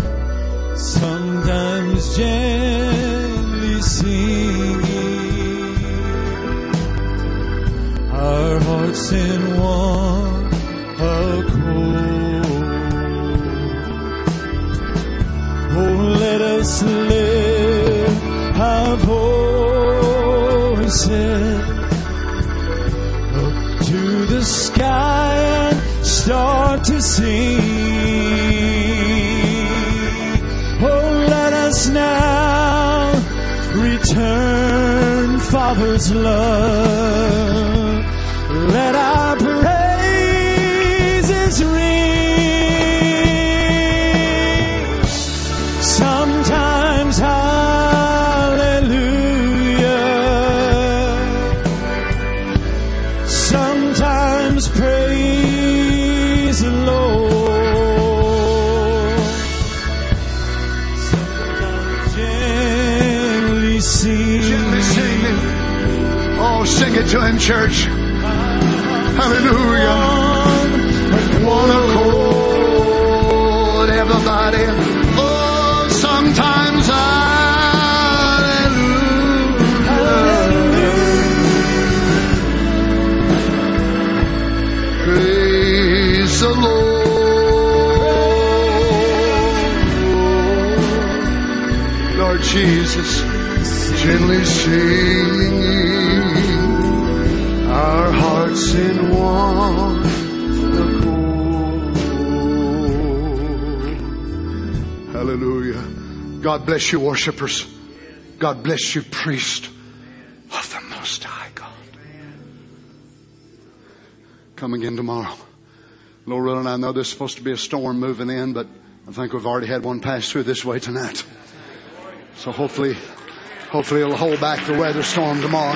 Speaker 2: hearts in one accord. Oh, let us lift our voices up to the sky and start to sing. Oh, let us now return Father's love. Let our praises ring. Sometimes hallelujah, sometimes praise the Lord, sometimes gently sing.
Speaker 4: Gently sing. Oh, sing it to him, church. Hallelujah. One accord, everybody. Oh, sometimes hallelujah. Praise the Lord. Lord Jesus, gently singing, our hearts in one accord. Hallelujah. God bless you, worshipers. God bless you, priest of the Most High God. Come again tomorrow. Lord, and I know there's supposed to be a storm moving in, but I think we've already had one pass through this way tonight. So hopefully it'll hold back the weather storm tomorrow,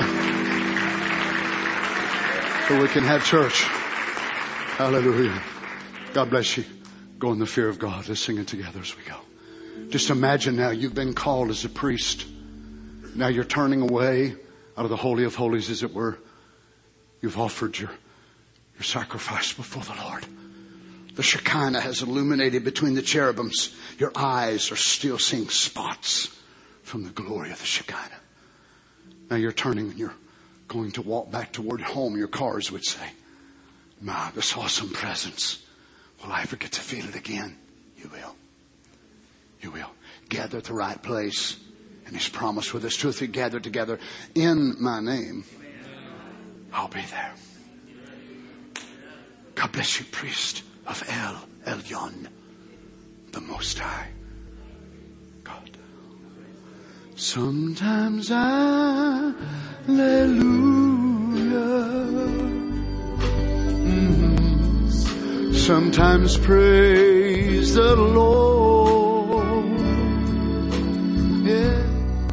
Speaker 4: so we can have church. Hallelujah. God bless you. Go in the fear of God. Let's sing it together as we go. Just imagine now you've been called as a priest. Now you're turning away out of the Holy of Holies, as it were. You've offered your sacrifice before the Lord. The Shekinah has illuminated between the cherubims. Your eyes are still seeing spots from the glory of the Shekinah. Now you're turning and you're going to walk back toward home. Your cars would say, "My, this awesome presence. Will I ever get to feel it again?" You will. You will. Gather at the right place. And He's promised with us, 2 or 3 gathered together in my name, I'll be there. God bless you, priest of El Elyon, the Most High God. Sometimes hallelujah, sometimes praise the Lord. Yeah.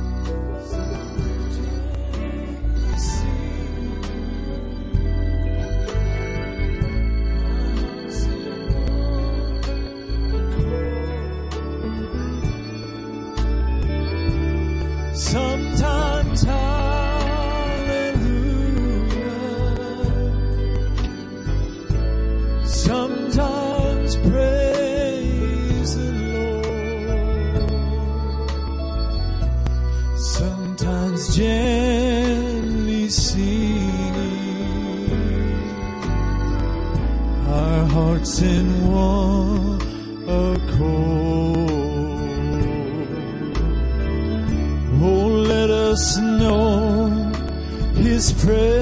Speaker 2: Sometimes hallelujah, sometimes praise the Lord, sometimes gently singing, our hearts in one accord. Oh, let us know His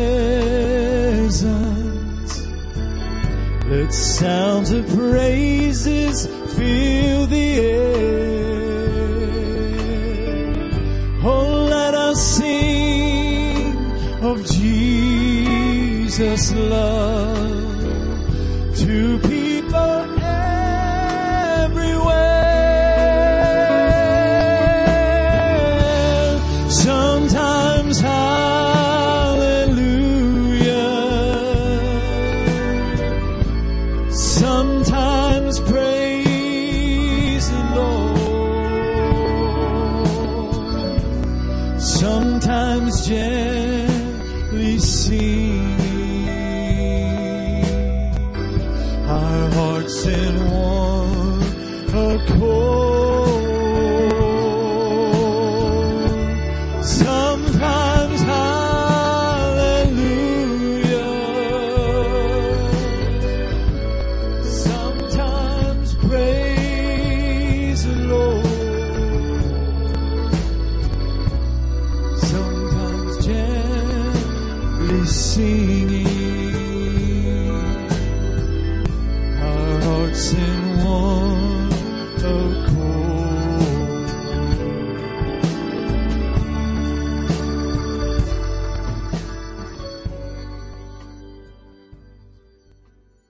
Speaker 2: presence. Let sounds of praises fill the air. Oh, let us sing of Jesus' love to people everywhere. Sometimes hallelujah, sometimes praise the Lord, sometimes gently singing, our hearts in one accord. Sometimes hallelujah, joyfully singing, our hearts in one accord.